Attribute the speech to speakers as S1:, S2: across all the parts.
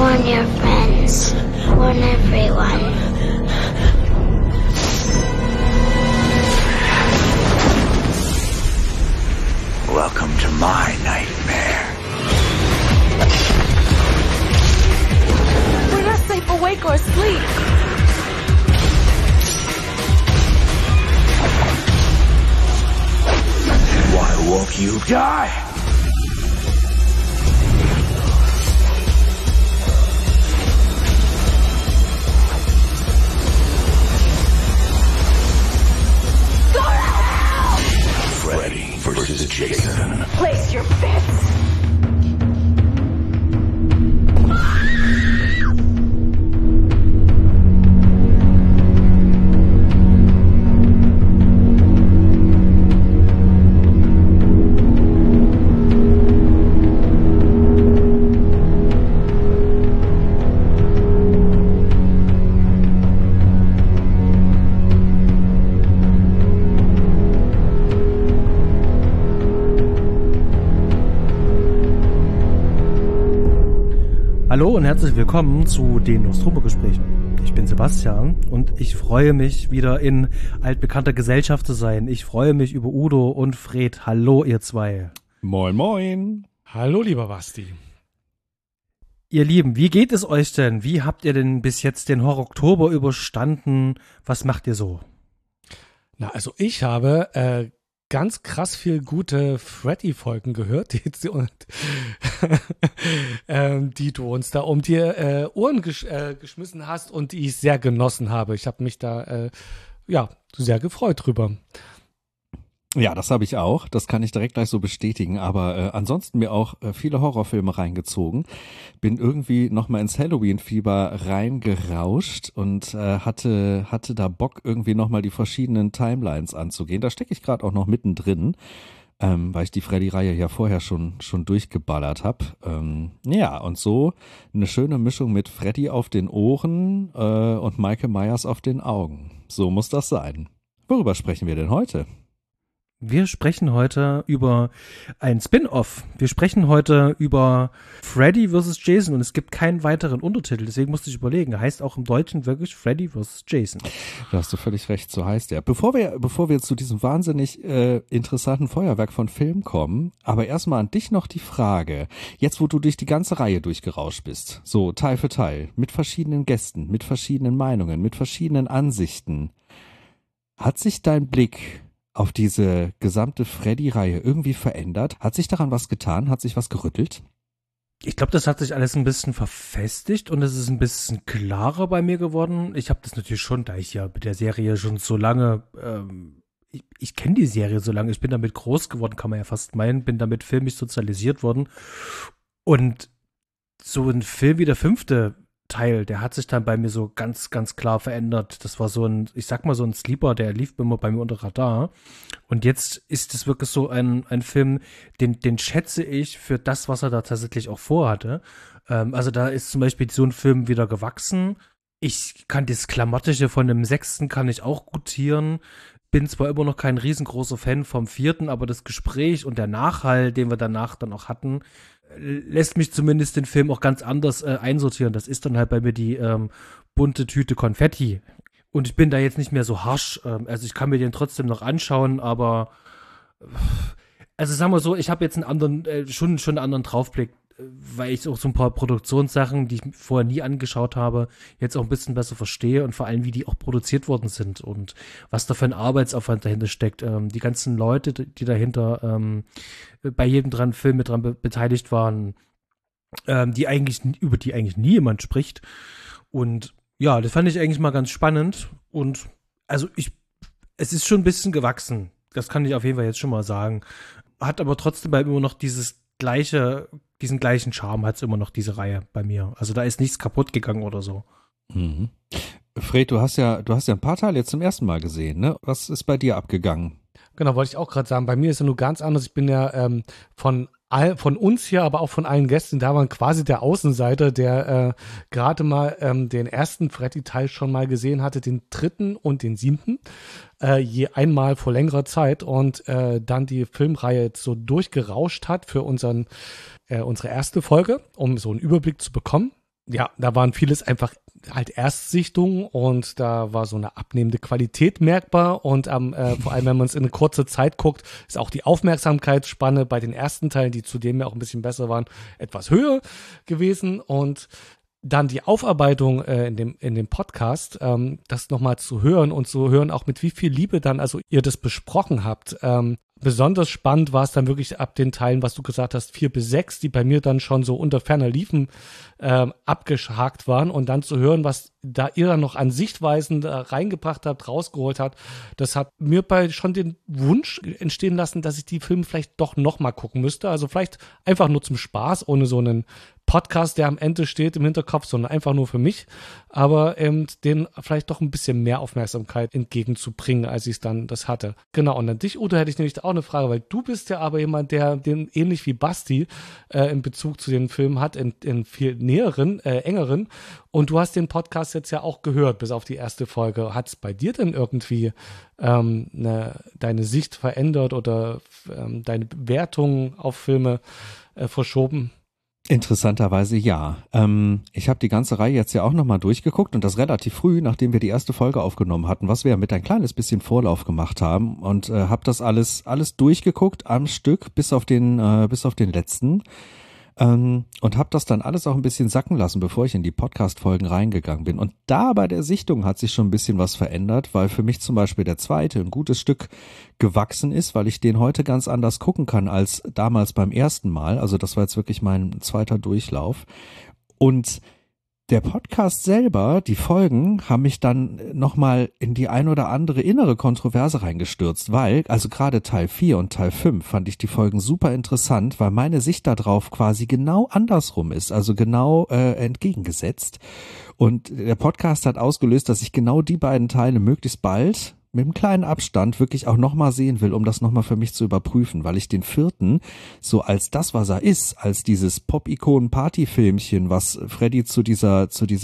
S1: Warn your friends. Warn everyone.
S2: Welcome to my nightmare.
S3: We're not safe awake or asleep.
S2: Why won't you die? Freddy versus Jason.
S3: Place your bets.
S4: Hallo und herzlich willkommen zu den Nostromo-Gesprächen. Ich bin Sebastian und ich freue mich, wieder in altbekannter Gesellschaft zu sein. Ich freue mich über Udo und Fred. Hallo, ihr zwei.
S5: Moin, moin.
S6: Hallo, lieber Basti.
S4: Ihr Lieben, wie geht es euch denn? Wie habt ihr denn bis jetzt den Horror-Oktober überstanden? Was macht ihr so?
S6: Na, also ich habe ganz krass viel gute Freddy-Folgen gehört, die du uns da um die Ohren geschmissen hast und die ich sehr genossen habe. Ich habe mich da sehr gefreut drüber.
S5: Ja, das habe ich auch. Das kann ich direkt gleich so bestätigen. Aber ansonsten mir auch viele Horrorfilme reingezogen. Bin irgendwie nochmal ins Halloween-Fieber reingerauscht und hatte da Bock, irgendwie nochmal die verschiedenen Timelines anzugehen. Da stecke ich gerade auch noch mittendrin, weil ich die Freddy-Reihe ja vorher schon durchgeballert habe. Ja, und so eine schöne Mischung mit Freddy auf den Ohren und Michael Myers auf den Augen. So muss das sein. Worüber sprechen wir denn heute?
S4: Wir sprechen heute über ein Spin-off. Wir sprechen heute über Freddy vs. Jason und es gibt keinen weiteren Untertitel, deswegen musste ich überlegen. Heißt auch im Deutschen wirklich Freddy vs. Jason.
S5: Da hast du völlig recht, so heißt er. Bevor wir zu diesem wahnsinnig interessanten Feuerwerk von Film kommen, aber erstmal an dich noch die Frage, jetzt wo du durch die ganze Reihe durchgerauscht bist, so Teil für Teil, mit verschiedenen Gästen, mit verschiedenen Meinungen, mit verschiedenen Ansichten, hat sich dein Blick auf diese gesamte Freddy-Reihe irgendwie verändert? Hat sich daran was getan? Hat sich was gerüttelt?
S4: Ich glaube, das hat sich alles ein bisschen verfestigt und es ist ein bisschen klarer bei mir geworden. Ich habe das natürlich schon, da ich ja mit der Serie schon so lange, ich kenne die Serie so lange, ich bin damit groß geworden, kann man ja fast meinen, bin damit filmisch sozialisiert worden. Und so ein Film wie der 5. Teil, der hat sich dann bei mir so ganz, ganz klar verändert. Das war so ein, ich sag mal so ein Sleeper, der lief immer bei mir unter Radar. Und jetzt ist es wirklich so ein Film, den schätze ich für das, was er da tatsächlich auch vorhatte. Also da ist zum Beispiel so ein Film wieder gewachsen. Ich kann das Klamottische von dem 6. kann ich auch gutieren. Bin zwar immer noch kein riesengroßer Fan vom 4., aber das Gespräch und der Nachhall, den wir danach dann auch hatten, lässt mich zumindest den Film auch ganz anders einsortieren. Das ist dann halt bei mir die bunte Tüte Konfetti. Und ich bin da jetzt nicht mehr so harsch. Also ich kann mir den trotzdem noch anschauen, aber also sagen wir so, ich habe jetzt einen anderen, schon einen anderen Draufblick, weil ich auch so ein paar Produktionssachen, die ich vorher nie angeschaut habe, jetzt auch ein bisschen besser verstehe und vor allem, wie die auch produziert worden sind und was da für ein Arbeitsaufwand dahinter steckt. Die ganzen Leute, die dahinter bei jedem Film mit dran beteiligt waren, über die eigentlich nie jemand spricht. Und ja, das fand ich eigentlich mal ganz spannend. Und also es ist schon ein bisschen gewachsen. Das kann ich auf jeden Fall jetzt schon mal sagen. Hat aber trotzdem immer noch diesen gleichen Charme hat es immer noch, diese Reihe bei mir. Also da ist nichts kaputt gegangen oder so.
S5: Mhm. Fred, du hast ja ein paar Teile jetzt zum ersten Mal gesehen, ne? Was ist bei dir abgegangen?
S6: Genau, wollte ich auch gerade sagen. Bei mir ist ja nur ganz anders. Ich bin ja von uns hier, aber auch von allen Gästen, da war quasi der Außenseiter, der gerade mal den ersten Freddy-Teil schon mal gesehen hatte, den 3. und den 7. Je einmal vor längerer Zeit und dann die Filmreihe jetzt so durchgerauscht hat für unsere erste Folge, um so einen Überblick zu bekommen. Ja, da waren vieles einfach halt Erstsichtung und da war so eine abnehmende Qualität merkbar und vor allem, wenn man es in eine kurze Zeit guckt, ist auch die Aufmerksamkeitsspanne bei den ersten Teilen, die zudem ja auch ein bisschen besser waren, etwas höher gewesen und dann die Aufarbeitung in dem Podcast, das nochmal zu hören und zu hören, auch mit wie viel Liebe dann, also ihr das besprochen habt. Besonders spannend war es dann wirklich ab den Teilen, was du gesagt hast, 4 bis 6, die bei mir dann schon so unter ferner Liefen abgehakt waren und dann zu hören, was da ihr dann noch an Sichtweisen reingebracht habt, rausgeholt habt, das hat mir schon den Wunsch entstehen lassen, dass ich die Filme vielleicht doch nochmal gucken müsste. Also vielleicht einfach nur zum Spaß, ohne so einen Podcast, der am Ende steht im Hinterkopf, sondern einfach nur für mich, aber denen vielleicht doch ein bisschen mehr Aufmerksamkeit entgegenzubringen, als ich es dann das hatte. Genau, und an dich, Udo, hätte ich nämlich auch eine Frage, weil du bist ja aber jemand, der den ähnlich wie Basti in Bezug zu den Filmen hat, in viel näheren, engeren, und du hast den Podcast jetzt ja auch gehört, bis auf die erste Folge. Hat es bei dir denn irgendwie deine Sicht verändert oder deine Bewertung auf Filme verschoben?
S5: Interessanterweise ja. Ich habe die ganze Reihe jetzt ja auch nochmal durchgeguckt und das relativ früh, nachdem wir die erste Folge aufgenommen hatten, was wir ja mit ein kleines bisschen Vorlauf gemacht haben und habe das alles durchgeguckt am Stück bis auf den letzten. Und habe das dann alles auch ein bisschen sacken lassen, bevor ich in die Podcast-Folgen reingegangen bin. Und da bei der Sichtung hat sich schon ein bisschen was verändert, weil für mich zum Beispiel der zweite ein gutes Stück gewachsen ist, weil ich den heute ganz anders gucken kann als damals beim ersten Mal. Also das war jetzt wirklich mein zweiter Durchlauf. Und der Podcast selber, die Folgen, haben mich dann nochmal in die ein oder andere innere Kontroverse reingestürzt, weil, also gerade Teil 4 und Teil 5 fand ich die Folgen super interessant, weil meine Sicht darauf quasi genau andersrum ist, also genau entgegengesetzt. Und der Podcast hat ausgelöst, dass ich genau die beiden Teile möglichst bald mit einem kleinen Abstand wirklich auch nochmal sehen will, um das nochmal für mich zu überprüfen, weil ich den vierten so als das, was er ist, als dieses Pop-Ikonen-Party-Filmchen, was Freddy zu dieser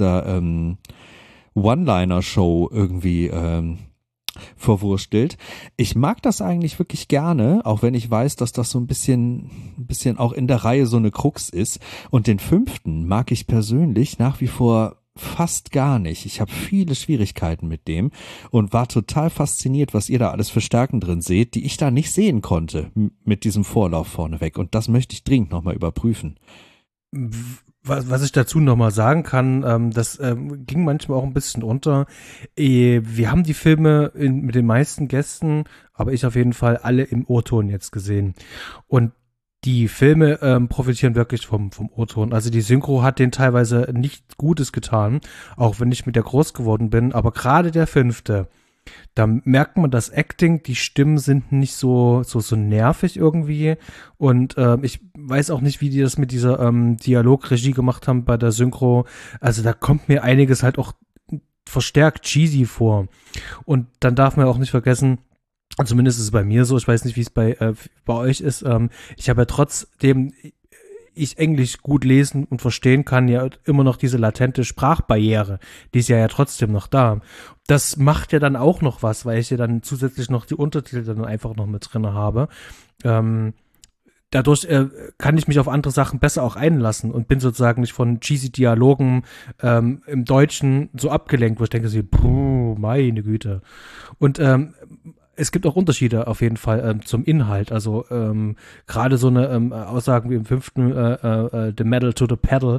S5: One-Liner-Show irgendwie verwurstelt. Ich mag das eigentlich wirklich gerne, auch wenn ich weiß, dass das so ein bisschen auch in der Reihe so eine Krux ist. Und den fünften mag ich persönlich nach wie vor fast gar nicht. Ich habe viele Schwierigkeiten mit dem und war total fasziniert, was ihr da alles für Stärken drin seht, die ich da nicht sehen konnte mit diesem Vorlauf vorneweg. Und das möchte ich dringend nochmal überprüfen.
S4: Was ich dazu nochmal sagen kann, das ging manchmal auch ein bisschen unter. Wir haben die Filme mit den meisten Gästen, aber ich auf jeden Fall alle im O-Ton jetzt gesehen. Und die Filme profitieren wirklich vom O-Ton. Also die Synchro hat denen teilweise nichts Gutes getan, auch wenn ich mit der groß geworden bin. Aber gerade der fünfte, da merkt man das Acting, die Stimmen sind nicht so nervig irgendwie. Und ich weiß auch nicht, wie die das mit dieser Dialogregie gemacht haben bei der Synchro. Also da kommt mir einiges halt auch verstärkt cheesy vor. Und dann darf man auch nicht vergessen, zumindest ist es bei mir so, ich weiß nicht, wie es bei euch ist, ich habe ja trotzdem ich Englisch gut lesen und verstehen kann, ja immer noch diese latente Sprachbarriere, die ist ja trotzdem noch da. Das macht ja dann auch noch was, weil ich ja dann zusätzlich noch die Untertitel dann einfach noch mit drin habe. Dadurch kann ich mich auf andere Sachen besser auch einlassen und bin sozusagen nicht von cheesy Dialogen im Deutschen so abgelenkt, wo ich denke, meine Güte. Und es gibt auch Unterschiede auf jeden Fall zum Inhalt. Also gerade so eine Aussagen wie im fünften The Metal to the Pedal.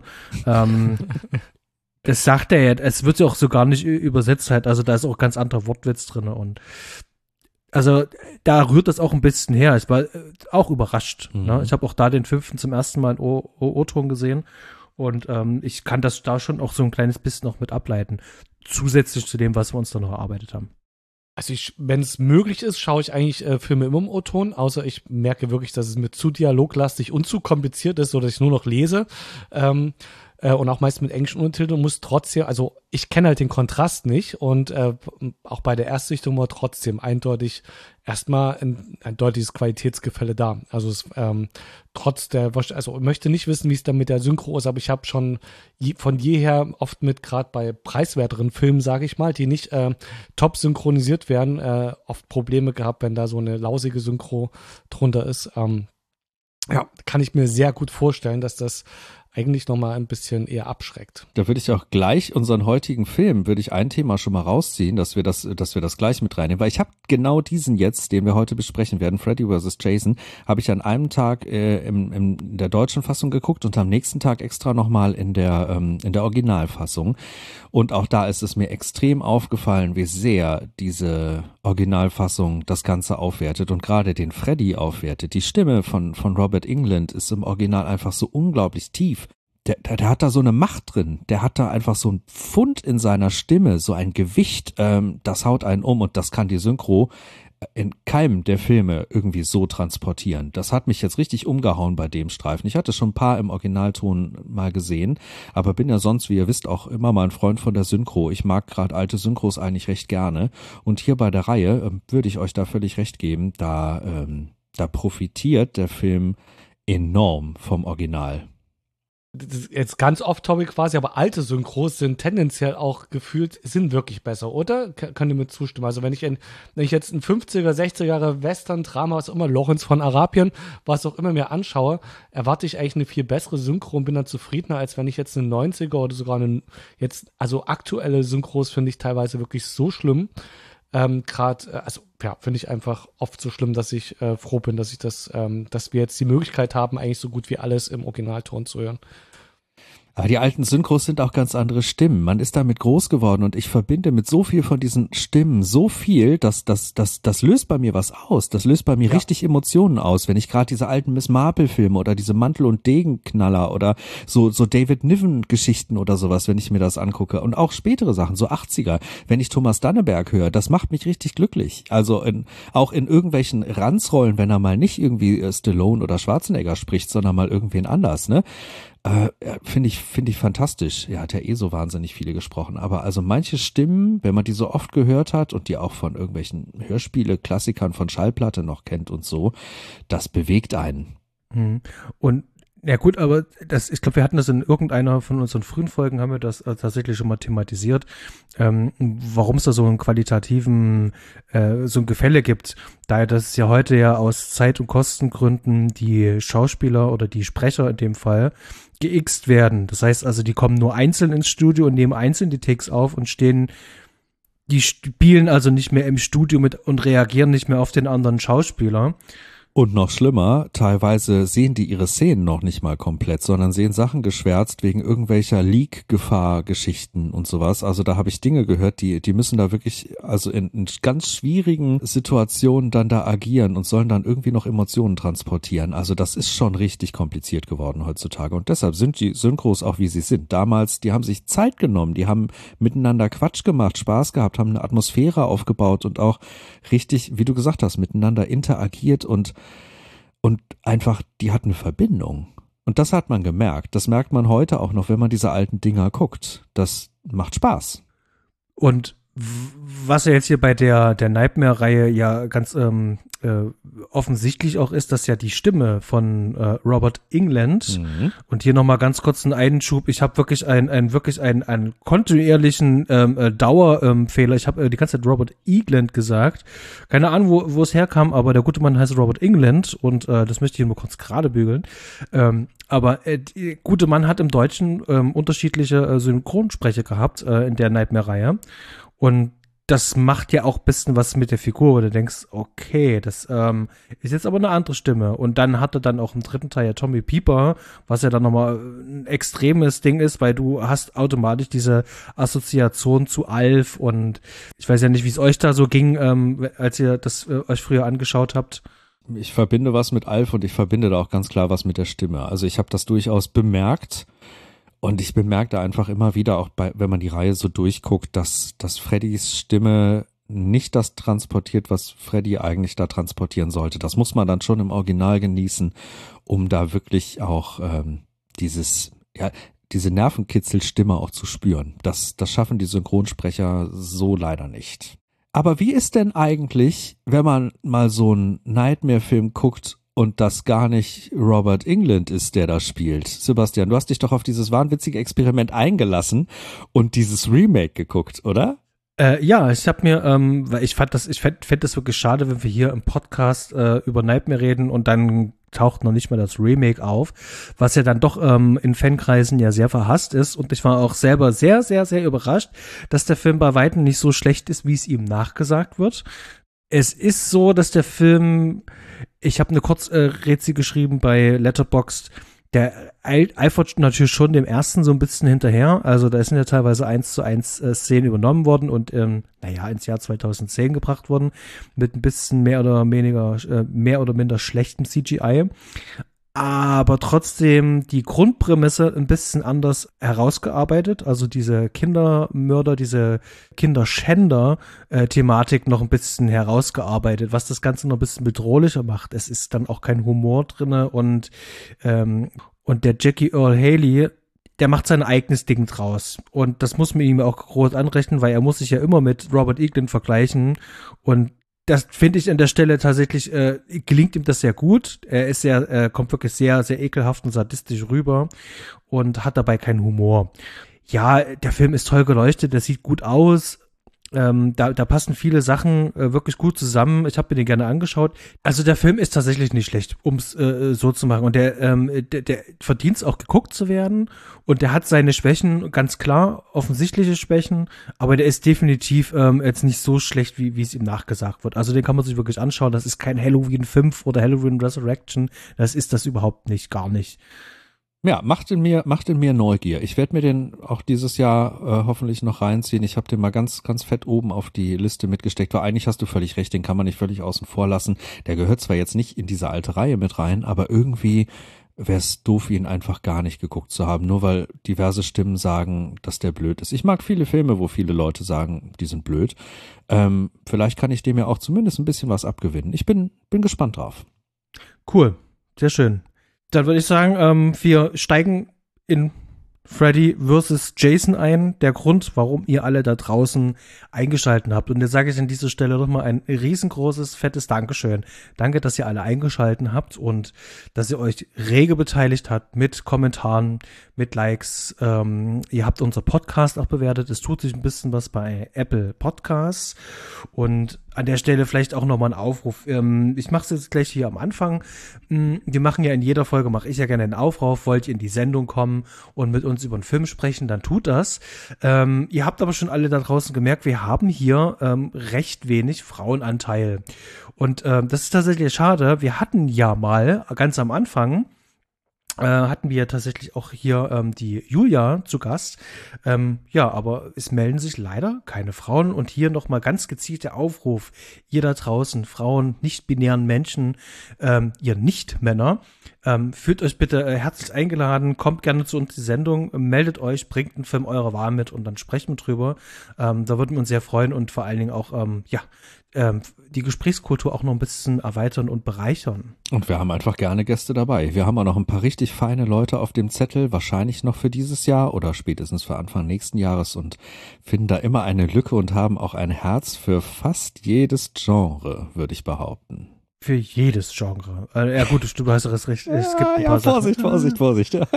S4: Das sagt er ja, es wird ja auch so gar nicht übersetzt halt. Also da ist auch ganz anderer Wortwitz drin. Und also da rührt das auch ein bisschen her. Ich war auch überrascht.
S5: Mhm.
S4: Ne? Ich habe auch da den fünften zum ersten Mal in O-Ton gesehen. Und ich kann das da schon auch so ein kleines bisschen noch mit ableiten. Zusätzlich zu dem, was wir uns da noch erarbeitet haben.
S6: Also wenn es möglich ist, schaue ich eigentlich Filme immer im O-Ton, außer ich merke wirklich, dass es mir zu dialoglastig und zu kompliziert ist, sodass ich nur noch lese. Und auch meist mit englischen Untertiteln muss trotzdem, also ich kenne halt den Kontrast nicht und auch bei der Erstsichtung war trotzdem eindeutig erstmal ein deutliches Qualitätsgefälle da. Also es trotz der, also ich möchte nicht wissen, wie es dann mit der Synchro ist, aber ich habe schon von jeher oft mit, gerade bei preiswerteren Filmen, sage ich mal, die nicht top synchronisiert werden, oft Probleme gehabt, wenn da so eine lausige Synchro drunter ist. Ja, kann ich mir sehr gut vorstellen, dass das eigentlich nochmal ein bisschen eher abschreckt.
S5: Da würde ich auch gleich unseren heutigen Film, würde ich ein Thema schon mal rausziehen, dass wir das gleich mit reinnehmen, weil ich habe genau diesen jetzt, den wir heute besprechen werden, Freddy vs. Jason, habe ich an einem Tag in der deutschen Fassung geguckt und am nächsten Tag extra nochmal in der Originalfassung. Und auch da ist es mir extrem aufgefallen, wie sehr diese Originalfassung das Ganze aufwertet und gerade den Freddy aufwertet. Die Stimme von Robert Englund ist im Original einfach so unglaublich tief. Der hat da so eine Macht drin. Der hat da einfach so ein Pfund in seiner Stimme, so ein Gewicht, das haut einen um und das kann die Synchro in keinem der Filme irgendwie so transportieren. Das hat mich jetzt richtig umgehauen bei dem Streifen. Ich hatte schon ein paar im Originalton mal gesehen, aber bin ja sonst, wie ihr wisst, auch immer mal ein Freund von der Synchro. Ich mag gerade alte Synchros eigentlich recht gerne. Und hier bei der Reihe würde ich euch da völlig recht geben, da profitiert der Film enorm vom Original.
S6: Das ist jetzt ganz off-topic quasi, aber alte Synchros sind tendenziell auch gefühlt, sind wirklich besser, oder? Könnt ihr mir zustimmen? Also wenn ich jetzt ein 50er, 60er Jahre Western-Drama, was auch immer, Lawrence von Arabien, was auch immer mir anschaue, erwarte ich eigentlich eine viel bessere Synchro und bin dann zufriedener, als wenn ich jetzt eine 90er oder sogar also aktuelle Synchros finde ich teilweise wirklich so schlimm. Finde ich einfach oft so schlimm, dass ich froh bin, dass wir jetzt die Möglichkeit haben, eigentlich so gut wie alles im Originalton zu hören.
S5: Aber die alten Synchros sind auch ganz andere Stimmen. Man ist damit groß geworden und ich verbinde mit so viel von diesen Stimmen so viel, dass das löst bei mir was aus. Das löst bei mir richtig Emotionen aus, wenn ich gerade diese alten Miss Marple Filme oder diese Mantel- und Degenknaller oder so David Niven Geschichten oder sowas, wenn ich mir das angucke und auch spätere Sachen, so 80er, wenn ich Thomas Danneberg höre, das macht mich richtig glücklich. Also auch in irgendwelchen Ranzrollen, wenn er mal nicht irgendwie Stallone oder Schwarzenegger spricht, sondern mal irgendwen anders, ne? Finde ich fantastisch. Er hat ja so wahnsinnig viele gesprochen. Aber also manche Stimmen, wenn man die so oft gehört hat und die auch von irgendwelchen Hörspiele-Klassikern von Schallplatte noch kennt und so, das bewegt einen.
S4: Und ja gut, aber ich glaube, wir hatten das in irgendeiner von unseren frühen Folgen, haben wir das tatsächlich schon mal thematisiert, warum es da so einen qualitativen, so ein Gefälle gibt, da das ja heute ja aus Zeit- und Kostengründen die Schauspieler oder die Sprecher in dem Fall geixt werden. Das heißt also, die kommen nur einzeln ins Studio und nehmen einzeln die Takes auf und die spielen also nicht mehr im Studio mit und reagieren nicht mehr auf den anderen Schauspieler.
S5: Und noch schlimmer, teilweise sehen die ihre Szenen noch nicht mal komplett, sondern sehen Sachen geschwärzt wegen irgendwelcher Leak-Gefahr-Geschichten und sowas. Also da habe ich Dinge gehört, die müssen da wirklich, also in ganz schwierigen Situationen dann da agieren und sollen dann irgendwie noch Emotionen transportieren. Also das ist schon richtig kompliziert geworden heutzutage. Und deshalb sind die Synchros auch wie sie sind. Damals, die haben sich Zeit genommen, die haben miteinander Quatsch gemacht, Spaß gehabt, haben eine Atmosphäre aufgebaut und auch richtig, wie du gesagt hast, miteinander interagiert und einfach, die hatten eine Verbindung. Und das hat man gemerkt. Das merkt man heute auch noch, wenn man diese alten Dinger guckt. Das macht Spaß.
S4: Und was ja jetzt hier bei der Nightmare-Reihe ja ganz offensichtlich auch ist, dass ja die Stimme von Robert Englund und hier nochmal ganz kurz einen Einschub. Ich habe wirklich einen kontinuierlichen Dauerfehler. Ich habe die ganze Zeit Robert Englund gesagt. Keine Ahnung, wo es herkam, aber der gute Mann heißt Robert Englund und das möchte ich hier nur kurz gerade bügeln. Aber der gute Mann hat im Deutschen unterschiedliche Synchronsprecher gehabt in der Nightmare-Reihe. Und das macht ja auch ein bisschen was mit der Figur, wo du denkst, okay, das ist jetzt aber eine andere Stimme. Und dann hat er dann auch im dritten Teil ja Tommy Pieper, was ja dann nochmal ein extremes Ding ist, weil du hast automatisch diese Assoziation zu Alf und ich weiß ja nicht, wie es euch da so ging, als ihr das euch früher angeschaut habt.
S5: Ich verbinde was mit Alf und ich verbinde da auch ganz klar was mit der Stimme. Also ich habe das durchaus bemerkt. Und ich bemerkte einfach immer wieder, auch wenn man die Reihe so durchguckt, dass Freddys Stimme nicht das transportiert, was Freddy eigentlich da transportieren sollte. Das muss man dann schon im Original genießen, um da wirklich auch diese Nervenkitzelstimme auch zu spüren. Das schaffen die Synchronsprecher so leider nicht. Aber wie ist denn eigentlich, wenn man mal so einen Nightmare-Film guckt und das gar nicht Robert Englund ist, der da spielt? Sebastian, du hast dich doch auf dieses wahnwitzige Experiment eingelassen und dieses Remake geguckt, oder?
S4: Ja, ich habe mir, weil ich fände das wirklich schade, wenn wir hier im Podcast über Nightmare reden und dann taucht noch nicht mal das Remake auf, was ja dann doch in Fankreisen ja sehr verhasst ist. Und ich war auch selber sehr, sehr, sehr überrascht, dass der Film bei weitem nicht so schlecht ist, wie es ihm nachgesagt wird. Es ist so, dass der Film, ich habe eine Kurzrezi geschrieben bei Letterboxd, der eifert natürlich schon dem ersten so ein bisschen hinterher. Also da sind ja teilweise 1:1 Szenen übernommen worden und ins Jahr 2010 gebracht worden mit ein bisschen mehr oder minder schlechtem CGI. Aber trotzdem die Grundprämisse ein bisschen anders herausgearbeitet. Also diese Kindermörder, diese Kinderschänder-Thematik noch ein bisschen herausgearbeitet, was das Ganze noch ein bisschen bedrohlicher macht. Es ist dann auch kein Humor drinne und der Jackie Earle Haley, der macht sein eigenes Ding draus. Und das muss man ihm auch groß anrechnen, weil er muss sich ja immer mit Robert Englund vergleichen. Und das finde ich an der Stelle tatsächlich, gelingt ihm das sehr gut. Er ist kommt wirklich sehr, sehr ekelhaft und sadistisch rüber und hat dabei keinen Humor. Ja, der Film ist toll geleuchtet, der sieht gut aus. Da passen viele Sachen wirklich gut zusammen. Ich habe mir den gerne angeschaut. Also der Film ist tatsächlich nicht schlecht, um es so zu machen. Und der verdient es auch, geguckt zu werden. Und der hat seine Schwächen, ganz klar, offensichtliche Schwächen. Aber der ist definitiv jetzt nicht so schlecht, wie es ihm nachgesagt wird. Also den kann man sich wirklich anschauen. Das ist kein Halloween 5 oder Halloween Resurrection. Das ist das überhaupt nicht, gar nicht.
S5: Ja, macht in mir Neugier. Ich werde mir den auch dieses Jahr hoffentlich noch reinziehen. Ich habe den mal ganz, ganz fett oben auf die Liste mitgesteckt, weil eigentlich hast du völlig recht, den kann man nicht völlig außen vor lassen. Der gehört zwar jetzt nicht in diese alte Reihe mit rein, aber irgendwie wäre es doof, ihn einfach gar nicht geguckt zu haben, nur weil diverse Stimmen sagen, dass der blöd ist. Ich mag viele Filme, wo viele Leute sagen, die sind blöd. Vielleicht kann ich dem ja auch zumindest ein bisschen was abgewinnen. Ich bin gespannt drauf.
S4: Cool, sehr schön. Dann würde ich sagen, wir steigen in Freddy vs. Jason ein. Der Grund, warum ihr alle da draußen eingeschalten habt. Und jetzt sage ich an dieser Stelle nochmal ein riesengroßes, fettes Dankeschön. Danke, dass ihr alle eingeschalten habt und dass ihr euch rege beteiligt habt mit Kommentaren, mit Likes. Ihr habt unser Podcast auch bewertet. Es tut sich ein bisschen was bei Apple Podcasts. Und an der Stelle vielleicht auch nochmal ein Aufruf. Ich mache es jetzt gleich hier am Anfang. Wir machen ja in jeder Folge, mache ich ja gerne einen Aufruf. Wollt ihr in die Sendung kommen und mit uns über einen Film sprechen, dann tut das. Ihr habt aber schon alle da draußen gemerkt, wir haben hier recht wenig Frauenanteil. Und das ist tatsächlich schade. Wir hatten ja mal, ganz am Anfang, hatten wir tatsächlich auch hier die Julia zu Gast. Aber es melden sich leider keine Frauen. Und hier nochmal ganz gezielt der Aufruf, ihr da draußen, Frauen, nicht-binären Menschen, ihr Nicht-Männer, fühlt euch bitte herzlich eingeladen, kommt gerne zu uns in die Sendung, meldet euch, bringt einen Film eurer Wahl mit und dann sprechen wir drüber. Da würden wir uns sehr freuen und vor allen Dingen auch, die Gesprächskultur auch noch ein bisschen erweitern und bereichern.
S5: Und wir haben einfach gerne Gäste dabei. Wir haben auch noch ein paar richtig feine Leute auf dem Zettel, wahrscheinlich noch für dieses Jahr oder spätestens für Anfang nächsten Jahres und finden da immer eine Lücke und haben auch ein Herz für fast jedes Genre, würde ich behaupten.
S4: Für jedes Genre. Ja gut, du hast das recht. Es gibt ein paar Sachen.
S5: Vorsicht. Ja.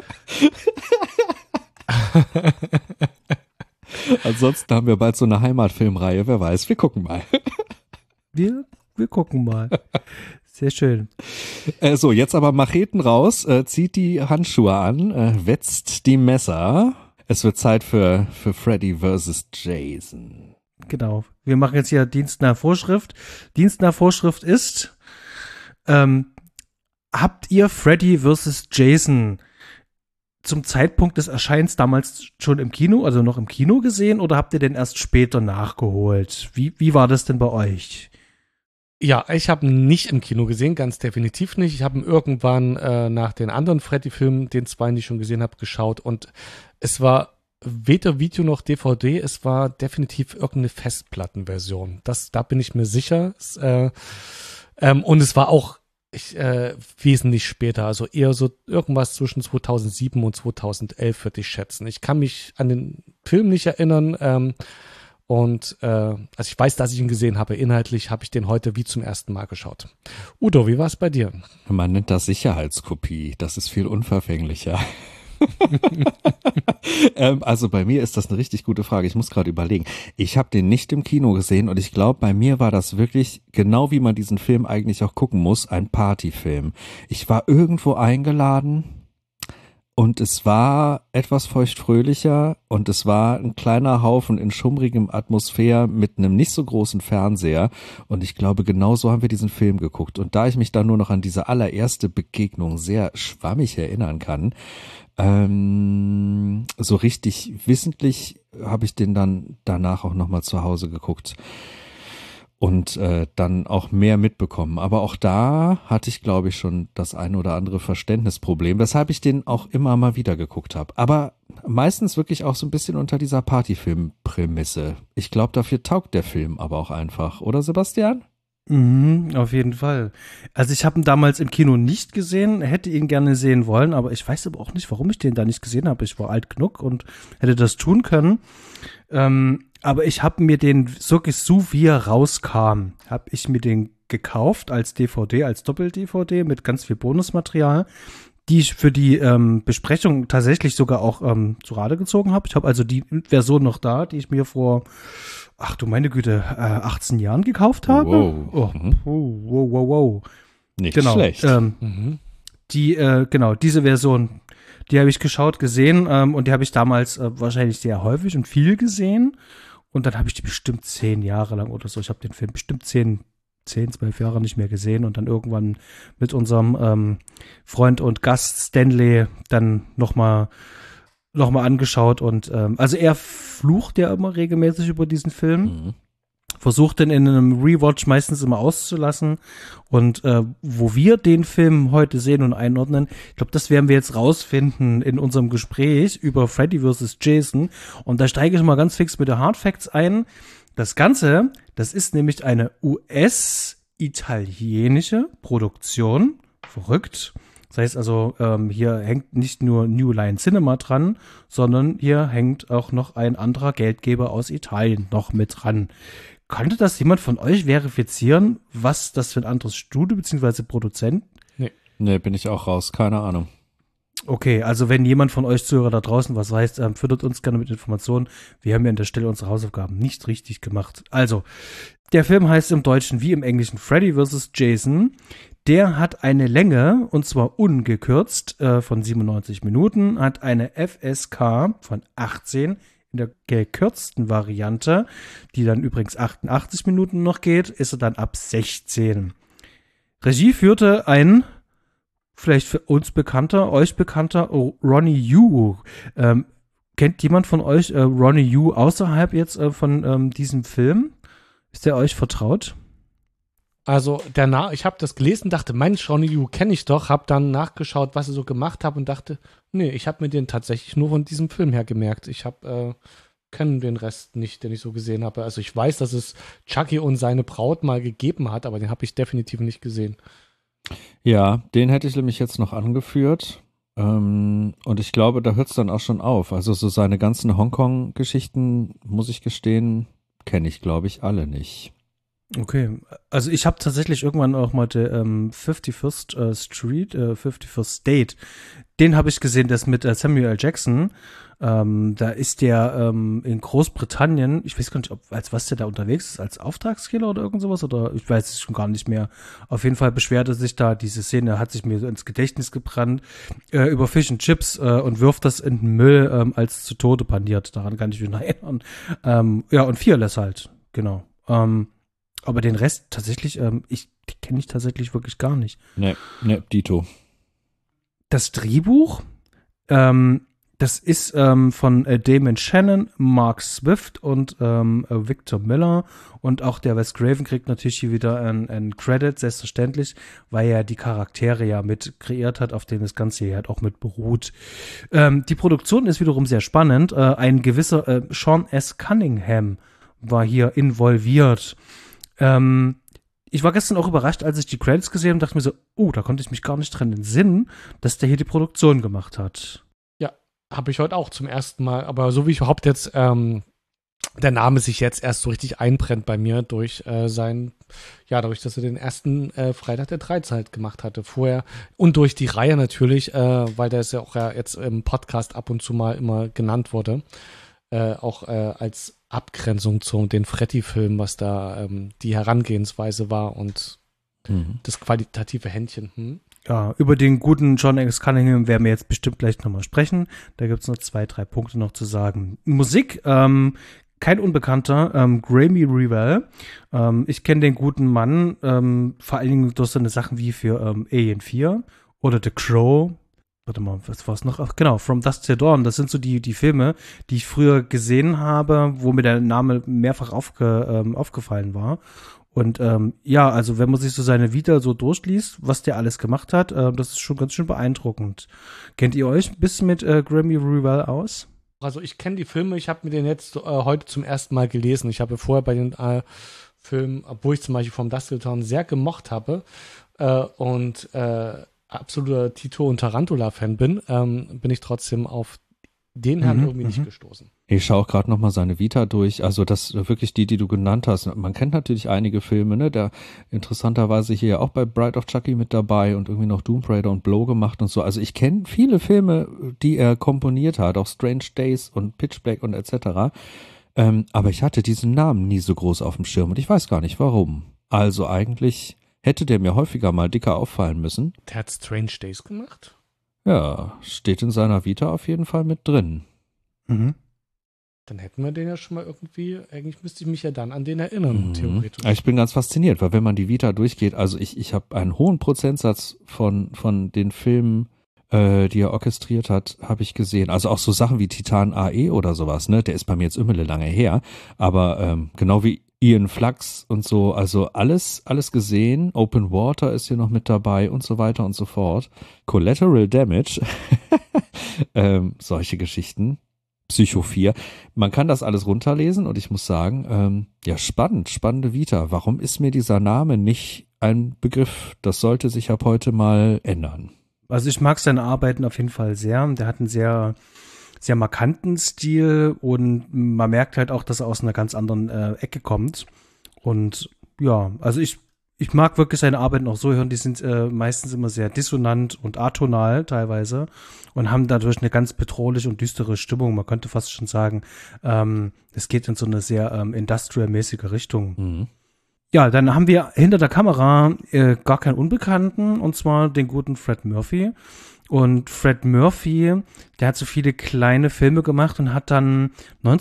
S5: Ansonsten haben wir bald so eine Heimatfilmreihe, wer weiß, wir gucken mal.
S4: Wir gucken mal. Sehr schön.
S5: So, jetzt aber Macheten raus, zieht die Handschuhe an, wetzt die Messer. Es wird Zeit für Freddy vs. Jason.
S4: Genau. Wir machen jetzt hier Dienst nach Vorschrift. Dienst nach Vorschrift ist, habt ihr Freddy vs. Jason zum Zeitpunkt des Erscheins damals schon im Kino, also noch im Kino gesehen, oder habt ihr den erst später nachgeholt? Wie war das denn bei euch?
S6: Ja, ich habe ihn nicht im Kino gesehen, ganz definitiv nicht. Ich habe ihn irgendwann nach den anderen Freddy-Filmen, den zwei, die ich schon gesehen habe, geschaut und es war weder Video noch DVD, es war definitiv irgendeine Festplattenversion. Da bin ich mir sicher. Und es war auch wesentlich später, also eher so irgendwas zwischen 2007 und 2011 würde ich schätzen. Ich kann mich an den Film nicht erinnern also ich weiß, dass ich ihn gesehen habe. Inhaltlich habe ich den heute wie zum ersten Mal geschaut. Udo, wie war es bei dir?
S5: Man nennt das Sicherheitskopie. Das ist viel unverfänglicher. Also bei mir ist das eine richtig gute Frage. Ich muss gerade überlegen. Ich habe den nicht im Kino gesehen und ich glaube, bei mir war das wirklich, genau wie man diesen Film eigentlich auch gucken muss, ein Partyfilm. Ich war irgendwo eingeladen und es war etwas feuchtfröhlicher und es war ein kleiner Haufen in schummrigem Atmosphäre mit einem nicht so großen Fernseher und ich glaube, genau so haben wir diesen Film geguckt. Und da ich mich dann nur noch an diese allererste Begegnung sehr schwammig erinnern kann, so richtig wissentlich habe ich den dann danach auch nochmal zu Hause geguckt und dann auch mehr mitbekommen. Aber auch da hatte ich, glaube ich, schon das ein oder andere Verständnisproblem, weshalb ich den auch immer mal wieder geguckt habe. Aber meistens wirklich auch so ein bisschen unter dieser Partyfilm-Prämisse. Ich glaube, dafür taugt der Film aber auch einfach, oder Sebastian?
S4: Mhm, auf jeden Fall. Also ich habe ihn damals im Kino nicht gesehen, hätte ihn gerne sehen wollen, aber ich weiß aber auch nicht, warum ich den da nicht gesehen habe. Ich war alt genug und hätte das tun können. Aber ich habe mir den wirklich so wie er rauskam, habe ich mir den gekauft als DVD, als Doppel-DVD mit ganz viel Bonusmaterial, die ich für die Besprechung tatsächlich sogar auch zu Rate gezogen habe. Ich habe also die Version noch da, die ich mir vor, ach du meine Güte, 18 Jahren gekauft habe.
S5: Wow.
S4: Wow.
S5: Nicht
S4: Genau.
S5: schlecht.
S4: Diese Version, die habe ich gesehen und die habe ich damals wahrscheinlich sehr häufig und viel gesehen. Und dann habe ich die bestimmt 10 Jahre lang oder so. Ich habe den Film bestimmt 10, 12 Jahre nicht mehr gesehen und dann irgendwann mit unserem Freund und Gast Stanley dann noch mal angeschaut. Und also er flucht ja immer regelmäßig über diesen Film. Versucht den in einem Rewatch meistens immer auszulassen. Und wo wir den Film heute sehen und einordnen, ich glaube, das werden wir jetzt rausfinden in unserem Gespräch über Freddy vs. Jason. Und da steige ich mal ganz fix mit der Hard Facts ein. Das Ganze, das ist nämlich eine US-italienische Produktion. Verrückt. Das heißt also, hier hängt nicht nur New Line Cinema dran, sondern hier hängt auch noch ein anderer Geldgeber aus Italien noch mit dran. Konnte das jemand von euch verifizieren, was das für ein anderes Studio bzw. Produzent?
S5: Nee, bin ich auch raus. Keine Ahnung.
S4: Okay, also wenn jemand von euch Zuhörer da draußen was weiß, füttert uns gerne mit Informationen. Wir haben ja an der Stelle unsere Hausaufgaben nicht richtig gemacht. Also, der Film heißt im Deutschen wie im Englischen Freddy vs. Jason. Der hat eine Länge, und zwar ungekürzt, von 97 Minuten, hat eine FSK von 18 in der gekürzten Variante, die dann übrigens 88 Minuten noch geht, ist er dann ab 16. Regie führte ein, vielleicht für uns bekannter, euch bekannter, Ronnie Yu. Kennt jemand von euch Ronnie Yu außerhalb jetzt von diesem Film? Ist der euch vertraut?
S6: Also ich habe das gelesen, dachte, Mensch, Ronnie Yu kenne ich doch, habe dann nachgeschaut, was er so gemacht hat und dachte, nee, ich habe mir den tatsächlich nur von diesem Film her gemerkt. Ich kenne den Rest nicht, den ich so gesehen habe. Also ich weiß, dass es Chucky und seine Braut mal gegeben hat, aber den habe ich definitiv nicht gesehen.
S5: Ja, den hätte ich nämlich jetzt noch angeführt. Und ich glaube, da hört es dann auch schon auf. Also so seine ganzen Hongkong-Geschichten, muss ich gestehen, kenne ich, glaube ich, alle nicht.
S4: Okay, also ich habe tatsächlich irgendwann auch mal die 51st Street, 51st State, den habe ich gesehen, das mit Samuel L. Jackson. Da ist der in Großbritannien, ich weiß gar nicht, als was der da unterwegs ist, als Auftragskiller oder irgend sowas, oder ich weiß es schon gar nicht mehr. Auf jeden Fall beschwerte sich da, diese Szene hat sich mir so ins Gedächtnis gebrannt, über Fish and Chips und wirft das in den Müll, als zu Tode paniert. Daran kann ich mich noch erinnern. Ja, und Fearless halt, genau. Aber den Rest tatsächlich, die kenne ich tatsächlich wirklich gar nicht.
S5: Nee, Dito.
S4: Das Drehbuch, das ist von Damon Shannon, Mark Swift und Victor Miller. Und auch der Wes Craven kriegt natürlich hier wieder einen Credit, selbstverständlich, weil er die Charaktere ja mit kreiert hat, auf denen das Ganze hier halt auch mit beruht. Die Produktion ist wiederum sehr spannend. Ein gewisser Sean S. Cunningham war hier involviert. Ich war gestern auch überrascht, als ich die Credits gesehen habe und dachte mir so, da konnte ich mich gar nicht dran entsinnen, dass der hier die Produktion gemacht hat.
S6: Ja, habe ich heute auch zum ersten Mal, aber so wie ich überhaupt jetzt der Name sich jetzt erst so richtig einbrennt bei mir durch dadurch, dass er den ersten Freitag der 13 halt gemacht hatte vorher und durch die Reihe natürlich, weil der ist ja auch jetzt im Podcast ab und zu mal immer genannt wurde, auch als Abgrenzung zu den Freddy-Filmen, was da die Herangehensweise war und das qualitative Händchen.
S4: Ja, über den guten John X. Cunningham werden wir jetzt bestimmt gleich nochmal sprechen. Da gibt es noch 2, 3 Punkte noch zu sagen. Musik, kein Unbekannter, Graeme Revell. Ich kenne den guten Mann, vor allen Dingen durch so eine Sachen wie für Alien 4 oder The Crow. Warte mal, was war es noch? Ach, genau, From Dusk Till Dawn. Das sind so die Filme, die ich früher gesehen habe, wo mir der Name mehrfach aufgefallen war. Und also wenn man sich so seine Vita so durchliest, was der alles gemacht hat, das ist schon ganz schön beeindruckend. Kennt ihr euch ein bisschen mit Graeme Revell aus?
S6: Also ich kenne die Filme, ich habe mir den jetzt heute zum ersten Mal gelesen. Ich habe vorher bei den Filmen, obwohl ich zum Beispiel vom Dusk Till Dawn sehr gemocht habe und absoluter Tito- und Tarantula-Fan bin ich trotzdem auf den Herrn irgendwie nicht gestoßen.
S5: Ich schaue auch gerade nochmal seine Vita durch, also das wirklich die du genannt hast. Man kennt natürlich einige Filme, ne, der interessanterweise hier auch bei Bride of Chucky mit dabei und irgendwie noch Tomb Raider und Blow gemacht und so. Also ich kenne viele Filme, die er komponiert hat, auch Strange Days und Pitch Black und etc. Aber ich hatte diesen Namen nie so groß auf dem Schirm und ich weiß gar nicht warum. Also eigentlich hätte der mir häufiger mal dicker auffallen müssen.
S6: Der hat Strange Days gemacht?
S5: Ja, steht in seiner Vita auf jeden Fall mit drin.
S6: Mhm. Dann hätten wir den ja schon mal irgendwie, eigentlich müsste ich mich ja dann an den erinnern, theoretisch.
S5: Ich bin ganz fasziniert, weil wenn man die Vita durchgeht, also ich habe einen hohen Prozentsatz von den Filmen, die er orchestriert hat, habe ich gesehen. Also auch so Sachen wie Titan AE oder sowas, ne? Der ist bei mir jetzt immer lange her, aber genau wie Ian Flux und so, also alles gesehen. Open Water ist hier noch mit dabei und so weiter und so fort. Collateral Damage, solche Geschichten. Psycho 4. Man kann das alles runterlesen und ich muss sagen, spannende Vita. Warum ist mir dieser Name nicht ein Begriff? Das sollte sich ab heute mal ändern.
S4: Also ich mag seine Arbeiten auf jeden Fall sehr. Der hat einen sehr, sehr markanten Stil und man merkt halt auch, dass er aus einer ganz anderen Ecke kommt. Und ja, also ich mag wirklich seine Arbeiten auch so hören, die sind meistens immer sehr dissonant und atonal teilweise und haben dadurch eine ganz bedrohliche und düstere Stimmung. Man könnte fast schon sagen, es geht in so eine sehr industrial-mäßige Richtung. Mhm. Ja, dann haben wir hinter der Kamera gar keinen Unbekannten, und zwar den guten Fred Murphy. Und Fred Murphy, der hat so viele kleine Filme gemacht und hat dann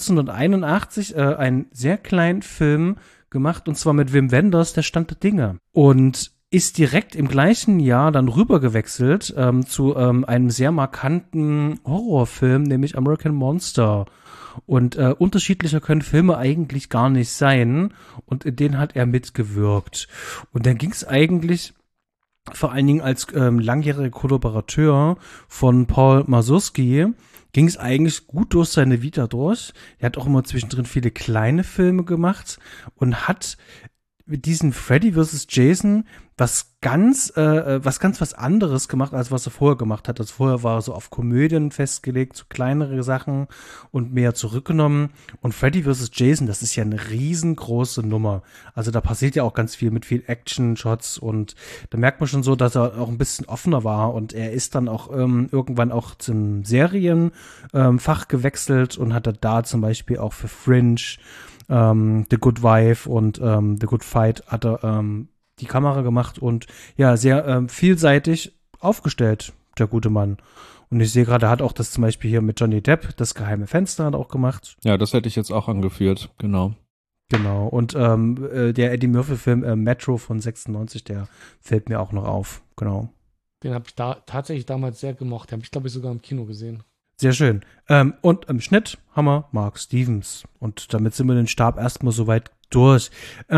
S4: 1981 einen sehr kleinen Film gemacht, und zwar mit Wim Wenders, Der Stand der Dinge. Und ist direkt im gleichen Jahr dann rübergewechselt zu einem sehr markanten Horrorfilm, nämlich American Monster. Und unterschiedlicher können Filme eigentlich gar nicht sein. Und in denen hat er mitgewirkt. Und dann ging es eigentlich vor allen Dingen als langjähriger Kollaborateur von Paul Mazursky, ging es eigentlich gut durch seine Vita durch. Er hat auch immer zwischendrin viele kleine Filme gemacht und hat mit diesem Freddy vs. Jason was ganz anderes gemacht, als was er vorher gemacht hat. Das vorher war so auf Komödien festgelegt, so kleinere Sachen und mehr zurückgenommen. Und Freddy vs. Jason, das ist ja eine riesengroße Nummer. Also da passiert ja auch ganz viel mit viel Action-Shots und da merkt man schon so, dass er auch ein bisschen offener war und er ist dann auch irgendwann auch zum Serienfach gewechselt und hat da zum Beispiel auch für Fringe, The Good Wife und The Good Fight hat er die Kamera gemacht und ja, sehr vielseitig aufgestellt, der gute Mann. Und ich sehe gerade, er hat auch das zum Beispiel hier mit Johnny Depp, Das geheime Fenster, hat er auch gemacht.
S5: Ja, das hätte ich jetzt auch angeführt, genau.
S4: Genau, und der Eddie Murphy-Film Metro von 96, der fällt mir auch noch auf, genau.
S6: Den habe ich tatsächlich damals sehr gemocht, den habe ich, glaube ich, sogar im Kino gesehen.
S4: Sehr schön. Und im Schnitt haben wir Mark Stevens. Und damit sind wir den Stab erstmal soweit durch.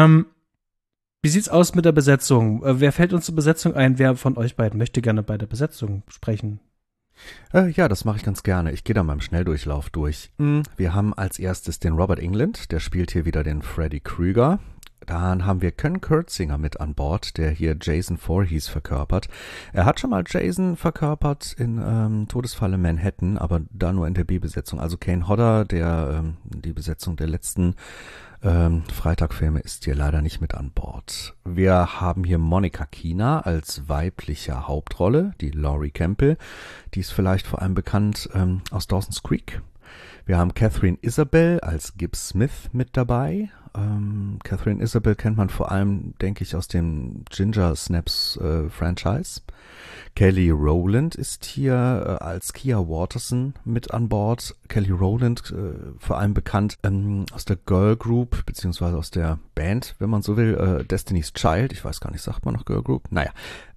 S4: Wie sieht's aus mit der Besetzung? Wer fällt uns zur Besetzung ein? Wer von euch beiden möchte gerne bei der Besetzung sprechen?
S7: Ja, das mache ich ganz gerne. Ich gehe da mal im Schnelldurchlauf durch. Wir haben als erstes den Robert Englund, der spielt hier wieder den Freddy Krueger. Dann haben wir Ken Kurtzinger mit an Bord, der hier Jason Voorhees verkörpert. Er hat schon mal Jason verkörpert in Todesfalle Manhattan, aber da nur in der B-Besetzung. Also Kane Hodder, der die Besetzung der letzten Freitag-Filme, ist hier leider nicht mit an Bord. Wir haben hier Monica Keena als weibliche Hauptrolle, die Laurie Campbell. Die ist vielleicht vor allem bekannt aus Dawson's Creek. Wir haben Catherine Isabel als Gibbs Smith mit dabei. Catherine Isabel kennt man vor allem, denke ich, aus dem Ginger Snaps Franchise. Kelly Rowland ist hier als Kia Waterson mit an Bord. Kelly Rowland, vor allem bekannt aus der Girl Group, beziehungsweise aus der Band, wenn man so will, Destiny's Child. Ich weiß gar nicht, sagt man noch Girl Group? Naja.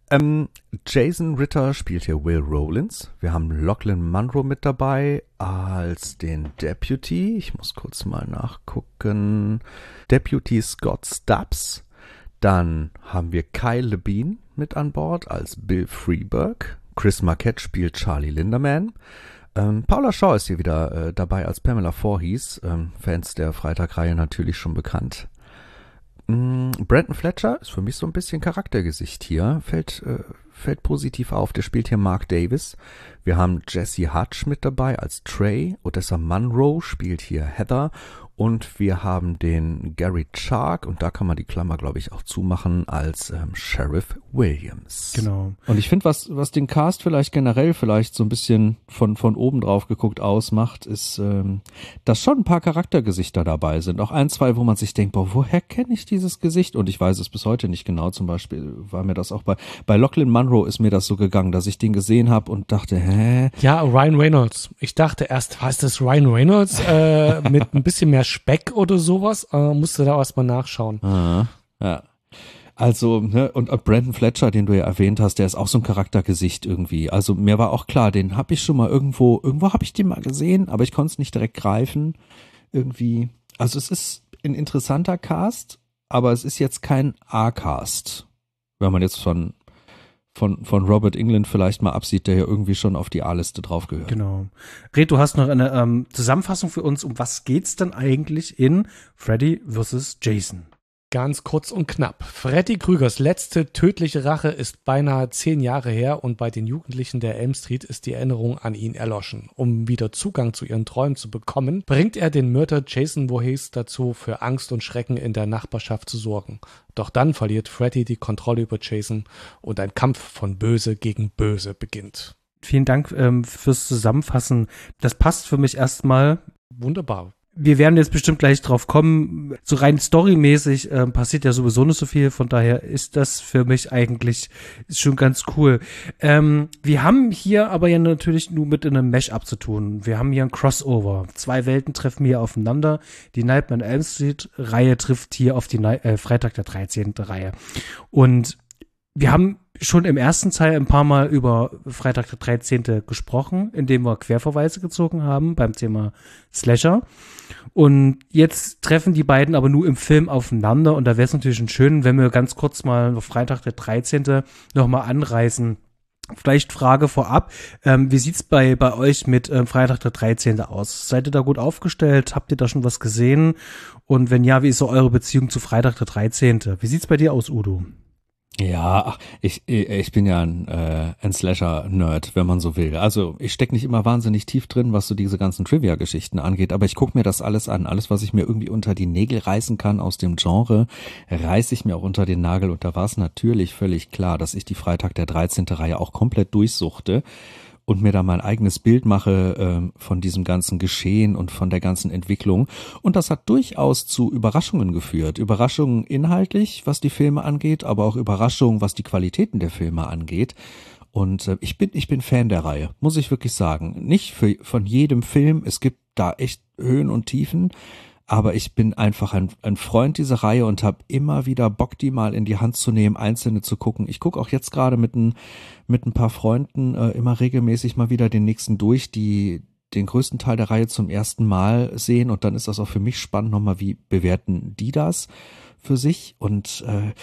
S7: Jason Ritter spielt hier Will Rowlands. Wir haben Lachlan Monroe mit dabei als den Deputy. Ich muss kurz mal nachgucken. Deputy Scott Stubbs. Dann haben wir Kyle Labine mit an Bord als Bill Freeburg. Chris Marquette spielt Charlie Linderman. Paula Shaw ist hier wieder dabei als Pamela Voorhees. Fans der Freitag-Reihe natürlich schon bekannt. Brandon Fletcher ist für mich so ein bisschen Charaktergesicht hier, fällt positiv auf, der spielt hier Mark Davis. Wir haben Jesse Hutch mit dabei als Trey, Odessa Monroe spielt hier Heather und wir haben den Gary Chark, und da kann man die Klammer, glaube ich, auch zumachen, als Sheriff Williams.
S4: Genau.
S5: Und ich finde, was den Cast vielleicht so ein bisschen von oben drauf geguckt ausmacht, ist, dass schon ein paar Charaktergesichter dabei sind. Auch ein, zwei, wo man sich denkt, boah, woher kenne ich dieses Gesicht? Und ich weiß es bis heute nicht genau. Zum Beispiel war mir das auch bei Lachlan Monroe ist mir das so gegangen, dass ich den gesehen habe und dachte, hä?
S6: Ja, Ryan Reynolds. Ich dachte erst, was ist das, Ryan Reynolds mit ein bisschen mehr Speck oder sowas? Musste da erstmal nachschauen.
S5: Ah, ja. Also, ne, und Brandon Fletcher, den du ja erwähnt hast, der ist auch so ein Charaktergesicht irgendwie. Also mir war auch klar, den habe ich schon mal irgendwo habe ich den mal gesehen, aber ich konnte es nicht direkt greifen. Irgendwie. Also es ist ein interessanter Cast, aber es ist jetzt kein A-Cast. Wenn man jetzt von Robert Englund vielleicht mal absieht, der ja irgendwie schon auf die A-Liste drauf gehört.
S4: Genau. Red, du hast noch eine Zusammenfassung für uns. Um was geht's denn eigentlich in Freddy vs. Jason?
S6: Ganz kurz und knapp. Freddy Krügers letzte tödliche Rache ist beinahe 10 Jahre her und bei den Jugendlichen der Elm Street ist die Erinnerung an ihn erloschen. Um wieder Zugang zu ihren Träumen zu bekommen, bringt er den Mörder Jason Voorhees dazu, für Angst und Schrecken in der Nachbarschaft zu sorgen. Doch dann verliert Freddy die Kontrolle über Jason und ein Kampf von Böse gegen Böse beginnt.
S4: Vielen Dank fürs Zusammenfassen. Das passt für mich erstmal.
S6: Wunderbar.
S4: Wir werden jetzt bestimmt gleich drauf kommen. So rein storymäßig passiert ja sowieso nicht so viel. Von daher ist das für mich eigentlich schon ganz cool. Wir haben hier aber ja natürlich nur mit einem Mash-up zu tun. Wir haben hier ein Crossover. 2 Welten treffen hier aufeinander. Die Nightmare on Elm Street Reihe trifft hier auf die Freitag der 13. Reihe. Und wir haben schon im ersten Teil ein paar Mal über Freitag der 13. gesprochen, indem wir Querverweise gezogen haben beim Thema Slasher. Und jetzt treffen die beiden aber nur im Film aufeinander. Und da wäre es natürlich schon schön, wenn wir ganz kurz mal auf Freitag der 13. nochmal anreißen. Vielleicht Frage vorab, wie sieht's bei euch mit Freitag der 13. aus? Seid ihr da gut aufgestellt? Habt ihr da schon was gesehen? Und wenn ja, wie ist so eure Beziehung zu Freitag der 13.? Wie sieht's bei dir aus, Udo?
S5: Ja, ich bin ja ein Slasher-Nerd, wenn man so will. Also ich stecke nicht immer wahnsinnig tief drin, was so diese ganzen Trivia-Geschichten angeht, aber ich gucke mir das alles an. Alles, was ich mir irgendwie unter die Nägel reißen kann aus dem Genre, reiße ich mir auch unter den Nagel. Und da war es natürlich völlig klar, dass ich die Freitag der 13. Reihe auch komplett durchsuchte und mir da mein eigenes Bild mache von diesem ganzen Geschehen und von der ganzen Entwicklung. Und das hat durchaus zu Überraschungen geführt. Überraschungen inhaltlich, was die Filme angeht, aber auch Überraschungen, was die Qualitäten der Filme angeht. Und ich bin Fan der Reihe, muss ich wirklich sagen. Nicht von jedem Film, es gibt da echt Höhen und Tiefen, aber ich bin einfach ein Freund dieser Reihe und habe immer wieder Bock, die mal in die Hand zu nehmen, einzelne zu gucken. Ich gucke auch jetzt gerade mit ein paar Freunden immer regelmäßig mal wieder den nächsten durch, die den größten Teil der Reihe zum ersten Mal sehen. Und dann ist das auch für mich spannend, nochmal, wie bewerten die das für sich? Und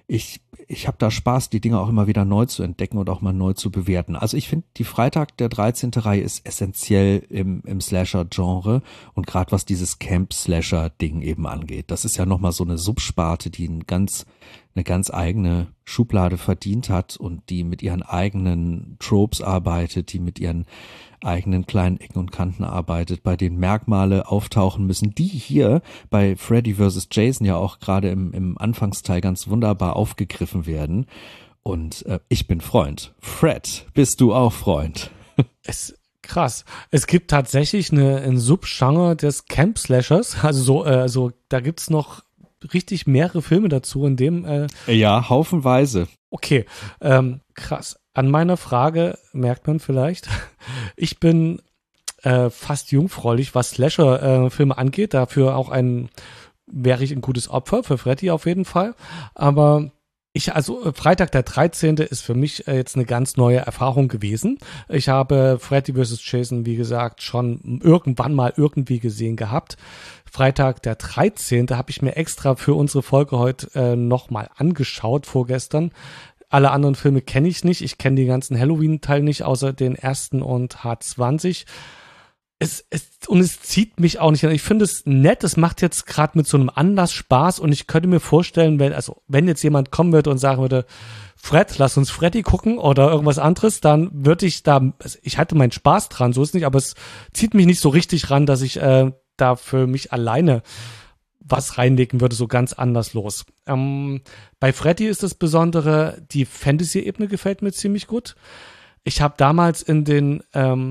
S5: ich habe da Spaß, die Dinge auch immer wieder neu zu entdecken und auch mal neu zu bewerten. Also ich finde, die Freitag der 13. Reihe ist essentiell im Slasher-Genre und gerade was dieses Camp-Slasher-Ding eben angeht. Das ist ja nochmal so eine Subsparte, die eine ganz eigene Schublade verdient hat und die mit ihren eigenen Tropes arbeitet, die mit ihren eigenen kleinen Ecken und Kanten arbeitet, bei denen Merkmale auftauchen müssen, die hier bei Freddy vs. Jason ja auch gerade im Anfangsteil ganz wunderbar aufgegriffen werden. Und ich bin Freund. Fred, bist du auch Freund?
S6: Krass. Es gibt tatsächlich ein Subgenre des Camp-Slashers. Also da gibt's noch richtig mehrere Filme dazu, in dem
S5: ja, haufenweise.
S6: Okay, krass. An meiner Frage merkt man vielleicht, ich bin fast jungfräulich, was Slasher-Filme angeht. Dafür auch wäre ich ein gutes Opfer, für Freddy auf jeden Fall. Aber Freitag der 13. ist für mich jetzt eine ganz neue Erfahrung gewesen. Ich habe Freddy vs. Jason, wie gesagt, schon irgendwann mal irgendwie gesehen gehabt. Freitag der 13. habe ich mir extra für unsere Folge heute nochmal angeschaut, vorgestern. Alle anderen Filme kenne ich nicht. Ich kenne die ganzen Halloween-Teile nicht, außer den ersten und H20. Es zieht mich auch nicht an. Ich finde es nett. Es macht jetzt gerade mit so einem Anlass Spaß und ich könnte mir vorstellen, wenn jetzt jemand kommen würde und sagen würde, Fred, lass uns Freddy gucken oder irgendwas anderes, dann würde ich ich hatte meinen Spaß dran, so ist es nicht, aber es zieht mich nicht so richtig ran, dass ich da für mich alleine was reinlegen würde, so ganz anders los. Bei Freddy ist das Besondere, die Fantasy-Ebene gefällt mir ziemlich gut. Ich habe damals in den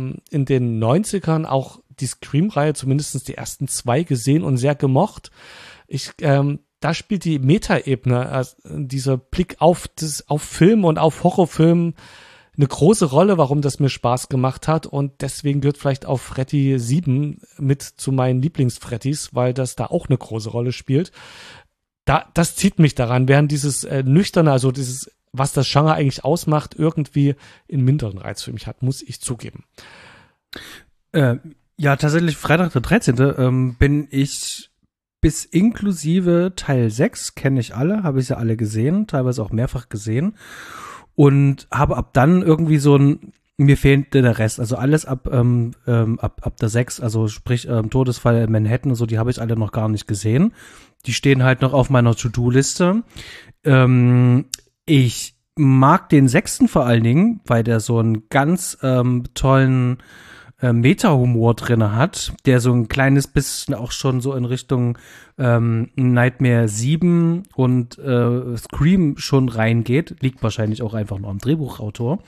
S6: 90ern auch die Scream-Reihe, zumindest die ersten 2 gesehen und sehr gemocht. Da spielt die Meta-Ebene, dieser Blick auf Film und auf Horrorfilm eine große Rolle, warum das mir Spaß gemacht hat und deswegen gehört vielleicht auch Freddy 7 mit zu meinen Lieblings-Freddys, weil das da auch eine große Rolle spielt. Das zieht mich daran, während dieses Nüchterne, also dieses, was das Genre eigentlich ausmacht, irgendwie einen minderen Reiz für mich hat, muss ich zugeben.
S4: Ja, tatsächlich Freitag der 13. Bin ich bis inklusive Teil 6, kenne ich alle, habe ich ja alle gesehen, teilweise auch mehrfach gesehen. Und habe ab dann irgendwie mir fehlt der Rest, also alles ab der 6, also sprich Todesfall in Manhattan und so, die habe ich alle noch gar nicht gesehen. Die stehen halt noch auf meiner To-Do-Liste. Ich mag den 6. vor allen Dingen, weil der so einen ganz tollen Meta-Humor drinne hat, der so ein kleines bisschen auch schon so in Richtung Nightmare 7 und Scream schon reingeht. Liegt wahrscheinlich auch einfach nur am Drehbuchautor.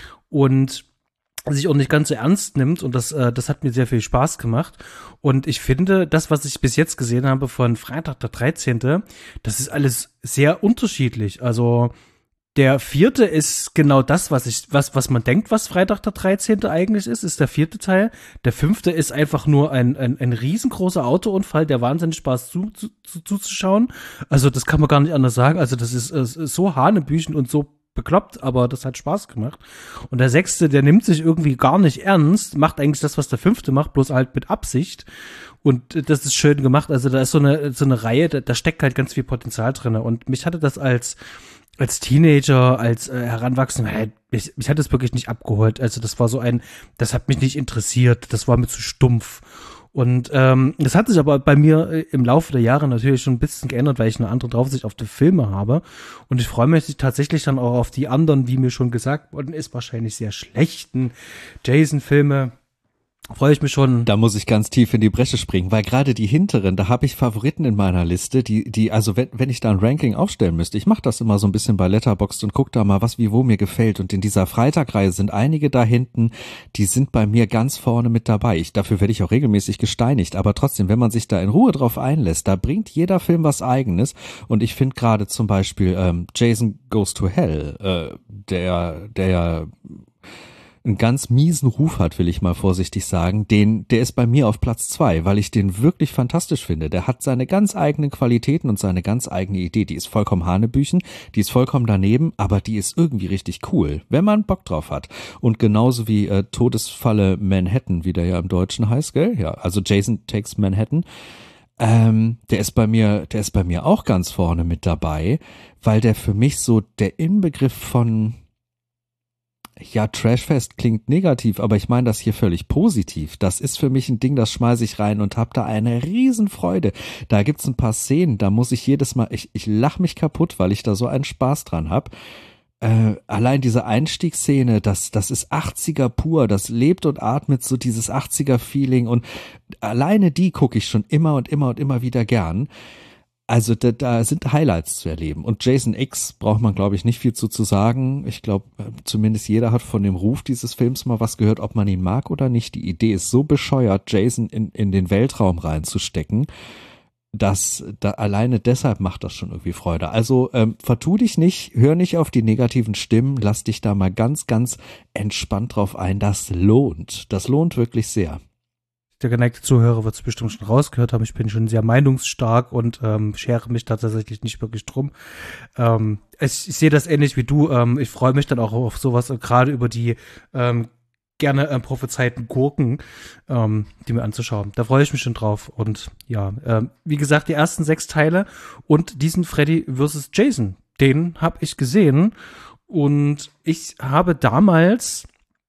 S4: Und sich auch nicht ganz so ernst nimmt. Und das hat mir sehr viel Spaß gemacht. Und ich finde, das, was ich bis jetzt gesehen habe von Freitag der 13., das ist alles sehr unterschiedlich. Also der 4. ist genau das, was man denkt, was Freitag der 13. eigentlich ist der 4. Teil. Der 5. ist einfach nur ein riesengroßer Autounfall, der wahnsinnig Spaß zuzuschauen. Also das kann man gar nicht anders sagen. Also das ist so hanebüchen und so bekloppt, aber das hat Spaß gemacht. Und der 6., der nimmt sich irgendwie gar nicht ernst, macht eigentlich das, was der 5. macht, bloß halt mit Absicht. Und das ist schön gemacht. Also da ist so eine Reihe, da steckt halt ganz viel Potenzial drin. Und mich hatte das als Teenager, als Heranwachsender, mich hat das wirklich nicht abgeholt. Also das war das hat mich nicht interessiert, das war mir zu stumpf. Und das hat sich aber bei mir im Laufe der Jahre natürlich schon ein bisschen geändert, weil ich eine andere Draufsicht auf die Filme habe. Und ich freue mich tatsächlich dann auch auf die anderen, wie mir schon gesagt worden ist, wahrscheinlich sehr schlechten Jason-Filme. Freue ich mich schon.
S5: Da muss ich ganz tief in die Bresche springen, weil gerade die hinteren, da habe ich Favoriten in meiner Liste, die also wenn ich da ein Ranking aufstellen müsste, ich mache das immer so ein bisschen bei Letterboxd und gucke da mal, was wie wo mir gefällt. Und in dieser Freitagreihe sind einige da hinten, die sind bei mir ganz vorne mit dabei. Dafür werde ich auch regelmäßig gesteinigt, aber trotzdem, wenn man sich da in Ruhe drauf einlässt, da bringt jeder Film was Eigenes. Und ich finde gerade zum Beispiel Jason Goes to Hell, der ja einen ganz miesen Ruf hat, will ich mal vorsichtig sagen, der ist bei mir auf Platz 2, weil ich den wirklich fantastisch finde. Der hat seine ganz eigenen Qualitäten und seine ganz eigene Idee. Die ist vollkommen hanebüchen, die ist vollkommen daneben, aber die ist irgendwie richtig cool, wenn man Bock drauf hat. Und genauso wie Todesfalle Manhattan, wie der ja im Deutschen heißt, gell? Ja, also Jason Takes Manhattan. Der ist bei mir auch ganz vorne mit dabei, weil der für mich so der Inbegriff von, ja, Trashfest klingt negativ, aber ich meine das hier völlig positiv. Das ist für mich ein Ding, das schmeiße ich rein und hab da eine Riesenfreude. Da gibt's ein paar Szenen, da muss ich jedes Mal, ich lach mich kaputt, weil ich da so einen Spaß dran hab. Allein diese Einstiegsszene, das ist 80er pur, das lebt und atmet so dieses 80er Feeling und alleine die gucke ich schon immer und immer und immer wieder gern. Also da sind Highlights zu erleben. Und Jason X braucht man, glaube ich, nicht viel zu sagen. Ich glaube, zumindest jeder hat von dem Ruf dieses Films mal was gehört, ob man ihn mag oder nicht. Die Idee ist so bescheuert, Jason in den Weltraum reinzustecken, dass da alleine deshalb macht das schon irgendwie Freude. Also vertu dich nicht, hör nicht auf die negativen Stimmen, lass dich da mal ganz, ganz entspannt drauf ein. Das lohnt wirklich sehr.
S4: Der geneigte Zuhörer wird es bestimmt schon rausgehört haben. Ich bin schon sehr meinungsstark und schere mich da tatsächlich nicht wirklich drum. Ich sehe das ähnlich wie du. Ich freue mich dann auch auf sowas, gerade über die gerne prophezeiten Gurken, die mir anzuschauen. Da freue ich mich schon drauf. Und ja, wie gesagt, die ersten 6 Teile und diesen Freddy vs. Jason, den habe ich gesehen. Und ich habe damals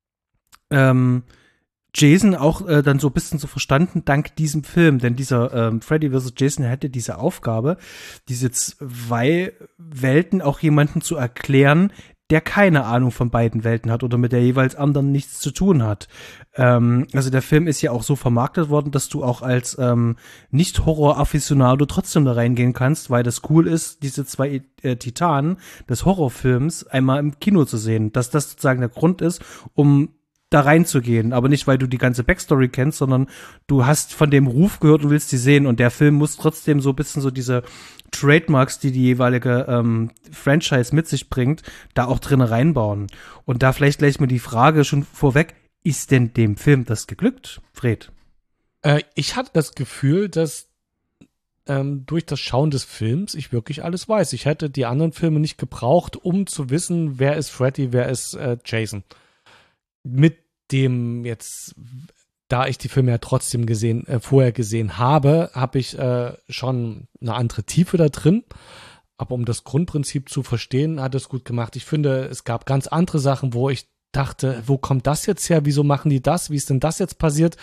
S4: Jason auch dann so ein bisschen so verstanden dank diesem Film, denn dieser Freddy vs. Jason hätte diese Aufgabe, diese 2 Welten auch jemanden zu erklären, der keine Ahnung von beiden Welten hat oder mit der jeweils anderen nichts zu tun hat. Also der Film ist ja auch so vermarktet worden, dass du auch als Nicht-Horror-Afficionado trotzdem da reingehen kannst, weil das cool ist, diese 2 Titanen des Horrorfilms einmal im Kino zu sehen. Dass das sozusagen der Grund ist, um da reinzugehen, aber nicht, weil du die ganze Backstory kennst, sondern du hast von dem Ruf gehört und willst die sehen und der Film muss trotzdem so ein bisschen so diese Trademarks, die jeweilige Franchise mit sich bringt, da auch drin reinbauen. Und da vielleicht gleich mal die Frage schon vorweg, ist denn dem Film das geglückt, Fred?
S6: Ich hatte das Gefühl, dass durch das Schauen des Films ich wirklich alles weiß. Ich hätte die anderen Filme nicht gebraucht, um zu wissen, wer ist Freddy, wer ist Jason. Mit dem jetzt, da ich die Filme ja trotzdem vorher gesehen habe, habe ich schon eine andere Tiefe da drin. Aber um das Grundprinzip zu verstehen, hat es gut gemacht. Ich finde, es gab ganz andere Sachen, wo ich dachte, wo kommt das jetzt her? Wieso machen die das? Wie ist denn das jetzt passiert?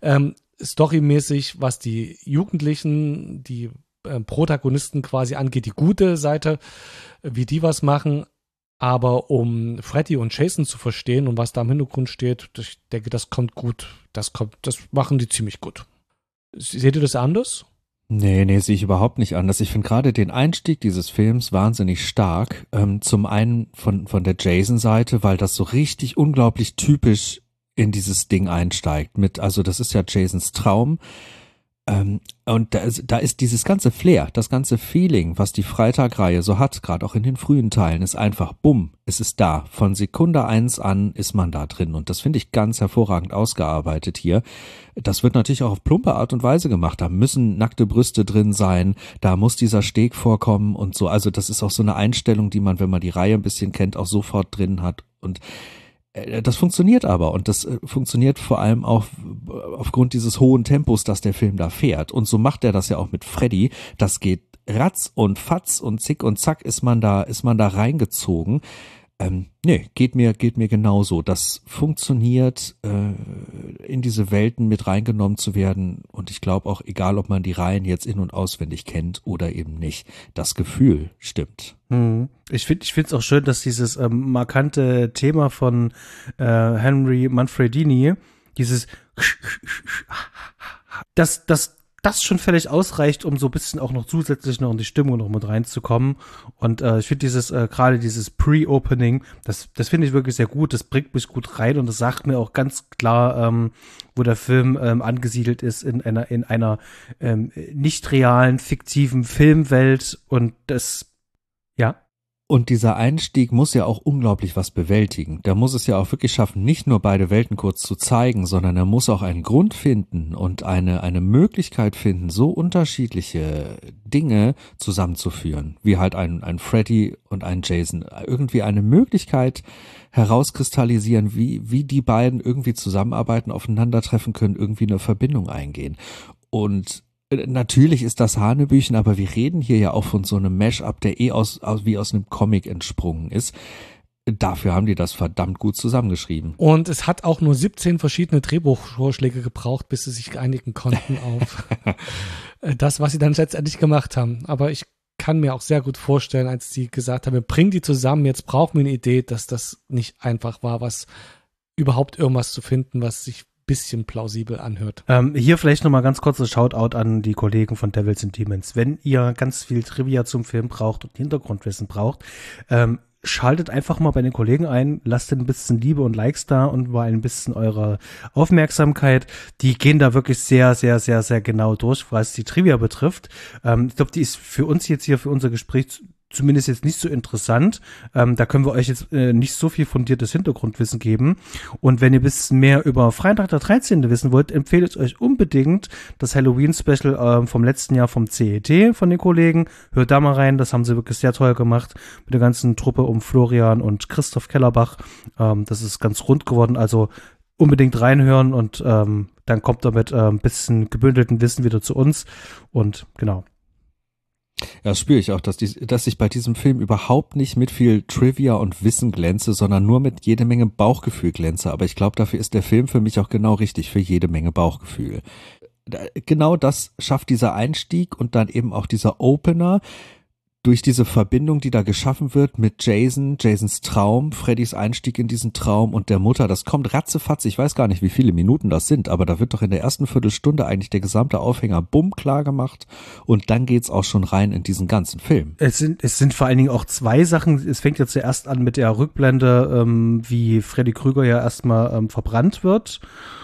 S6: Storymäßig, was die Jugendlichen, die Protagonisten quasi angeht, die gute Seite, wie die was machen. Aber um Freddy und Jason zu verstehen und was da im Hintergrund steht, ich denke, das kommt gut. Das machen die ziemlich gut. Seht ihr das anders?
S5: Nee, sehe ich überhaupt nicht anders. Ich finde gerade den Einstieg dieses Films wahnsinnig stark. Zum einen von der Jason-Seite, weil das so richtig unglaublich typisch in dieses Ding einsteigt. Also das ist ja Jasons Traum. Und da ist dieses ganze Flair, das ganze Feeling, was die Freitag-Reihe so hat, gerade auch in den frühen Teilen, ist einfach bumm, es ist da. Von Sekunde 1 an ist man da drin und das finde ich ganz hervorragend ausgearbeitet hier. Das wird natürlich auch auf plumpe Art und Weise gemacht. Da müssen nackte Brüste drin sein, da muss dieser Steg vorkommen und so. Also das ist auch so eine Einstellung, die man, wenn man die Reihe ein bisschen kennt, auch sofort drin hat und das funktioniert aber und das funktioniert vor allem auch aufgrund dieses hohen Tempos, das der Film da fährt. Und so macht er das ja auch mit Freddy. Das geht ratz und fatz und zick und zack ist man da reingezogen. Geht mir genauso. Das funktioniert, in diese Welten mit reingenommen zu werden. Und ich glaube auch, egal ob man die Reihen jetzt in- und auswendig kennt oder eben nicht, das Gefühl stimmt.
S4: Ich finde es auch schön, dass dieses markante Thema von Henry Manfredini, dieses das schon völlig ausreicht, um so ein bisschen auch noch zusätzlich noch in die Stimmung noch mit reinzukommen. Und ich finde gerade dieses Pre-Opening, das finde ich wirklich sehr gut. Das bringt mich gut rein und das sagt mir auch ganz klar, wo der Film angesiedelt ist in einer nicht realen, fiktiven Filmwelt und das, ja.
S5: Und dieser Einstieg muss ja auch unglaublich was bewältigen. Der muss es ja auch wirklich schaffen, nicht nur beide Welten kurz zu zeigen, sondern er muss auch einen Grund finden und eine Möglichkeit finden, so unterschiedliche Dinge zusammenzuführen, wie halt ein Freddy und ein Jason. Irgendwie eine Möglichkeit herauskristallisieren, wie die beiden irgendwie zusammenarbeiten, aufeinandertreffen können, irgendwie eine Verbindung eingehen. Und Natürlich ist das Hanebüchen, aber wir reden hier ja auch von so einem Mash-up, der wie aus einem Comic entsprungen ist. Dafür haben die das verdammt gut zusammengeschrieben.
S6: Und es hat auch nur 17 verschiedene Drehbuchvorschläge gebraucht, bis sie sich einigen konnten auf das, was sie dann letztendlich gemacht haben. Aber ich kann mir auch sehr gut vorstellen, als sie gesagt haben, wir bringen die zusammen, jetzt brauchen wir eine Idee, dass das nicht einfach war, was überhaupt irgendwas zu finden, was sich bisschen plausibel anhört.
S4: Hier vielleicht nochmal ganz kurzes Shoutout an die Kollegen von Devils and Demons. Wenn ihr ganz viel Trivia zum Film braucht und Hintergrundwissen braucht, schaltet einfach mal bei den Kollegen ein, lasst ein bisschen Liebe und Likes da und mal ein bisschen eure Aufmerksamkeit. Die gehen da wirklich sehr, sehr, sehr, sehr genau durch, was die Trivia betrifft. Ich glaube, die ist für uns jetzt hier, für unser Gespräch zumindest jetzt nicht so interessant. Da können wir euch jetzt nicht so viel fundiertes Hintergrundwissen geben. Und wenn ihr ein bisschen mehr über Freitag der 13. wissen wollt, empfehle ich euch unbedingt das Halloween-Special vom letzten Jahr vom CET von den Kollegen. Hört da mal rein, das haben sie wirklich sehr toll gemacht mit der ganzen Truppe um Florian und Christoph Kellerbach. Das ist ganz rund geworden, also unbedingt reinhören und dann kommt ihr mit ein bisschen gebündeltem Wissen wieder zu uns und genau.
S5: Ja, das spüre ich auch, dass ich bei diesem Film überhaupt nicht mit viel Trivia und Wissen glänze, sondern nur mit jede Menge Bauchgefühl glänze. Aber ich glaube, dafür ist der Film für mich auch genau richtig, für jede Menge Bauchgefühl. Genau das schafft dieser Einstieg und dann eben auch dieser Opener durch diese Verbindung, die da geschaffen wird mit Jasons Traum, Freddys Einstieg in diesen Traum und der Mutter. Das kommt ratzefatz, ich weiß gar nicht, wie viele Minuten das sind, aber da wird doch in der ersten Viertelstunde eigentlich der gesamte Aufhänger bumm klar gemacht und dann geht's auch schon rein in diesen ganzen Film.
S4: Es sind vor allen Dingen auch zwei Sachen. Es fängt ja zuerst an mit der Rückblende, wie Freddy Krüger ja erstmal verbrannt wird.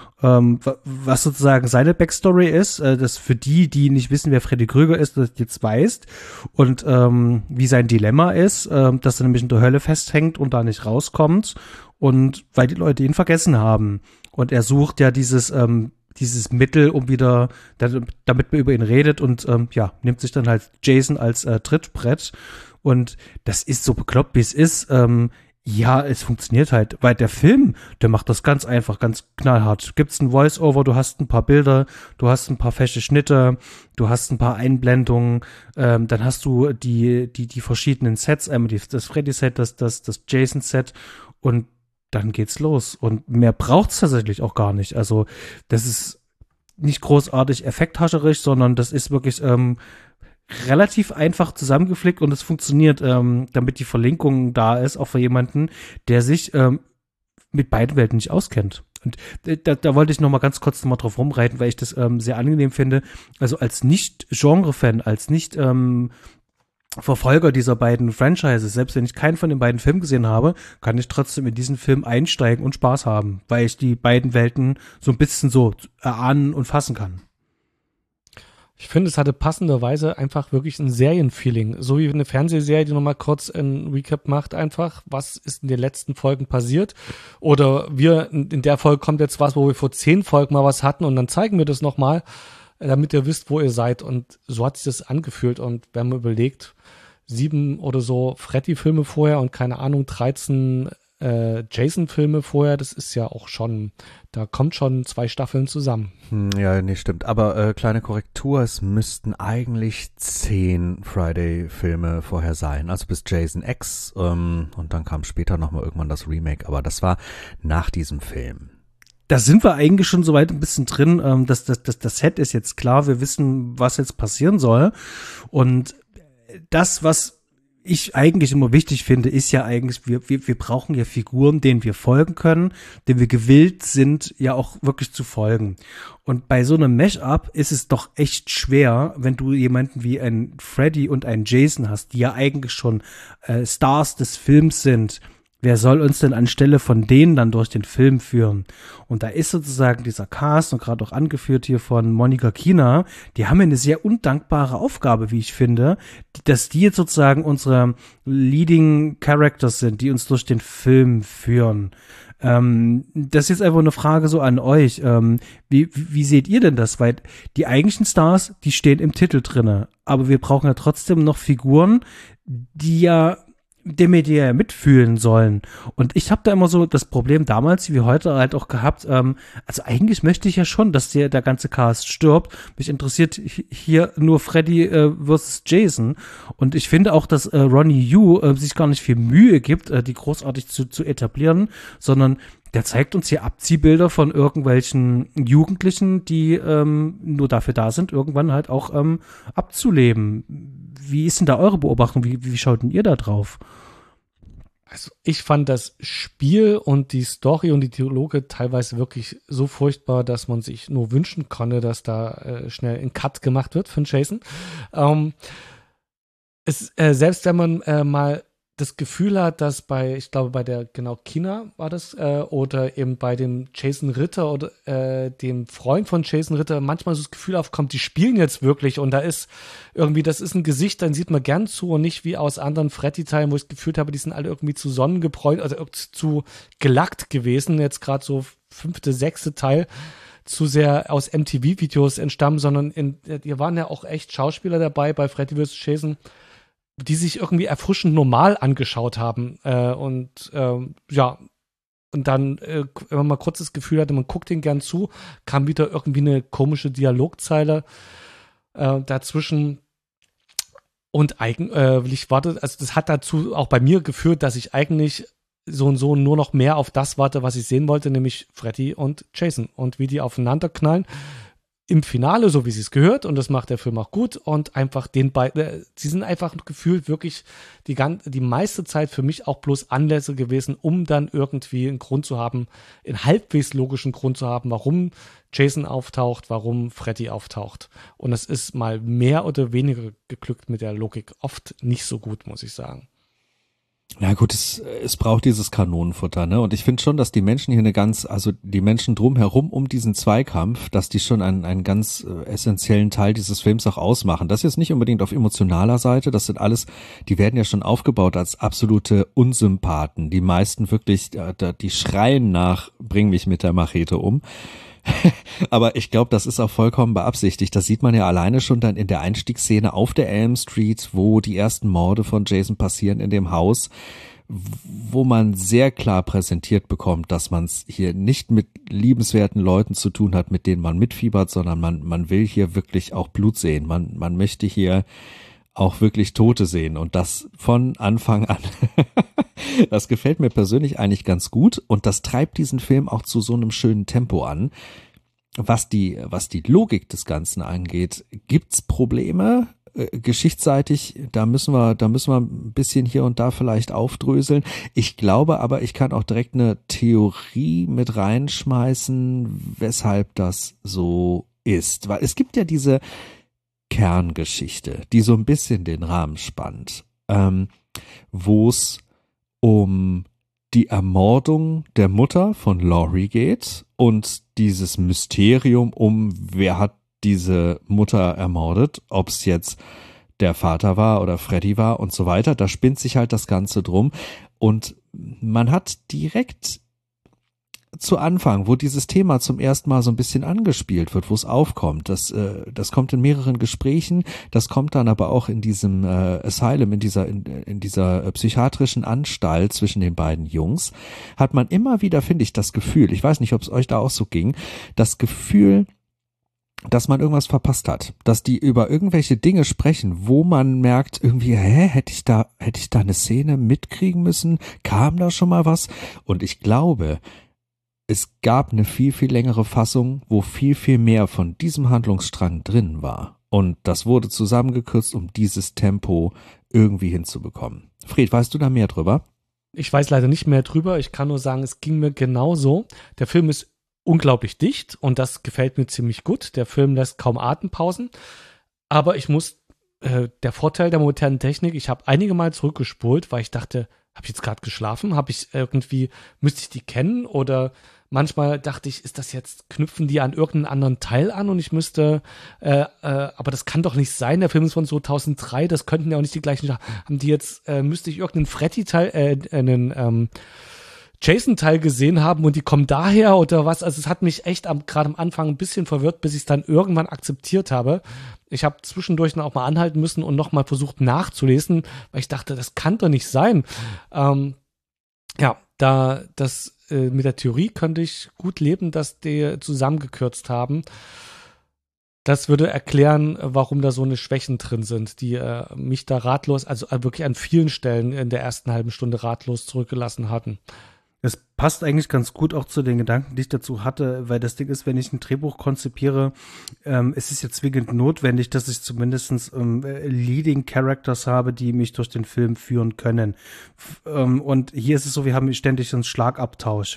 S4: Was sozusagen seine Backstory ist, das für die nicht wissen, wer Freddy Krüger ist, das jetzt weißt und wie sein Dilemma ist, dass er nämlich in der Hölle festhängt und da nicht rauskommt und weil die Leute ihn vergessen haben und er sucht ja dieses Mittel, um wieder, damit man über ihn redet und nimmt sich dann halt Jason als Trittbrett und das ist so bekloppt, wie es ist, ja, es funktioniert halt, weil der Film, der macht das ganz einfach, ganz knallhart. Gibt's ein Voice-Over, du hast ein paar Bilder, du hast ein paar fesche Schnitte, du hast ein paar Einblendungen, dann hast du die verschiedenen Sets, einmal das Freddy-Set, das Jason-Set und dann geht's los. Und mehr braucht's tatsächlich auch gar nicht. Also, das ist nicht großartig effekthascherisch, sondern das ist wirklich, relativ einfach zusammengeflickt und es funktioniert, damit die Verlinkung da ist, auch für jemanden, der sich mit beiden Welten nicht auskennt. Und da wollte ich noch mal ganz kurz mal drauf rumreiten, weil ich das sehr angenehm finde. Also als Nicht-Genre-Fan, als nicht Verfolger dieser beiden Franchises, selbst wenn ich keinen von den beiden Filmen gesehen habe, kann ich trotzdem in diesen Film einsteigen und Spaß haben, weil ich die beiden Welten so ein bisschen so erahnen und fassen kann.
S6: Ich finde, es hatte passenderweise einfach wirklich ein Serienfeeling. So wie eine Fernsehserie, die nochmal kurz ein Recap macht einfach. Was ist in den letzten Folgen passiert? Oder in der Folge kommt jetzt was, wo wir vor 10 Folgen mal was hatten und dann zeigen wir das nochmal, damit ihr wisst, wo ihr seid. Und so hat sich das angefühlt. Und wenn man überlegt, 7 oder so Freddy-Filme vorher und keine Ahnung, 13 Jason-Filme vorher, das ist ja auch schon, da kommt schon 2 Staffeln zusammen.
S7: Ja, nee, stimmt. Aber kleine Korrektur, es müssten eigentlich 10 Friday-Filme vorher sein. Also bis Jason X und dann kam später nochmal irgendwann das Remake. Aber das war nach diesem Film.
S4: Da sind wir eigentlich schon soweit ein bisschen drin. Das Set ist jetzt klar, wir wissen, was jetzt passieren soll. Und das, was ich eigentlich immer wichtig finde, ist ja eigentlich, wir brauchen ja Figuren, denen wir folgen können, denen wir gewillt sind, ja auch wirklich zu folgen. Und bei so einem Mash-up ist es doch echt schwer, wenn du jemanden wie ein Freddy und einen Jason hast, die ja eigentlich schon Stars des Films sind. Wer soll uns denn anstelle von denen dann durch den Film führen? Und da ist sozusagen dieser Cast und gerade auch angeführt hier von Monica Kina, die haben eine sehr undankbare Aufgabe, wie ich finde, dass die jetzt sozusagen unsere Leading Characters sind, die uns durch den Film führen. Das ist jetzt einfach eine Frage so an euch. Wie seht ihr denn das? Weil die eigentlichen Stars, die stehen im Titel drinne, aber wir brauchen ja trotzdem noch Figuren, die ja dem wir die ja mitfühlen sollen. Und ich habe da immer so das Problem damals, wie heute halt auch gehabt, also eigentlich möchte ich ja schon, dass der ganze Cast stirbt. Mich interessiert hier nur Freddy versus Jason. Und ich finde auch, dass Ronnie Yu sich gar nicht viel Mühe gibt, die großartig zu etablieren, sondern der zeigt uns hier Abziehbilder von irgendwelchen Jugendlichen, die nur dafür da sind, irgendwann halt auch abzuleben. Wie ist denn da eure Beobachtung? Wie schaut denn ihr da drauf?
S6: Also ich fand das Spiel und die Story und die Dialoge teilweise wirklich so furchtbar, dass man sich nur wünschen konnte, dass da schnell ein Cut gemacht wird von Jason. Selbst wenn man mal das Gefühl hat, dass ich glaube bei der, genau, Kina war das, oder eben bei dem Jason Ritter oder dem Freund von Jason Ritter manchmal so das Gefühl aufkommt, die spielen jetzt wirklich und da ist irgendwie, das ist ein Gesicht, dann sieht man gern zu und nicht wie aus anderen Freddy-Teilen, wo ich das Gefühl habe, die sind alle irgendwie zu sonnengebräunt, also zu gelackt gewesen, jetzt gerade so 5., 6. Teil, zu sehr aus MTV-Videos entstammen, sondern hier waren ja auch echt Schauspieler dabei bei Freddy vs. Jason, die sich irgendwie erfrischend normal angeschaut haben. Und dann, wenn man mal kurz das Gefühl hatte, man guckt den gern zu, kam wieder irgendwie eine komische Dialogzeile dazwischen. Und eigentlich also das hat dazu auch bei mir geführt, dass ich eigentlich so und so nur noch mehr auf das warte, was ich sehen wollte, nämlich Freddy und Jason und wie die aufeinander knallen. Im Finale, so wie sie es gehört, und das macht der Film auch gut, und einfach den beiden, sie sind einfach gefühlt wirklich die meiste Zeit für mich auch bloß Anlässe gewesen, um dann irgendwie einen Grund zu haben, einen halbwegs logischen Grund zu haben, warum Jason auftaucht, warum Freddy auftaucht. Und es ist mal mehr oder weniger geglückt mit der Logik. Oft nicht so gut, muss ich sagen.
S5: Ja gut, es braucht dieses Kanonenfutter, ne? Und ich finde schon, dass die Menschen hier also die Menschen drumherum um diesen Zweikampf, dass die schon einen ganz essentiellen Teil dieses Films auch ausmachen. Das ist nicht unbedingt auf emotionaler Seite, das sind alles, die werden ja schon aufgebaut als absolute Unsympathen. Die meisten wirklich, die schreien nach, bring mich mit der Machete um. Aber ich glaube, das ist auch vollkommen beabsichtigt. Das sieht man ja alleine schon dann in der Einstiegsszene auf der Elm Street, wo die ersten Morde von Jason passieren in dem Haus, wo man sehr klar präsentiert bekommt, dass man es hier nicht mit liebenswerten Leuten zu tun hat, mit denen man mitfiebert, sondern man will hier wirklich auch Blut sehen. Man möchte hier auch wirklich Tote sehen und das von Anfang an. Das gefällt mir persönlich eigentlich ganz gut und das treibt diesen Film auch zu so einem schönen Tempo an. Was die Logik des Ganzen angeht, gibt's Probleme geschichtsseitig, da müssen wir ein bisschen hier und da vielleicht aufdröseln. Ich glaube aber, ich kann auch direkt eine Theorie mit reinschmeißen, weshalb das so ist. Weil es gibt ja diese Kerngeschichte, die so ein bisschen den Rahmen spannt, wo es um die Ermordung der Mutter von Laurie geht und dieses Mysterium wer hat diese Mutter ermordet, ob es jetzt der Vater war oder Freddy war und so weiter. Da spinnt sich halt das Ganze drum und man hat direkt zu Anfang, wo dieses Thema zum ersten Mal so ein bisschen angespielt wird, wo es aufkommt, das kommt in mehreren Gesprächen, das kommt dann aber auch in diesem Asylum, in dieser psychiatrischen Anstalt zwischen den beiden Jungs, hat man immer wieder, finde ich, das Gefühl, ich weiß nicht, ob es euch da auch so ging, das Gefühl, dass man irgendwas verpasst hat, dass die über irgendwelche Dinge sprechen, wo man merkt, irgendwie, hätte ich da eine Szene mitkriegen müssen, kam da schon mal was? Und ich glaube, es gab eine viel, viel längere Fassung, wo viel, viel mehr von diesem Handlungsstrang drin war. Und das wurde zusammengekürzt, um dieses Tempo irgendwie hinzubekommen. Fred, weißt du da mehr drüber?
S6: Ich weiß leider nicht mehr drüber. Ich kann nur sagen, es ging mir genauso. Der Film ist unglaublich dicht und das gefällt mir ziemlich gut. Der Film lässt kaum Atempausen. Aber der Vorteil der modernen Technik, ich habe einige Mal zurückgespult, weil ich dachte, habe ich jetzt gerade geschlafen? Müsste ich die kennen? Oder manchmal dachte ich, knüpfen die an irgendeinen anderen Teil an und ich müsste, aber das kann doch nicht sein, der Film ist von 2003, das könnten ja auch nicht die gleichen, haben die jetzt, müsste ich irgendeinen Freddy-Teil, einen Jason-Teil gesehen haben und die kommen daher oder was. Also es hat mich echt gerade am Anfang ein bisschen verwirrt, bis ich es dann irgendwann akzeptiert habe. Ich habe zwischendurch dann auch mal anhalten müssen und nochmal versucht nachzulesen, weil ich dachte, das kann doch nicht sein. Mit der Theorie könnte ich gut leben, dass die zusammengekürzt haben. Das würde erklären, warum da so eine Schwächen drin sind, die mich da ratlos, also wirklich an vielen Stellen in der ersten halben Stunde ratlos zurückgelassen hatten.
S4: Es passt eigentlich ganz gut auch zu den Gedanken, die ich dazu hatte, weil das Ding ist, wenn ich ein Drehbuch konzipiere, es ist ja zwingend notwendig, dass ich zumindest Leading Characters habe, die mich durch den Film führen können. Und hier ist es so, wir haben ständig einen Schlagabtausch.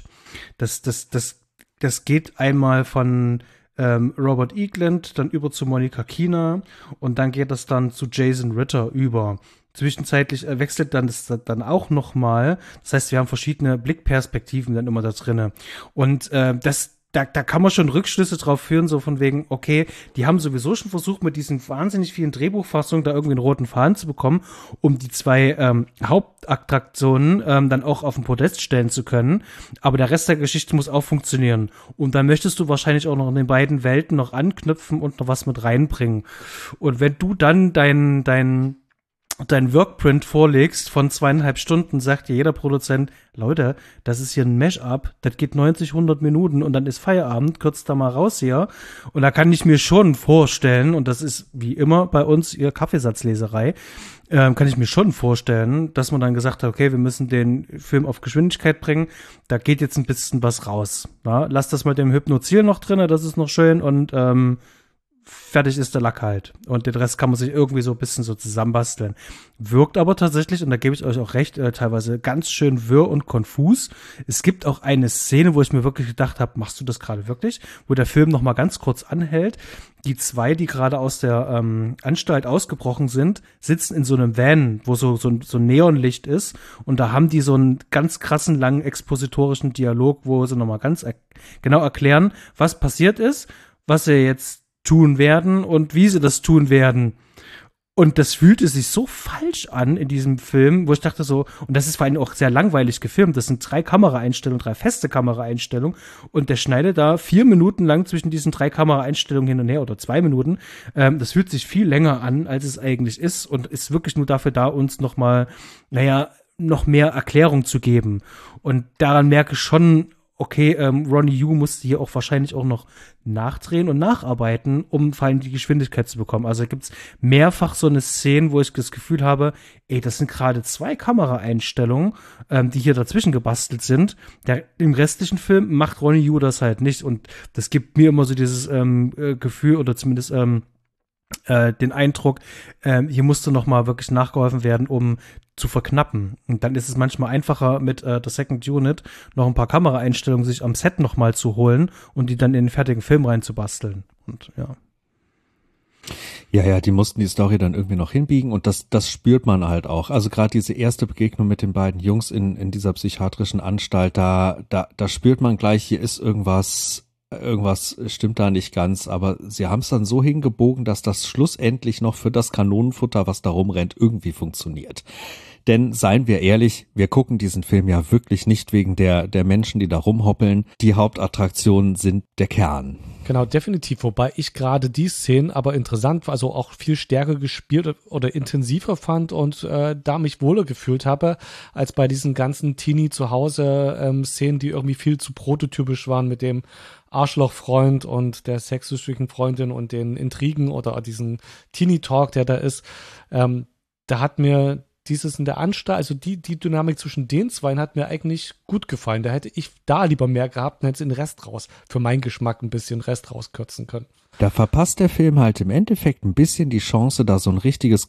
S4: Das geht einmal von Robert Englund, dann über zu Monica Keena und dann geht das dann zu Jason Ritter über. Zwischenzeitlich wechselt dann das dann auch noch mal. Das heißt, wir haben verschiedene Blickperspektiven dann immer da drinne. Und da kann man schon Rückschlüsse drauf führen, so von wegen, okay, die haben sowieso schon versucht, mit diesen wahnsinnig vielen Drehbuchfassungen da irgendwie einen roten Faden zu bekommen, um die zwei Hauptattraktionen dann auch auf den Podest stellen zu können. Aber der Rest der Geschichte muss auch funktionieren. Und dann möchtest du wahrscheinlich auch noch in den beiden Welten noch anknüpfen und noch was mit reinbringen. Und wenn du dann dein Workprint vorlegst von 2,5 Stunden, sagt dir jeder Produzent, Leute, das ist hier ein Mash-up, das geht 90, 100 Minuten und dann ist Feierabend, kürzt da mal raus hier. Und da kann ich mir schon vorstellen, und das ist wie immer bei uns ihr Kaffeesatzleserei, kann ich mir schon vorstellen, dass man dann gesagt hat, okay, wir müssen den Film auf Geschwindigkeit bringen, da geht jetzt ein bisschen was raus. Ja, lass das mit dem Hypnoziel noch drin, das ist noch schön und fertig ist der Lack halt. Und den Rest kann man sich irgendwie so ein bisschen so zusammenbasteln. Wirkt aber tatsächlich, und da gebe ich euch auch recht, teilweise ganz schön wirr und konfus. Es gibt auch eine Szene, wo ich mir wirklich gedacht habe, machst du das gerade wirklich? Wo der Film noch mal ganz kurz anhält. Die zwei, die gerade aus der Anstalt ausgebrochen sind, sitzen in so einem Van, wo so ein Neonlicht ist. Und da haben die so einen ganz krassen, langen expositorischen Dialog, wo sie noch mal ganz genau erklären, was passiert ist, was sie jetzt tun werden und wie sie das tun werden. Und das fühlte sich so falsch an in diesem Film, wo ich dachte so, und das ist vor allem auch sehr langweilig gefilmt, das sind 3 Kameraeinstellungen, 3 feste Kameraeinstellungen und der schneidet da 4 Minuten lang zwischen diesen 3 Kameraeinstellungen hin und her oder 2 Minuten. Das fühlt sich viel länger an, als es eigentlich ist und ist wirklich nur dafür da, uns noch mal, noch mehr Erklärung zu geben. Und daran merke ich schon, okay, Ronnie Yu musste hier auch wahrscheinlich auch noch nachdrehen und nacharbeiten, um vor allem die Geschwindigkeit zu bekommen. Also gibt's mehrfach so eine Szene, wo ich das Gefühl habe, das sind gerade 2 Kameraeinstellungen, die hier dazwischen gebastelt sind. Im restlichen Film macht Ronnie Yu das halt nicht und das gibt mir immer so dieses Gefühl oder zumindest den Eindruck, hier musste noch mal wirklich nachgeholfen werden, um zu verknappen. Und dann ist es manchmal einfacher, mit der Second Unit noch ein paar Kameraeinstellungen sich am Set noch mal zu holen und die dann in den fertigen Film reinzubasteln. Und ja.
S5: Ja, die mussten die Story dann irgendwie noch hinbiegen und das spürt man halt auch. Also gerade diese erste Begegnung mit den beiden Jungs in dieser psychiatrischen Anstalt, da spürt man gleich, hier ist irgendwas stimmt da nicht ganz, aber sie haben es dann so hingebogen, dass das schlussendlich noch für das Kanonenfutter, was da rumrennt, irgendwie funktioniert. Denn seien wir ehrlich, wir gucken diesen Film ja wirklich nicht wegen der Menschen, die da rumhoppeln. Die Hauptattraktionen sind der Kern.
S6: Genau, definitiv. Wobei ich gerade die Szenen aber interessant, also auch viel stärker gespielt oder intensiver fand und da mich wohler gefühlt habe, als bei diesen ganzen Teenie-Zuhause-Szenen, die irgendwie viel zu prototypisch waren mit dem Arschlochfreund und der sexsüchtigen Freundin und den Intrigen oder diesen Teenie-Talk, der da ist. Da hat mir dieses in der Anstalt, also die Dynamik zwischen den zwei hat mir eigentlich gut gefallen. Da hätte ich da lieber mehr gehabt und hätte den Rest raus, für meinen Geschmack ein bisschen Rest rauskürzen können.
S5: Da verpasst der Film halt im Endeffekt ein bisschen die Chance, da so ein richtiges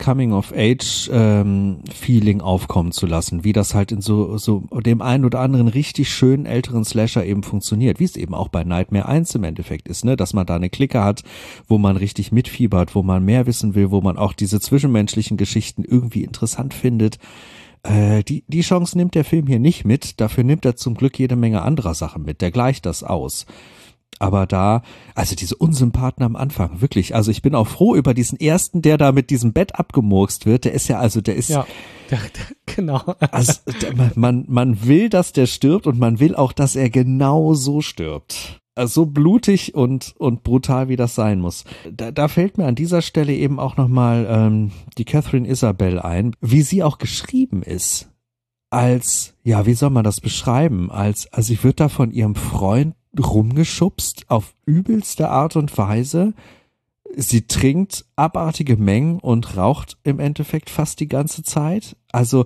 S5: Coming-of-Age-Feeling aufkommen zu lassen, wie das halt in so dem einen oder anderen richtig schönen älteren Slasher eben funktioniert, wie es eben auch bei Nightmare 1 im Endeffekt ist, ne, dass man da eine Clique hat, wo man richtig mitfiebert, wo man mehr wissen will, wo man auch diese zwischenmenschlichen Geschichten irgendwie interessant findet. Die Chance nimmt der Film hier nicht mit, dafür nimmt er zum Glück jede Menge anderer Sachen mit, der gleicht das aus. Aber da, also diese Unsympathen am Anfang, wirklich, also ich bin auch froh über diesen ersten, der da mit diesem Bett abgemurkst wird, der ist,
S6: genau.
S5: Also man will, dass der stirbt und man will auch, dass er genau so stirbt. Also so blutig und brutal, wie das sein muss. Da fällt mir an dieser Stelle eben auch nochmal die Catherine Isabelle ein, wie sie auch geschrieben ist. Als, ja, wie soll man das beschreiben? Also sie wird da von ihrem Freund rumgeschubst auf übelste Art und Weise. Sie trinkt abartige Mengen und raucht im Endeffekt fast die ganze Zeit. Also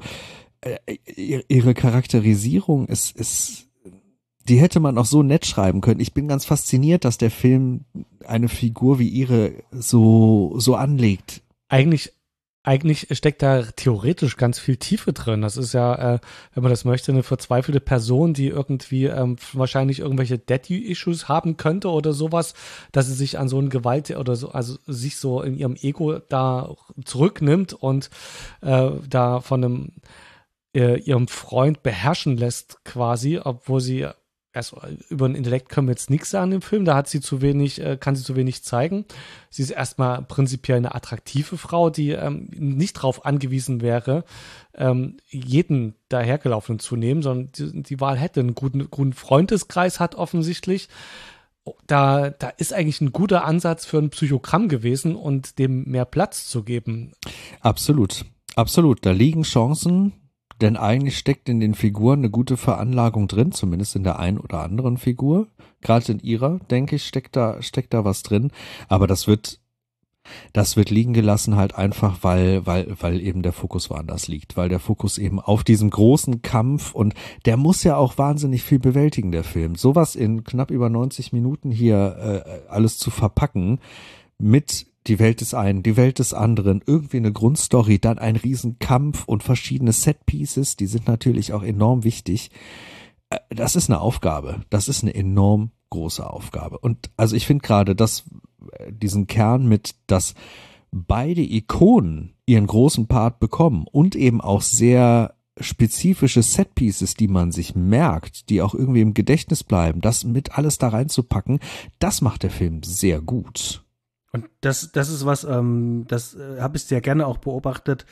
S5: ihre Charakterisierung ist, die hätte man auch so nett schreiben können. Ich bin ganz fasziniert, dass der Film eine Figur wie ihre so anlegt.
S6: Eigentlich steckt da theoretisch ganz viel Tiefe drin. Das ist ja, wenn man das möchte, eine verzweifelte Person, die irgendwie wahrscheinlich irgendwelche Daddy-Issues haben könnte oder sowas, dass sie sich an so eine Gewalt oder so, also sich so in ihrem Ego da zurücknimmt und da von ihrem Freund beherrschen lässt quasi, obwohl sie erst über den Intellekt können wir jetzt nichts sagen im Film, da kann sie zu wenig zeigen. Sie ist erstmal prinzipiell eine attraktive Frau, die nicht darauf angewiesen wäre, jeden dahergelaufenen zu nehmen, sondern die Wahl hätte, einen guten Freundeskreis hat offensichtlich. Da ist eigentlich ein guter Ansatz für ein Psychogramm gewesen und dem mehr Platz zu geben.
S5: Absolut, da liegen Chancen. Denn eigentlich steckt in den Figuren eine gute Veranlagung drin, zumindest in der einen oder anderen Figur. Gerade in ihrer, denke ich, steckt da was drin. Aber das wird liegen gelassen halt einfach, weil eben der Fokus woanders liegt. Weil der Fokus eben auf diesem großen Kampf, und der muss ja auch wahnsinnig viel bewältigen, der Film. Sowas in knapp über 90 Minuten hier alles zu verpacken mit die Welt des einen, die Welt des anderen, irgendwie eine Grundstory, dann ein Riesenkampf und verschiedene Setpieces, die sind natürlich auch enorm wichtig. Das ist eine Aufgabe, das ist eine enorm große Aufgabe. Und also ich finde gerade, dass diesen Kern mit, dass beide Ikonen ihren großen Part bekommen und eben auch sehr spezifische Setpieces, die man sich merkt, die auch irgendwie im Gedächtnis bleiben, das mit alles da reinzupacken, das macht der Film sehr gut.
S4: Und das ist was, das habe ich sehr gerne auch beobachtet,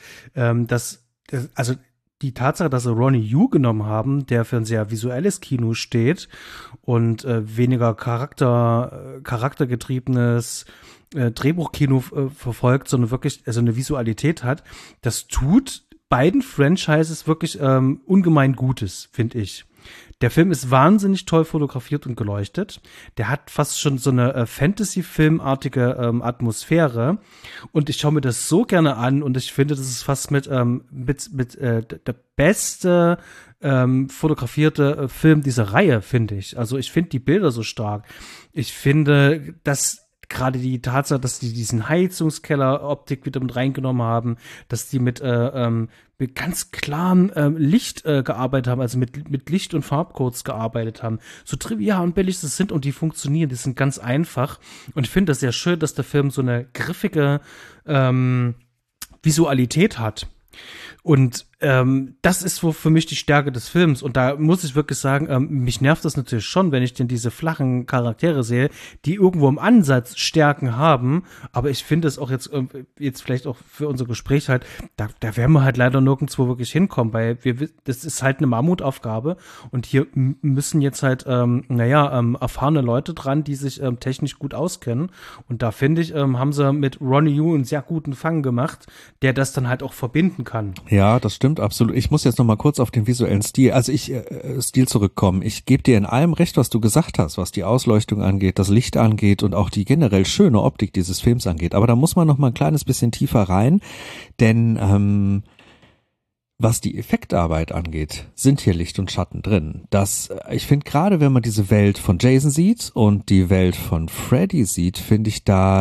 S4: also die Tatsache, dass sie Ronnie Yu genommen haben, der für ein sehr visuelles Kino steht und weniger charaktergetriebenes Drehbuchkino verfolgt, sondern wirklich also eine Visualität hat, das tut beiden Franchises wirklich ungemein Gutes, finde ich. Der Film ist wahnsinnig toll fotografiert und geleuchtet. Der hat fast schon so eine Fantasy-Filmartige Atmosphäre. Und ich schaue mir das so gerne an und ich finde, das ist fast mit der beste fotografierte Film dieser Reihe, finde ich. Also ich finde die Bilder so stark. Ich finde, dass gerade die Tatsache, dass die diesen Heizungskeller-Optik wieder mit reingenommen haben, dass die mit ganz klarem Licht gearbeitet haben, also mit Licht- und Farbcodes gearbeitet haben. So trivial und billig das sind und die funktionieren, die sind ganz einfach. Und ich finde das sehr schön, dass der Film so eine griffige Visualität hat. Und das ist für mich die Stärke des Films. Und da muss ich wirklich sagen, mich nervt das natürlich schon, wenn ich denn diese flachen Charaktere sehe, die irgendwo im Ansatz Stärken haben. Aber ich finde es auch jetzt vielleicht auch für unser Gespräch halt, da werden wir halt leider nirgendwo wirklich hinkommen, weil das ist halt eine Mammutaufgabe. Und hier müssen jetzt halt, erfahrene Leute dran, die sich technisch gut auskennen. Und da finde ich, haben sie mit Ronnie Yu einen sehr guten Fang gemacht, der das dann halt auch verbinden kann.
S5: Ja, das stimmt absolut. Ich muss jetzt noch mal kurz auf den visuellen Stil, Stil zurückkommen. Ich gebe dir in allem recht, was du gesagt hast, was die Ausleuchtung angeht, das Licht angeht und auch die generell schöne Optik dieses Films angeht. Aber da muss man noch mal ein kleines bisschen tiefer rein, denn was die Effektarbeit angeht, sind hier Licht und Schatten drin. Ich finde gerade, wenn man diese Welt von Jason sieht und die Welt von Freddy sieht, finde ich, da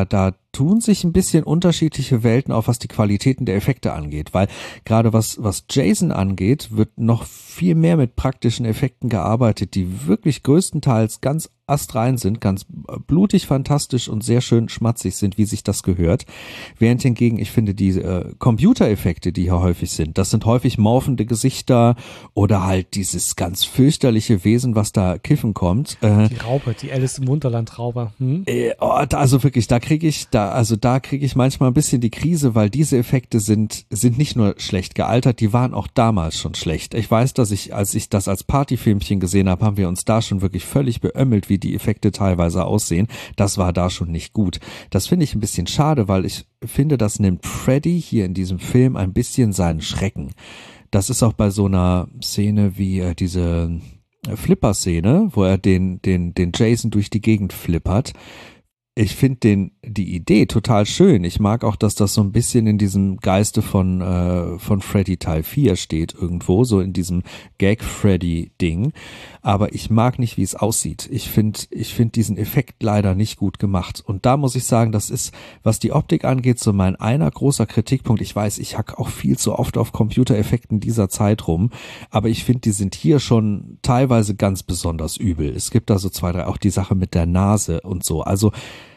S5: tun sich ein bisschen unterschiedliche Welten auf, was die Qualitäten der Effekte angeht, weil gerade was Jason angeht, wird noch viel mehr mit praktischen Effekten gearbeitet, die wirklich größtenteils ganz astrein sind, ganz blutig, fantastisch und sehr schön schmatzig sind, wie sich das gehört. Während hingegen, ich finde, die Computereffekte, die hier häufig sind, das sind häufig morphende Gesichter oder halt dieses ganz fürchterliche Wesen, was da kiffen kommt.
S6: Die Raupe, die Alice im Wunderland Raupe.
S5: Also wirklich, da kriege ich manchmal ein bisschen die Krise, weil diese Effekte sind nicht nur schlecht gealtert, die waren auch damals schon schlecht. Ich weiß, dass als ich das als Partyfilmchen gesehen habe, haben wir uns da schon wirklich völlig beömmelt, wie die Effekte teilweise aussehen. Das war da schon nicht gut. Das finde ich ein bisschen schade, weil ich finde, das nimmt Freddy hier in diesem Film ein bisschen seinen Schrecken. Das ist auch bei so einer Szene wie diese Flipper-Szene, wo er den Jason durch die Gegend flippert. Ich finde die Idee total schön. Ich mag auch, dass das so ein bisschen in diesem Geiste von Freddy Teil 4 steht irgendwo, so in diesem Gag-Freddy-Ding. Aber ich mag nicht, wie es aussieht. Ich finde diesen Effekt leider nicht gut gemacht. Und da muss ich sagen, das ist, was die Optik angeht, so mein einer großer Kritikpunkt. Ich weiß, ich hack auch viel zu oft auf Computereffekten dieser Zeit rum. Aber ich finde, die sind hier schon teilweise ganz besonders übel. Es gibt da so 2, 3, auch die Sache mit der Nase und so. Also,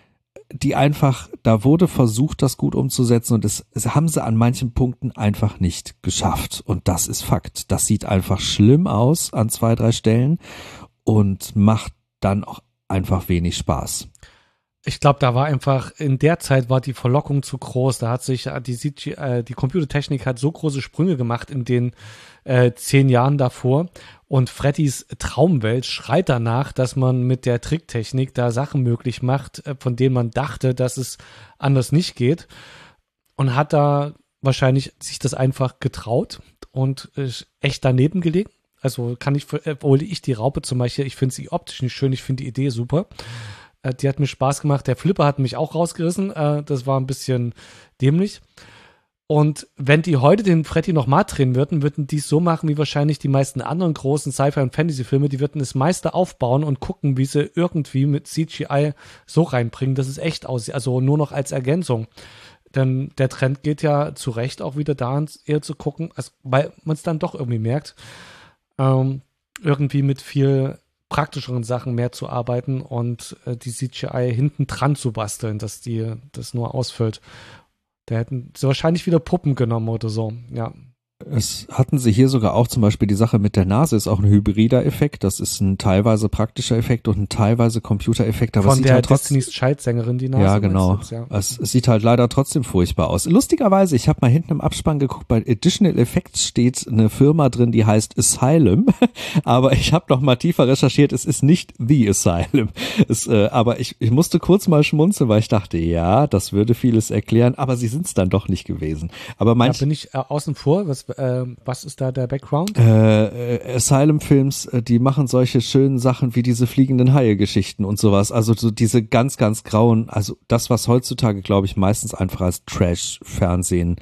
S5: da wurde versucht, das gut umzusetzen und es haben sie an manchen Punkten einfach nicht geschafft. Und das ist Fakt. Das sieht einfach schlimm aus an 2, 3 Stellen und macht dann auch einfach wenig Spaß.
S6: Ich glaube, in der Zeit war die Verlockung zu groß. Da hat sich die Computertechnik hat so große Sprünge gemacht in den 10 Jahren davor. Und Freddys Traumwelt schreit danach, dass man mit der Tricktechnik da Sachen möglich macht, von denen man dachte, dass es anders nicht geht. Und hat da wahrscheinlich sich das einfach getraut und echt daneben gelegen. Also obwohl ich die Raupe zum Beispiel, ich finde sie optisch nicht schön, ich finde die Idee super. Die hat mir Spaß gemacht. Der Flipper hat mich auch rausgerissen. Das war ein bisschen dämlich. Und wenn die heute den Freddy nochmal drehen würden die es so machen, wie wahrscheinlich die meisten anderen großen Sci-Fi- und Fantasy-Filme. Die würden das meiste aufbauen und gucken, wie sie irgendwie mit CGI so reinbringen, dass es echt aussieht. Also nur noch als Ergänzung. Denn der Trend geht ja zu Recht auch wieder dahin, eher zu gucken, also, weil man es dann doch irgendwie merkt, irgendwie mit viel praktischeren Sachen mehr zu arbeiten und die CGI hinten dran zu basteln, dass die das nur ausfüllt. Da hätten sie wahrscheinlich wieder Puppen genommen oder so, ja.
S5: Es hatten sie hier sogar auch zum Beispiel die Sache mit der Nase, ist auch ein hybrider Effekt. Das ist ein teilweise praktischer Effekt und ein teilweise Computereffekt. Aber
S6: von
S5: es sieht
S6: der
S5: halt trotzdem,
S6: Destiny's Child-Sängerin, die Nase.
S5: Ja, genau.
S6: Jetzt, ja.
S5: Es sieht halt leider trotzdem furchtbar aus. Lustigerweise, ich habe mal hinten im Abspann geguckt, bei Additional Effects steht eine Firma drin, die heißt Asylum. Aber ich habe noch mal tiefer recherchiert, es ist nicht The Asylum. Aber ich musste kurz mal schmunzeln, weil ich dachte, ja, das würde vieles erklären, aber sie sind es dann doch nicht gewesen. Aber
S6: da bin ich außen vor, was ist da der Background?
S5: Asylum-Films, die machen solche schönen Sachen wie diese fliegenden Haie-Geschichten und sowas. Also so diese ganz, ganz grauen, also das, was heutzutage, glaube ich, meistens einfach als Trash-Fernsehen,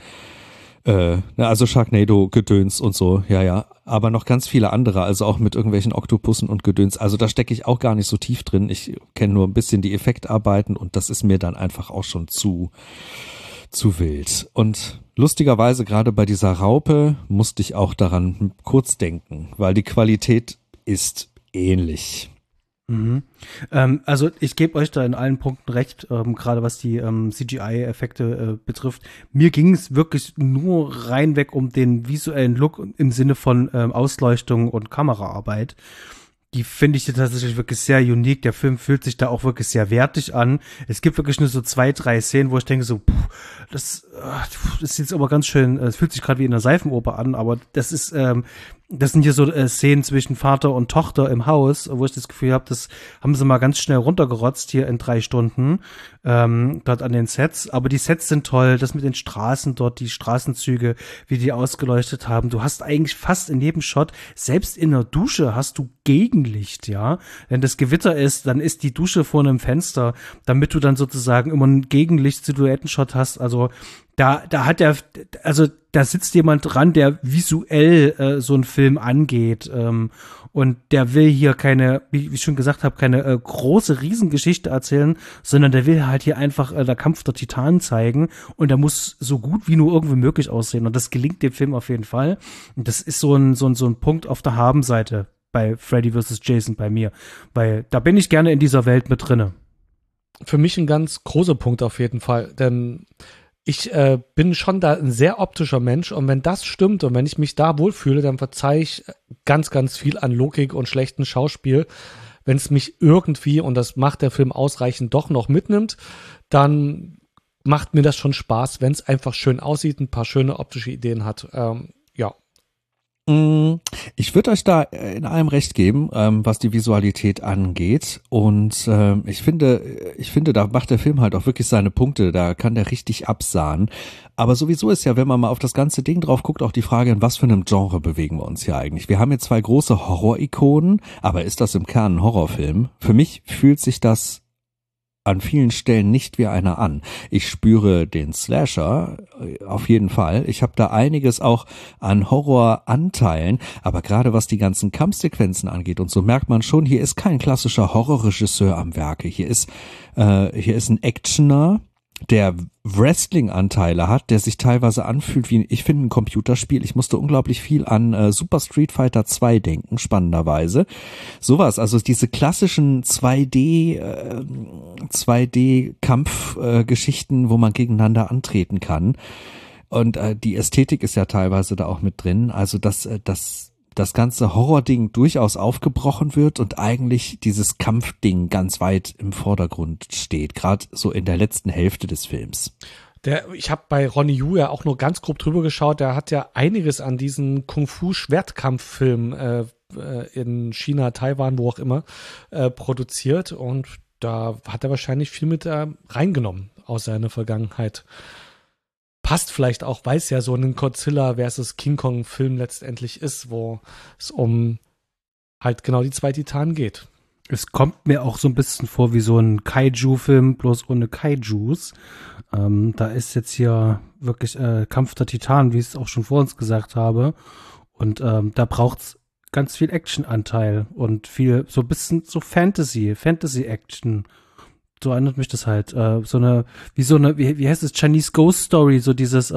S5: also Sharknado-Gedöns und so, ja. Aber noch ganz viele andere, also auch mit irgendwelchen Oktopussen und Gedöns. Also da stecke ich auch gar nicht so tief drin. Ich kenne nur ein bisschen die Effektarbeiten und das ist mir dann einfach auch schon zu wild. Und lustigerweise gerade bei dieser Raupe musste ich auch daran kurz denken, weil die Qualität ist ähnlich.
S4: Mhm. Also ich gebe euch da in allen Punkten recht, gerade was die CGI-Effekte betrifft. Mir ging es wirklich nur reinweg um den visuellen Look im Sinne von Ausleuchtung und Kameraarbeit. Die finde ich tatsächlich wirklich sehr unique. Der Film fühlt sich da auch wirklich sehr wertig an. Es gibt wirklich nur so 2, 3 Szenen, wo ich denke so, das ist jetzt aber ganz schön, es fühlt sich gerade wie in einer Seifenoper an, aber das sind hier so Szenen zwischen Vater und Tochter im Haus, wo ich das Gefühl habe, das haben sie mal ganz schnell runtergerotzt hier in 3 Stunden, dort an den Sets. Aber die Sets sind toll, das mit den Straßen dort, die Straßenzüge, wie die ausgeleuchtet haben. Du hast eigentlich fast in jedem Shot, selbst in der Dusche hast du Gegenlicht, ja. Wenn das Gewitter ist, dann ist die Dusche vor einem Fenster, damit du dann sozusagen immer einen Gegenlicht-Silhouettenshot hast. Also da hat also da sitzt jemand dran, der visuell so einen Film angeht. Und der will hier keine, wie ich schon gesagt habe, keine große Riesengeschichte erzählen, sondern der will halt hier einfach der Kampf der Titanen zeigen. Und der muss so gut wie nur irgendwie möglich aussehen. Und das gelingt dem Film auf jeden Fall. Und das ist so ein Punkt auf der Habenseite bei Freddy vs. Jason bei mir. Weil da bin ich gerne in dieser Welt mit drinne.
S6: Für mich ein ganz großer Punkt auf jeden Fall, denn ich bin schon da ein sehr optischer Mensch und wenn das stimmt und wenn ich mich da wohlfühle, dann verzeihe ich ganz, ganz viel an Logik und schlechtem Schauspiel. Wenn es mich irgendwie, und das macht der Film ausreichend, doch noch mitnimmt, dann macht mir das schon Spaß, wenn es einfach schön aussieht, ein paar schöne optische Ideen hat. Ja.
S5: Ich würde euch da in allem recht geben, was die Visualität angeht. Und ich finde, da macht der Film halt auch wirklich seine Punkte. Da kann der richtig absahnen. Aber sowieso ist ja, wenn man mal auf das ganze Ding drauf guckt, auch die Frage, in was für einem Genre bewegen wir uns hier eigentlich. Wir haben hier 2 große Horror-Ikonen, aber ist das im Kern ein Horrorfilm? Für mich fühlt sich das an vielen Stellen nicht wie einer an. Ich spüre den Slasher auf jeden Fall. Ich habe da einiges auch an Horroranteilen, aber gerade was die ganzen Kampfsequenzen angeht und so merkt man schon, hier ist kein klassischer Horrorregisseur am Werke. Hier ist ein Actioner, der Wrestling-Anteile hat, der sich teilweise anfühlt wie, ich finde, ein Computerspiel. Ich musste unglaublich viel an Super Street Fighter 2 denken, spannenderweise. Sowas, also diese klassischen 2D-Kampfgeschichten, wo man gegeneinander antreten kann. Und die Ästhetik ist ja teilweise da auch mit drin. Also das ganze Horror-Ding durchaus aufgebrochen wird und eigentlich dieses Kampfding ganz weit im Vordergrund steht, gerade so in der letzten Hälfte des Films.
S6: Ich habe bei Ronnie Yu ja auch nur ganz grob drüber geschaut, der hat ja einiges an diesen Kung-Fu-Schwertkampffilmen in China, Taiwan, wo auch immer, produziert und da hat er wahrscheinlich viel mit reingenommen aus seiner Vergangenheit. Passt vielleicht auch, weil es ja so ein Godzilla versus King Kong Film letztendlich ist, wo es um halt genau die 2 Titanen geht.
S4: Es kommt mir auch so ein bisschen vor wie so ein Kaiju-Film, bloß ohne Kaijus. Da ist jetzt hier wirklich Kampf der Titanen, wie ich es auch schon vor uns gesagt habe. Und da braucht's ganz viel Action-Anteil und viel, so ein bisschen so Fantasy-Action. So erinnert mich das halt. Wie heißt es, Chinese Ghost Story, so dieses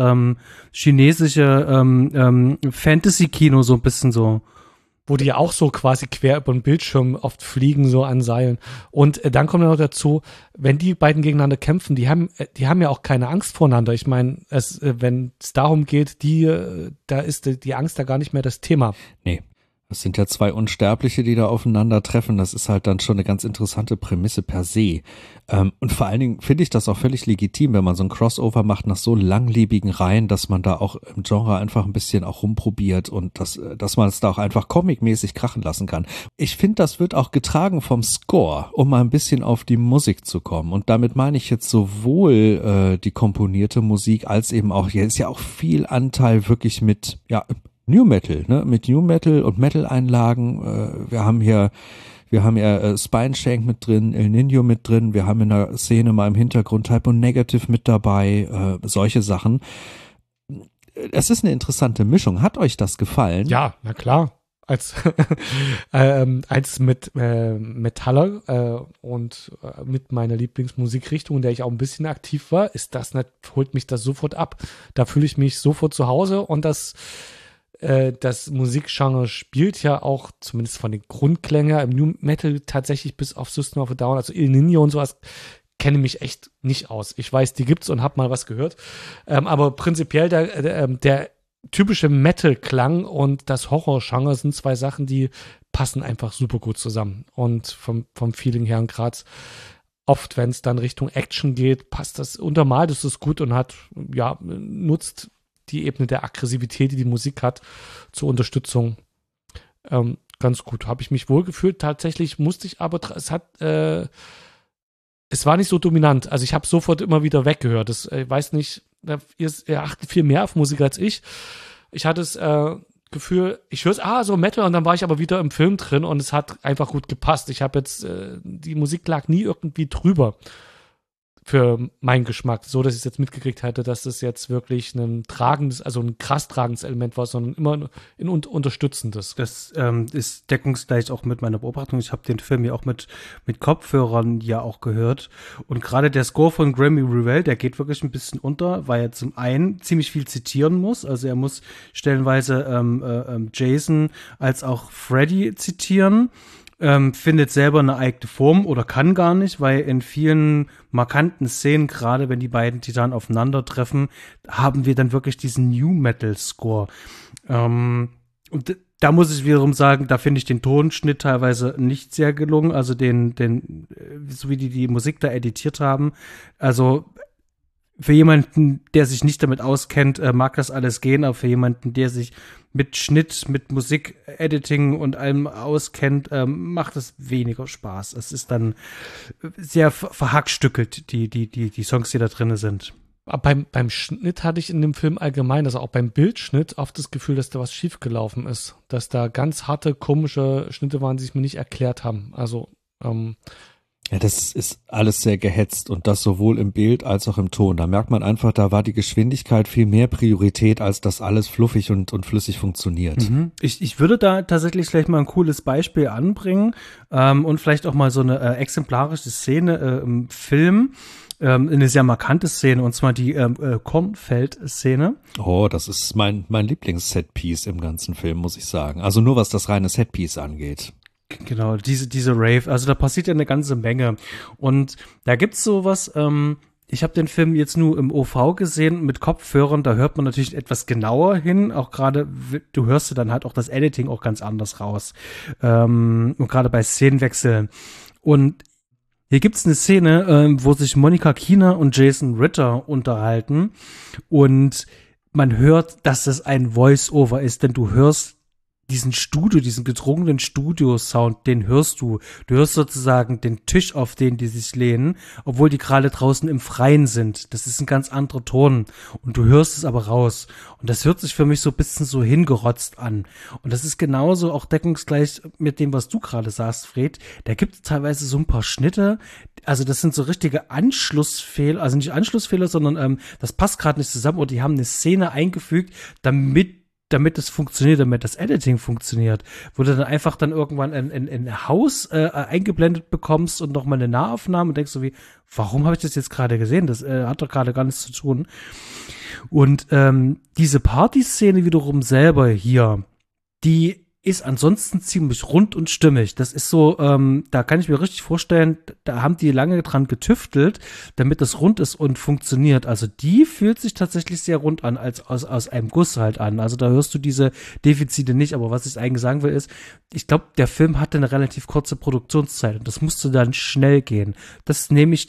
S4: chinesische Fantasy-Kino, so ein bisschen so.
S6: Wo die ja auch so quasi quer über den Bildschirm oft fliegen, so an Seilen. Und dann kommt noch dazu, wenn die beiden gegeneinander kämpfen, die haben ja auch keine Angst voreinander. Ich meine, wenn es darum geht, da ist die Angst da gar nicht mehr das Thema.
S5: Nee. Das sind ja 2 Unsterbliche, die da aufeinandertreffen. Das ist halt dann schon eine ganz interessante Prämisse per se. Und vor allen Dingen finde ich das auch völlig legitim, wenn man so ein Crossover macht nach so langlebigen Reihen, dass man da auch im Genre einfach ein bisschen auch rumprobiert und dass man es da auch einfach comicmäßig krachen lassen kann. Ich finde, das wird auch getragen vom Score, um mal ein bisschen auf die Musik zu kommen. Und damit meine ich jetzt sowohl die komponierte Musik als eben auch, hier ist ja auch viel Anteil wirklich mit, ja, New Metal, ne, mit New Metal und Metal-Einlagen. Wir haben hier Spineshank mit drin, El Nino mit drin. Wir haben in der Szene mal im Hintergrund Type O Negative mit dabei. Solche Sachen. Es ist eine interessante Mischung. Hat euch das gefallen?
S6: Ja, na klar. Als mit Metaller und mit meiner Lieblingsmusikrichtung, in der ich auch ein bisschen aktiv war, holt mich das sofort ab. Da fühle ich mich sofort zu Hause und das Musikgenre spielt ja auch, zumindest von den Grundklängen im New Metal tatsächlich bis auf System of a Down, also El Nino und sowas, kenne mich echt nicht aus. Ich weiß, die gibt's und habe mal was gehört. Aber prinzipiell der typische Metal-Klang und das Horror-Genre sind 2 Sachen, die passen einfach super gut zusammen. Und vom Feeling her und gerade oft, wenn es dann Richtung Action geht, passt das, untermalt ist es gut und nutzt die Ebene der Aggressivität, die die Musik hat, zur Unterstützung ganz gut. Habe ich mich wohlgefühlt. Tatsächlich musste ich aber, es war nicht so dominant. Also ich habe sofort immer wieder weggehört. Ich weiß nicht, ihr achtet viel mehr auf Musik als ich. Ich hatte das Gefühl, ich höre so Metal und dann war ich aber wieder im Film drin und es hat einfach gut gepasst. Ich habe jetzt, die Musik lag nie irgendwie drüber. für meinen Geschmack, so dass ich es jetzt mitgekriegt hatte, dass das jetzt wirklich ein tragendes, also ein krass tragendes Element war, sondern immer ein unterstützendes.
S4: Das ist deckungsgleich auch mit meiner Beobachtung. Ich habe den Film ja auch mit Kopfhörern ja auch gehört. Und gerade der Score von Grammy Revell, der geht wirklich ein bisschen unter, weil er zum einen ziemlich viel zitieren muss. Also er muss stellenweise Jason als auch Freddy zitieren. Findet selber eine eigene Form oder kann gar nicht, weil in vielen markanten Szenen, gerade wenn die beiden Titanen aufeinandertreffen, haben wir dann wirklich diesen New-Metal-Score. Und da muss ich wiederum sagen, da finde ich den Tonschnitt teilweise nicht sehr gelungen, also so wie die Musik da editiert haben. Also für jemanden, der sich nicht damit auskennt, mag das alles gehen, aber für jemanden, der sich mit Schnitt, mit Musik-Editing und allem auskennt, macht es weniger Spaß. Es ist dann sehr verhackstückelt, die Songs, die da drin sind.
S6: Beim Schnitt hatte ich in dem Film allgemein, also auch beim Bildschnitt, oft das Gefühl, dass da was schiefgelaufen ist. Dass da ganz harte, komische Schnitte waren, die sich mir nicht erklärt haben. Also,
S5: ja, das ist alles sehr gehetzt und das sowohl im Bild als auch im Ton. Da merkt man einfach, da war die Geschwindigkeit viel mehr Priorität, als dass alles fluffig und flüssig funktioniert.
S4: Mhm. Ich würde da tatsächlich gleich mal ein cooles Beispiel anbringen und vielleicht auch mal so eine exemplarische Szene im Film, eine sehr markante Szene, und zwar die Kornfeld-Szene.
S5: Oh, das ist mein Lieblings-Setpiece im ganzen Film, muss ich sagen. Also nur was das reine Setpiece angeht.
S4: Genau, diese Rave, also da passiert ja eine ganze Menge. Und da gibt's sowas, ich habe den Film jetzt nur im OV gesehen mit Kopfhörern, da hört man natürlich etwas genauer hin, auch gerade, du hörst ja dann halt auch das Editing auch ganz anders raus. Und gerade bei Szenenwechseln. Und hier gibt's eine Szene, wo sich Monica Keener und Jason Ritter unterhalten und man hört, dass das ein Voice-Over ist, denn du hörst diesen gedrungenen Studio-Sound, den hörst du. Du hörst sozusagen den Tisch, auf den die sich lehnen, obwohl die gerade draußen im Freien sind. Das ist ein ganz anderer Ton. Und du hörst es aber raus. Und das hört sich für mich so ein bisschen so hingerotzt an. Und das ist genauso auch deckungsgleich mit dem, was du gerade sagst, Fred. Da gibt es teilweise so ein paar Schnitte. Also das sind so richtige Anschlussfehler, also nicht Anschlussfehler, sondern das passt gerade nicht zusammen. Oder die haben eine Szene eingefügt, damit es funktioniert, damit das Editing funktioniert, wo du dann einfach dann irgendwann ein Haus eingeblendet bekommst und nochmal eine Nahaufnahme und denkst so wie, warum habe ich das jetzt gerade gesehen? Das hat doch gerade gar nichts zu tun. Und diese Partyszene wiederum selber hier, die ist ansonsten ziemlich rund und stimmig. Das ist so, da kann ich mir richtig vorstellen, da haben die lange dran getüftelt, damit das rund ist und funktioniert. Also die fühlt sich tatsächlich sehr rund an, als aus einem Guss halt an. Also da hörst du diese Defizite nicht. Aber was ich eigentlich sagen will ist, ich glaube, der Film hatte eine relativ kurze Produktionszeit und das musste dann schnell gehen. Das nehme ich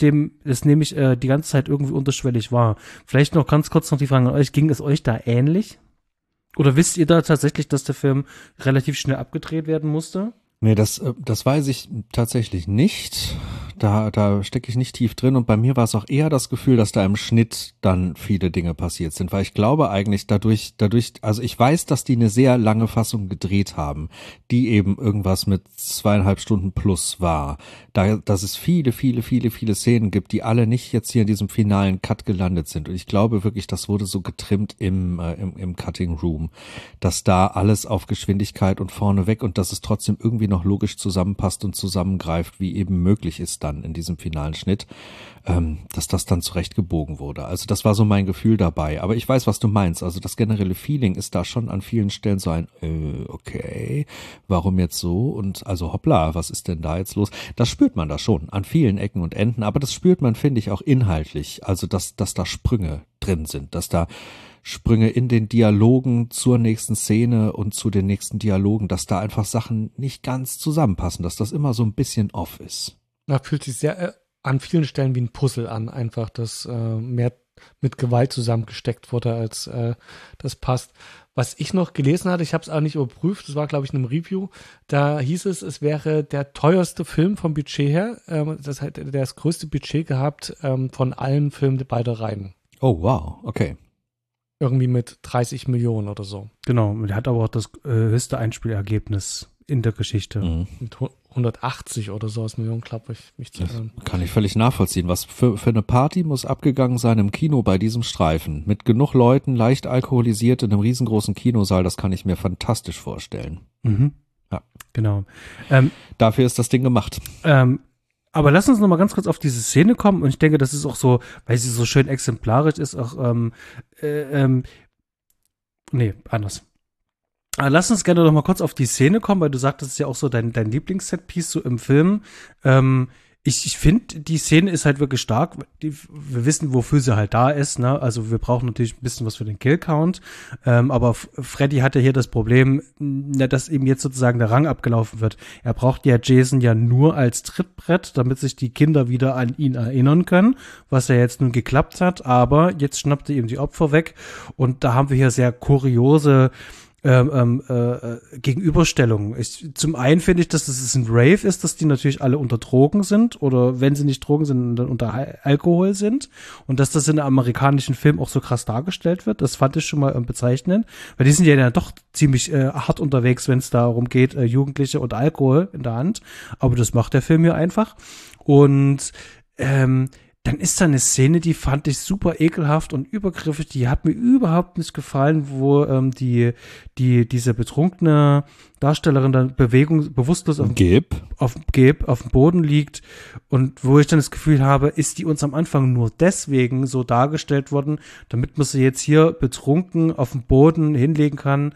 S4: die ganze Zeit irgendwie unterschwellig wahr. Vielleicht noch ganz kurz noch die Frage an euch, ging es euch da ähnlich? Oder wisst ihr da tatsächlich, dass der Film relativ schnell abgedreht werden musste?
S5: Nee, das weiß ich tatsächlich nicht. Da stecke ich nicht tief drin und bei mir war es auch eher das Gefühl, dass da im Schnitt dann viele Dinge passiert sind, weil ich glaube eigentlich dadurch, also ich weiß, dass die eine sehr lange Fassung gedreht haben, die eben irgendwas mit 2,5 Stunden plus war. Dass es viele Szenen gibt, die alle nicht jetzt hier in diesem finalen Cut gelandet sind und ich glaube wirklich, das wurde so getrimmt im Cutting Room, dass da alles auf Geschwindigkeit und vorne weg und dass es trotzdem irgendwie noch logisch zusammenpasst und zusammengreift, wie eben möglich ist dann in diesem finalen Schnitt, dass das dann zurechtgebogen wurde. Also das war so mein Gefühl dabei. Aber ich weiß, was du meinst. Also das generelle Feeling ist da schon an vielen Stellen so ein, okay, warum jetzt so? Und also hoppla, was ist denn da jetzt los? Das spürt man da schon an vielen Ecken und Enden. Aber das spürt man, finde ich, auch inhaltlich. Also dass da Sprünge drin sind, dass da Sprünge in den Dialogen zur nächsten Szene und zu den nächsten Dialogen, dass da einfach Sachen nicht ganz zusammenpassen, dass das immer so ein bisschen off ist.
S6: Da fühlt sich sehr an vielen Stellen wie ein Puzzle an, einfach, dass mehr mit Gewalt zusammengesteckt wurde, als das passt. Was ich noch gelesen hatte, ich habe es auch nicht überprüft, das war, glaube ich, in einem Review, da hieß es wäre der teuerste Film vom Budget her, das hat das größte Budget gehabt von allen Filmen beider Reihen.
S5: Oh, wow, okay.
S6: Irgendwie mit 30 Millionen oder so.
S4: Genau, der hat aber auch das höchste Einspielergebnis in der Geschichte.
S6: Mit 180 oder so aus Millionen, glaube ich, mich zu erinnern.
S5: Kann ich völlig nachvollziehen. Was für eine Party muss abgegangen sein im Kino bei diesem Streifen? Mit genug Leuten, leicht alkoholisiert in einem riesengroßen Kinosaal, das kann ich mir fantastisch vorstellen.
S4: Mhm.
S5: Ja.
S4: Genau.
S5: Dafür ist das Ding gemacht.
S4: Aber lass uns noch mal ganz kurz auf diese Szene kommen. Und ich denke, das ist auch so, weil sie so schön exemplarisch ist, auch, nee, anders. Lass uns gerne noch mal kurz auf die Szene kommen, weil du sagtest, es ist ja auch so dein Lieblings-Set-Piece so im Film. Ich finde, die Szene ist halt wirklich stark. Wir wissen, wofür sie halt da ist, ne? Also wir brauchen natürlich ein bisschen was für den Kill-Count. Aber Freddy hat ja hier das Problem, dass ihm jetzt sozusagen der Rang abgelaufen wird. Er braucht ja Jason ja nur als Trittbrett, damit sich die Kinder wieder an ihn erinnern können, was ja jetzt nun geklappt hat. Aber jetzt schnappt er ihm die Opfer weg. Und da haben wir hier sehr kuriose Gegenüberstellungen. Zum einen finde ich, dass es ein Rave ist, dass die natürlich alle unter Drogen sind oder wenn sie nicht Drogen sind, dann unter Alkohol sind und dass das in einem amerikanischen Film auch so krass dargestellt wird. Das fand ich schon mal bezeichnend, weil die sind ja dann doch ziemlich hart unterwegs, wenn es darum geht, Jugendliche und Alkohol in der Hand. Aber das macht der Film hier einfach. Und dann ist da eine Szene, die fand ich super ekelhaft und übergriffig, die hat mir überhaupt nicht gefallen, wo diese betrunkene Darstellerin dann bewusstlos auf dem Boden liegt und wo ich dann das Gefühl habe, ist die uns am Anfang nur deswegen so dargestellt worden, damit man sie jetzt hier betrunken auf dem Boden hinlegen kann,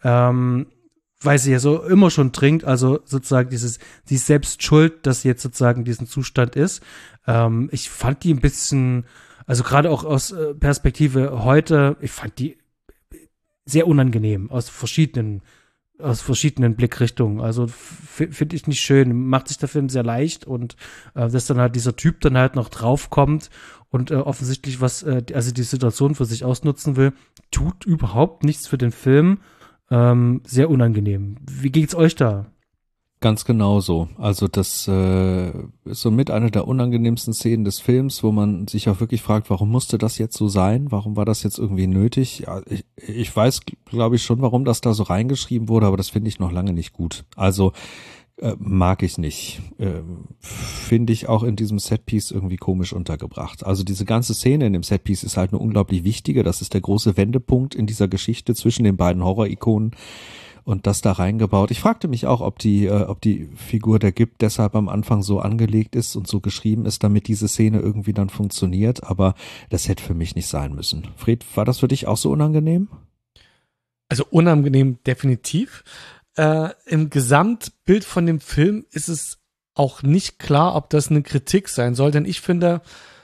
S4: weil sie ja so immer schon trinkt, also sozusagen sie ist selbst schuld, dass sie jetzt sozusagen diesen Zustand ist. Ich fand die ein bisschen, also gerade auch aus Perspektive heute, ich fand die sehr unangenehm aus verschiedenen Blickrichtungen. Also finde ich nicht schön, macht sich der Film sehr leicht und dass dann halt dieser Typ dann halt noch draufkommt und offensichtlich also die Situation für sich ausnutzen will, tut überhaupt nichts für den Film. Sehr unangenehm. Wie geht's euch da?
S5: Ganz genau so. Also das ist somit eine der unangenehmsten Szenen des Films, wo man sich auch wirklich fragt, warum musste das jetzt so sein? Warum war das jetzt irgendwie nötig? Ja, ich weiß, glaube ich, schon, warum das da so reingeschrieben wurde, aber das finde ich noch lange nicht gut. Also mag ich nicht. Finde ich auch in diesem Setpiece irgendwie komisch untergebracht. Also diese ganze Szene in dem Setpiece ist halt eine unglaublich wichtige. Das ist der große Wendepunkt in dieser Geschichte zwischen den beiden Horror-Ikonen und das da reingebaut. Ich fragte mich auch, ob die Figur der Gib deshalb am Anfang so angelegt ist und so geschrieben ist, damit diese Szene irgendwie dann funktioniert. Aber das hätte für mich nicht sein müssen. Fred, war das für dich auch so unangenehm?
S6: Also unangenehm definitiv. Im Gesamtbild von dem Film ist es auch nicht klar, ob das eine Kritik sein soll, denn ich finde,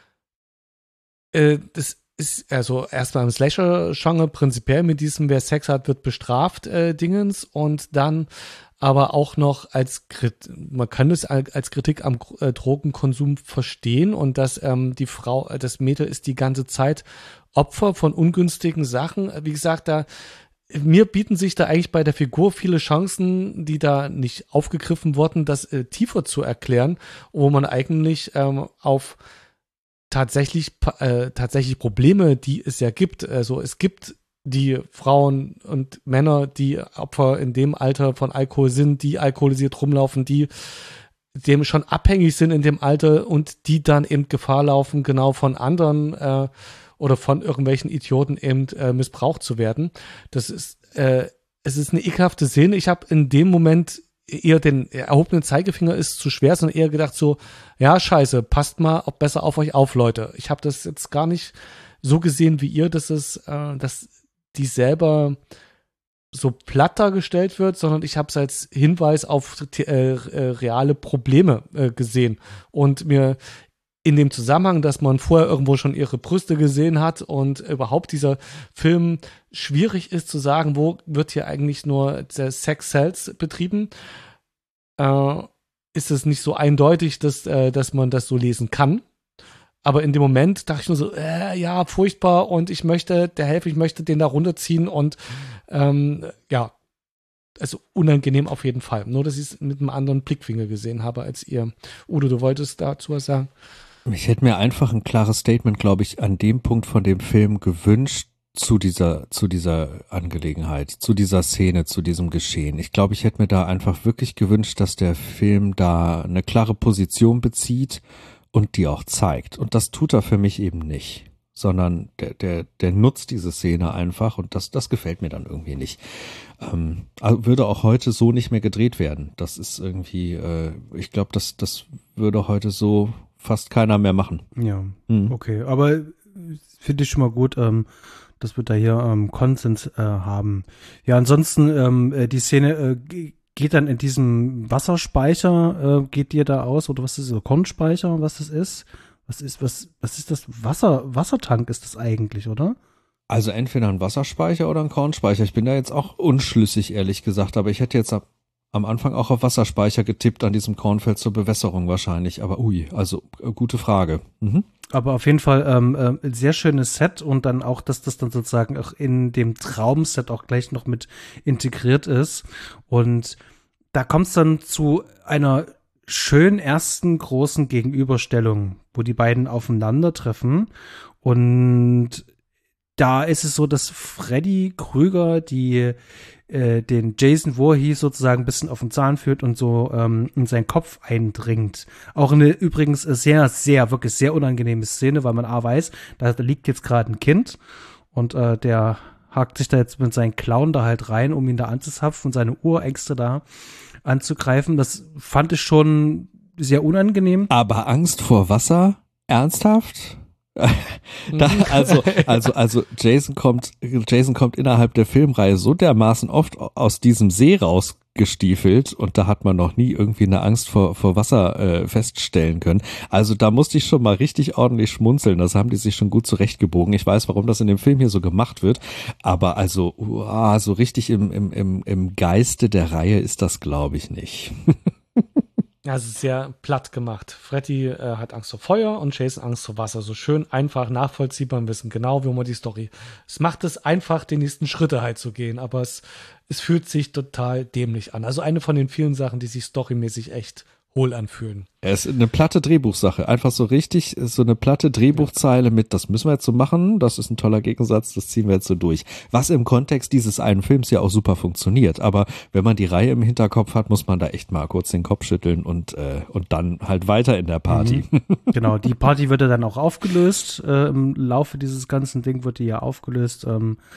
S6: das ist also erstmal im Slasher-Genre prinzipiell mit diesem, wer Sex hat, wird bestraft, Dingens und dann aber auch noch man kann es als Kritik am Drogenkonsum verstehen und dass die Frau, das Mädel ist die ganze Zeit Opfer von ungünstigen Sachen. Wie gesagt, mir bieten sich da eigentlich bei der Figur viele Chancen, die da nicht aufgegriffen wurden, das tiefer zu erklären, wo man eigentlich auf tatsächlich Probleme, die es ja gibt. Also es gibt die Frauen und Männer, die Opfer in dem Alter von Alkohol sind, die alkoholisiert rumlaufen, die dem schon abhängig sind in dem Alter und die dann eben Gefahr laufen, genau von anderen oder von irgendwelchen Idioten eben missbraucht zu werden. Das ist, es ist eine ekelhafte Szene. Ich habe in dem Moment eher den erhobenen Zeigefinger ist zu schwer, sondern eher gedacht so, ja, scheiße, passt mal auch besser auf euch auf, Leute. Ich habe das jetzt gar nicht so gesehen wie ihr, dass die selber so platt dargestellt wird, sondern ich habe es als Hinweis auf reale Probleme gesehen und mir in dem Zusammenhang, dass man vorher irgendwo schon ihre Brüste gesehen hat und überhaupt dieser Film schwierig ist zu sagen, wo wird hier eigentlich nur der Sex Sells betrieben, ist es nicht so eindeutig, dass man das so lesen kann. Aber in dem Moment dachte ich nur so, ja, furchtbar und ich möchte den da runterziehen und ja, also unangenehm auf jeden Fall. Nur, dass ich es mit einem anderen Blickwinkel gesehen habe als ihr. Udo, du wolltest dazu was sagen?
S5: Ich hätte mir einfach ein klares Statement, glaube ich, an dem Punkt von dem Film gewünscht, zu dieser Angelegenheit, zu dieser Szene, zu diesem Geschehen. Ich glaube, ich hätte mir da einfach wirklich gewünscht, dass der Film da eine klare Position bezieht und die auch zeigt. Und das tut er für mich eben nicht, sondern der nutzt diese Szene einfach und das gefällt mir dann irgendwie nicht. Also würde auch heute so nicht mehr gedreht werden. Das ist irgendwie, ich glaube, das würde heute so fast keiner mehr machen.
S4: Ja, okay. Aber finde ich schon mal gut, dass wir da hier Konsens haben. Ja, ansonsten, die Szene geht dann in diesem Wasserspeicher, geht dir da aus, oder was ist das, Kornspeicher, was das ist? Was ist das? Wassertank ist das eigentlich, oder?
S5: Also entweder ein Wasserspeicher oder ein Kornspeicher. Ich bin da jetzt auch unschlüssig, ehrlich gesagt, aber ich hätte jetzt am Anfang auch auf Wasserspeicher getippt an diesem Kornfeld zur Bewässerung wahrscheinlich, aber also gute Frage. Mhm.
S4: Aber auf jeden Fall sehr schönes Set und dann auch, dass das dann sozusagen auch in dem Traumset auch gleich noch mit integriert ist. Und da kommt es dann zu einer schönen ersten großen Gegenüberstellung, wo die beiden aufeinandertreffen. Und da ist es so, dass Freddy Krüger den Jason Voorhees sozusagen ein bisschen auf den Zahn führt und so in seinen Kopf eindringt. Auch eine übrigens wirklich sehr unangenehme Szene, weil man weiß, da liegt jetzt gerade ein Kind und der hakt sich da jetzt mit seinen Klauen da halt rein, um ihn da anzuzapfen und seine Urängste da anzugreifen. Das fand ich schon sehr unangenehm.
S5: Aber Angst vor Wasser? Ernsthaft? Also Jason kommt innerhalb der Filmreihe so dermaßen oft aus diesem See rausgestiefelt und da hat man noch nie irgendwie eine Angst vor Wasser feststellen können. Also da musste ich schon mal richtig ordentlich schmunzeln. Das haben die sich schon gut zurechtgebogen. Ich weiß, warum das in dem Film hier so gemacht wird, aber also so richtig im Geiste der Reihe ist das, glaube ich, nicht.
S6: Ja, es ist sehr platt gemacht. Freddy hat Angst vor Feuer und Jason Angst vor Wasser. So schön einfach nachvollziehbar und wissen genau, wie man die Story. Es macht es einfach, die nächsten Schritte halt zu gehen, aber es fühlt sich total dämlich an. Also eine von den vielen Sachen, die sich storymäßig echt hohl anfühlen.
S5: Es ist eine platte Drehbuchsache. Einfach so richtig, so eine platte Drehbuchzeile mit, das müssen wir jetzt so machen, das ist ein toller Gegensatz, das ziehen wir jetzt so durch. Was im Kontext dieses einen Films ja auch super funktioniert. Aber wenn man die Reihe im Hinterkopf hat, muss man da echt mal kurz den Kopf schütteln und dann halt weiter in der Party.
S4: Genau, die Party wird ja dann auch aufgelöst. Im Laufe dieses ganzen Ding wird die ja aufgelöst.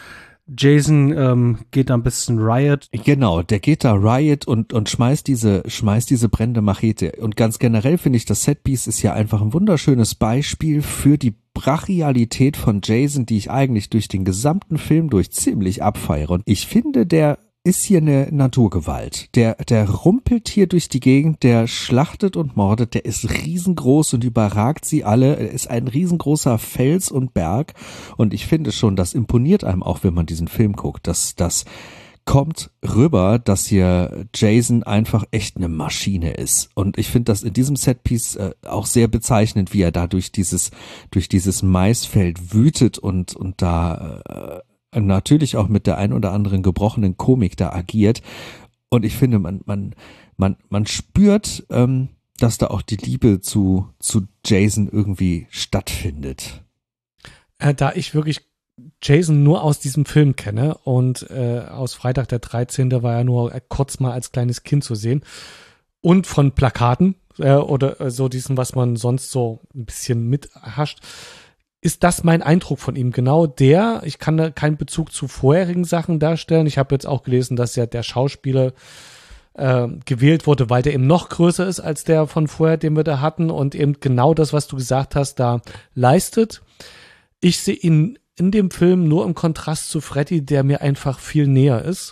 S4: Jason geht da ein bisschen Riot.
S5: Genau, der geht da Riot und schmeißt diese brennende Machete. Und ganz generell finde ich, das Setpiece ist ja einfach ein wunderschönes Beispiel für die Brachialität von Jason, die ich eigentlich durch den gesamten Film durch ziemlich abfeiere. Und ich finde, der ist hier eine Naturgewalt. Der rumpelt hier durch die Gegend, der schlachtet und mordet, der ist riesengroß und überragt sie alle. Er ist ein riesengroßer Fels und Berg und ich finde schon, das imponiert einem auch, wenn man diesen Film guckt. Das kommt rüber, dass hier Jason einfach echt eine Maschine ist. Und ich finde das in diesem Setpiece auch sehr bezeichnend, wie er da durch dieses Maisfeld wütet und da natürlich auch mit der ein oder anderen gebrochenen Komik da agiert. Und ich finde, man spürt, dass da auch die Liebe zu Jason irgendwie stattfindet.
S6: Da ich wirklich Jason nur aus diesem Film kenne und aus Freitag der 13. war er nur kurz mal als kleines Kind zu sehen und von Plakaten oder so diesen, was man sonst so ein bisschen mithascht, ist das mein Eindruck von ihm. Genau ich kann da keinen Bezug zu vorherigen Sachen darstellen. Ich habe jetzt auch gelesen, dass ja der Schauspieler gewählt wurde, weil der eben noch größer ist als der von vorher, den wir da hatten und eben genau das, was du gesagt hast, da leistet. Ich sehe ihn in dem Film nur im Kontrast zu Freddy, der mir einfach viel näher ist.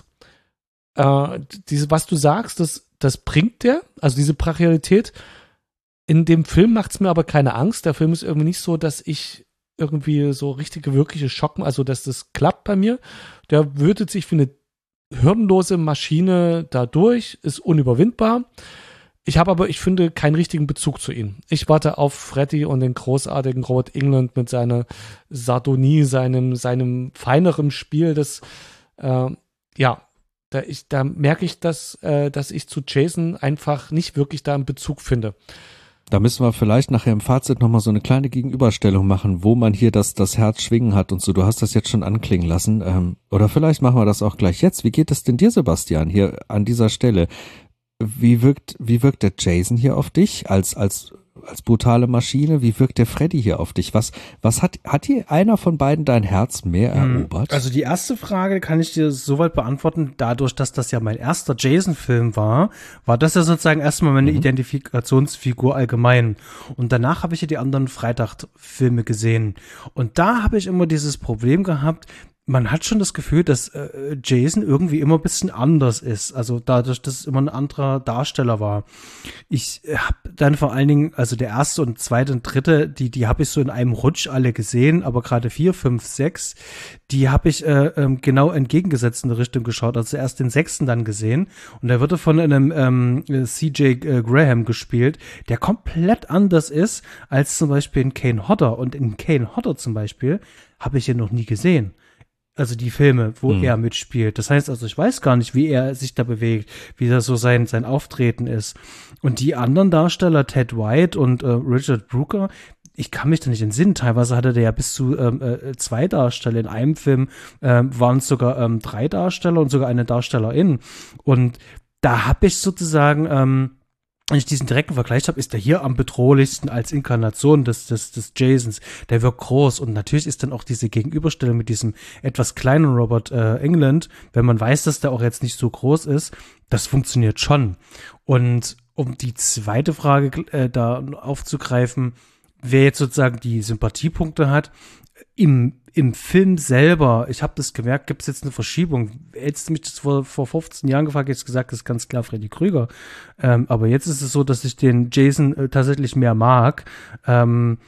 S6: Was du sagst, das bringt der, also diese Brachialität. In dem Film macht es mir aber keine Angst. Der Film ist irgendwie nicht so, dass ich irgendwie so richtige, wirkliche Schocken, also dass das klappt bei mir. Der wütet sich wie eine hirnlose Maschine da durch, ist unüberwindbar. Ich habe aber, ich finde, keinen richtigen Bezug zu ihm. Ich warte auf Freddy und den großartigen Robert Englund mit seiner Sardonie, seinem feineren Spiel, das, da merke ich, dass ich zu Jason einfach nicht wirklich da einen Bezug finde.
S5: Da müssen wir vielleicht nachher im Fazit nochmal so eine kleine Gegenüberstellung machen, wo man hier das Herz schwingen hat und so. Du hast das jetzt schon anklingen lassen. Oder vielleicht machen wir das auch gleich jetzt. Wie geht es denn dir, Sebastian, hier an dieser Stelle? Wie wirkt der Jason hier auf dich als brutale Maschine? Wie wirkt der Freddy hier auf dich? Was hat hier einer von beiden dein Herz mehr erobert?
S4: Also die erste Frage kann ich dir soweit beantworten, dadurch, dass das ja mein erster Jason-Film war das ja sozusagen erstmal meine Identifikationsfigur allgemein. Und danach habe ich ja die anderen Freitag-Filme gesehen. Und da habe ich immer dieses Problem gehabt, man hat schon das Gefühl, dass Jason irgendwie immer ein bisschen anders ist. Also dadurch, dass es immer ein anderer Darsteller war. Ich habe dann vor allen Dingen, also der erste und zweite und dritte, die habe ich so in einem Rutsch alle gesehen, aber gerade 4, 5, 6, die habe ich genau entgegengesetzte Richtung geschaut. Also zuerst den sechsten dann gesehen. Und der wurde von einem C.J. Graham gespielt, der komplett anders ist als zum Beispiel in Kane Hodder. Und in Kane Hodder zum Beispiel habe ich ihn noch nie gesehen. Also die Filme, wo er mitspielt. Das heißt also, ich weiß gar nicht, wie er sich da bewegt, wie das so sein Auftreten ist. Und die anderen Darsteller, Ted White und Richard Brooker, ich kann mich da nicht entsinnen. Teilweise hatte der ja bis zu 2 Darsteller. In einem Film waren es sogar 3 Darsteller und sogar eine Darstellerin. Und da habe ich sozusagen wenn ich diesen direkten Vergleich habe, ist der hier am bedrohlichsten als Inkarnation des Jasons. Der wirkt groß und natürlich ist dann auch diese Gegenüberstellung mit diesem etwas kleinen Robert Englund, wenn man weiß, dass der auch jetzt nicht so groß ist, das funktioniert schon. Und um die zweite Frage da aufzugreifen, wer jetzt sozusagen die Sympathiepunkte hat, im Film selber, ich habe das gemerkt, gibt es jetzt eine Verschiebung. Hättest du mich das vor 15 Jahren gefragt, hätte ich gesagt, das ist ganz klar Freddy Krüger. Aber jetzt ist es so, dass ich den Jason tatsächlich mehr mag. Zum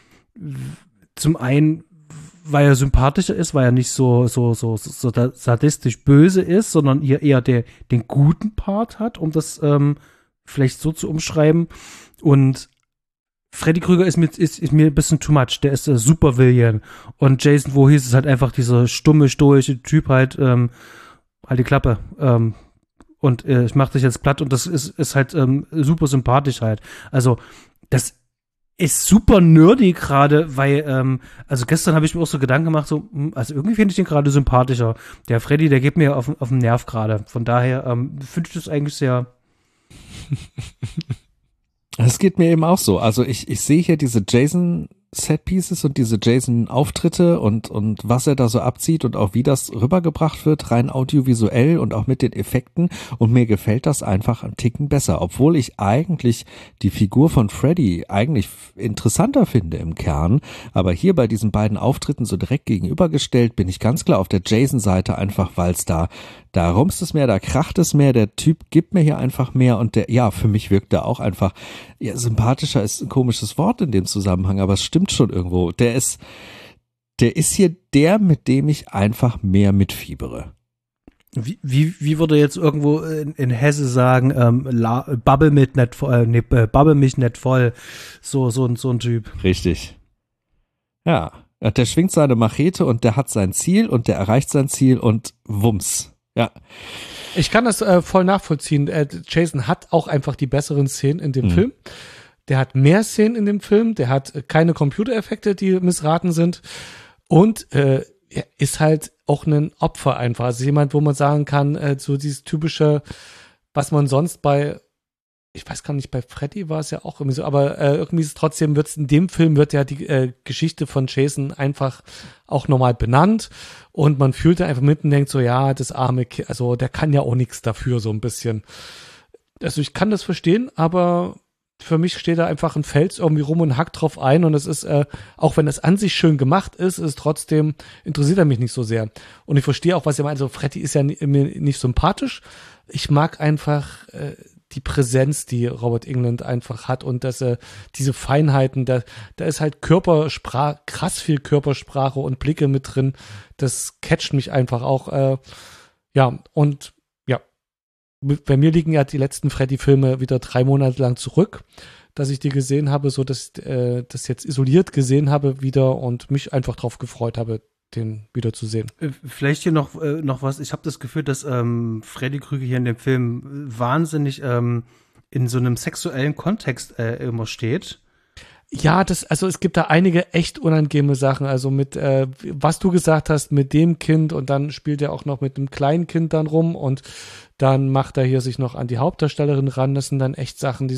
S4: einen, weil er sympathischer ist, weil er nicht so sadistisch böse ist, sondern eher den guten Part hat, um das vielleicht so zu umschreiben. Und Freddy Krüger ist mir ein bisschen too much. Der ist super Villain. Und Jason Voorhees ist halt einfach dieser stumme, stoische Typ halt die Klappe. Und ich mach dich jetzt platt und das ist halt super sympathisch halt. Also das ist super nerdy gerade, weil also gestern habe ich mir auch so Gedanken gemacht, so also irgendwie finde ich den gerade sympathischer. Der Freddy, der geht mir auf den Nerv gerade. Von daher finde ich das eigentlich sehr
S5: Es geht mir eben auch so. Also ich sehe hier diese Jason-Set-Pieces und diese Jason-Auftritte und was er da so abzieht und auch wie das rübergebracht wird, rein audiovisuell und auch mit den Effekten. Und mir gefällt das einfach einen Ticken besser. Obwohl ich eigentlich die Figur von Freddy eigentlich interessanter finde im Kern. Aber hier bei diesen beiden Auftritten so direkt gegenübergestellt bin ich ganz klar auf der Jason-Seite, einfach weil es da rumst es mehr, da kracht es mehr, der Typ gibt mir hier einfach mehr und für mich wirkt er auch einfach, sympathischer ist ein komisches Wort in dem Zusammenhang, aber es stimmt schon irgendwo. Der ist hier der, mit dem ich einfach mehr mitfiebere.
S4: Wie würde jetzt irgendwo in Hesse sagen, Bubble mich nicht voll, so ein Typ.
S5: Richtig. Ja, der schwingt seine Machete und der hat sein Ziel und der erreicht sein Ziel und wumms. Ja.
S6: Ich kann das voll nachvollziehen. Jason hat auch einfach die besseren Szenen in dem Film. Der hat mehr Szenen in dem Film. Der hat keine Computereffekte, die missraten sind. Und er ist halt auch ein Opfer einfach. Also jemand, wo man sagen kann, so dieses typische, was man sonst ich weiß gar nicht, bei Freddy war es ja auch irgendwie so, aber irgendwie ist es trotzdem, in dem Film wird ja die Geschichte von Jason einfach auch nochmal benannt und man fühlt da einfach mit und denkt so, ja, das arme Kind, also der kann ja auch nichts dafür, so ein bisschen. Also ich kann das verstehen, aber für mich steht da einfach ein Fels irgendwie rum und hackt drauf ein und es ist, auch wenn es an sich schön gemacht ist trotzdem, interessiert er mich nicht so sehr. Und ich verstehe auch, was ihr meint, also Freddy ist ja mir nicht sympathisch. Ich mag einfach die Präsenz, die Robert Englund einfach hat und dass diese Feinheiten, da ist halt krass viel Körpersprache und Blicke mit drin. Das catcht mich einfach auch. Und bei mir liegen ja die letzten Freddy-Filme wieder 3 Monate lang zurück, dass ich die gesehen habe, so dass das jetzt isoliert gesehen habe wieder und mich einfach drauf gefreut habe, den wieder zu sehen.
S4: Vielleicht hier noch was. Ich habe das Gefühl, dass Freddy Krüger hier in dem Film wahnsinnig in so einem sexuellen Kontext immer steht.
S6: Ja, also es gibt da einige echt unangenehme Sachen. Also mit, was du gesagt hast, mit dem Kind und dann spielt er auch noch mit dem kleinen Kind dann rum und dann macht er hier sich noch an die Hauptdarstellerin ran. Das sind dann echt Sachen,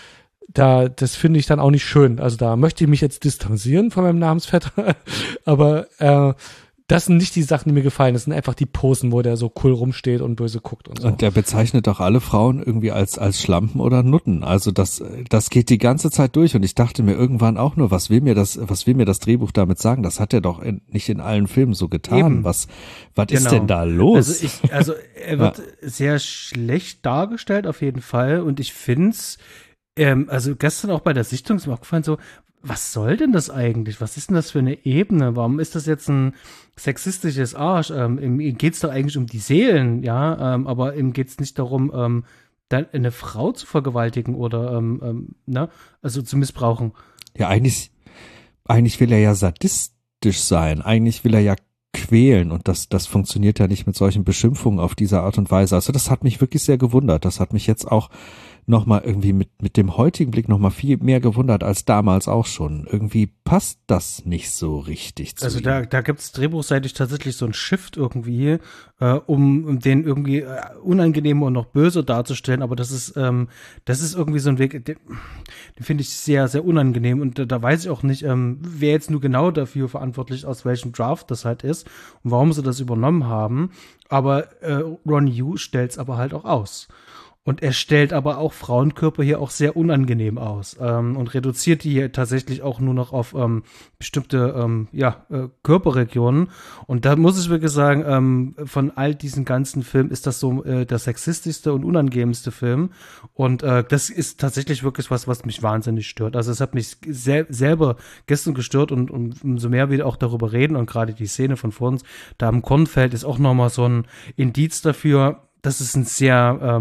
S6: das finde ich dann auch nicht schön. Also da möchte ich mich jetzt distanzieren von meinem Namensvetter, aber das sind nicht die Sachen, die mir gefallen. Das sind einfach die Posen, wo der so cool rumsteht und böse guckt und so.
S5: Und der bezeichnet doch alle Frauen irgendwie als Schlampen oder Nutten. Also das geht die ganze Zeit durch und ich dachte mir irgendwann auch nur, was will mir das Drehbuch damit sagen? Das hat er doch nicht in allen Filmen so getan.
S4: Eben.
S5: Was ist denn da los?
S4: Also er wird sehr schlecht dargestellt auf jeden Fall und ich find's, also gestern auch bei der Sichtung ist mir aufgefallen so, was soll denn das eigentlich? Was ist denn das für eine Ebene? Warum ist das jetzt ein sexistisches Arsch? Ihm geht's doch eigentlich um die Seelen, ja, aber ihm geht's nicht darum, dann eine Frau zu vergewaltigen oder, also zu missbrauchen.
S5: Ja, eigentlich will er ja sadistisch sein. Eigentlich will er ja quälen und das funktioniert ja nicht mit solchen Beschimpfungen auf diese Art und Weise. Also das hat mich wirklich sehr gewundert. Das hat mich jetzt auch nochmal irgendwie mit dem heutigen Blick nochmal viel mehr gewundert als damals auch schon. Irgendwie passt das nicht so richtig zu
S4: Also
S5: ihm.
S4: da gibt es drehbuchseitig tatsächlich so ein Shift irgendwie, um den irgendwie unangenehm und noch böse darzustellen, aber das ist irgendwie so ein Weg, den finde ich sehr, sehr unangenehm und da weiß ich auch nicht, wer jetzt nur genau dafür verantwortlich aus welchem Draft das halt ist und warum sie das übernommen haben, aber Ron Yu stellt es aber halt auch aus. Und er stellt aber auch Frauenkörper hier auch sehr unangenehm aus und reduziert die hier tatsächlich auch nur noch auf bestimmte Körperregionen. Und da muss ich wirklich sagen, von all diesen ganzen Filmen ist das so der sexistischste und unangenehmste Film. Und das ist tatsächlich wirklich was mich wahnsinnig stört. Also es hat mich selber gestern gestört und umso mehr wir auch darüber reden und gerade die Szene von vor uns, da am Kornfeld ist auch nochmal so ein Indiz dafür, dass es ein sehr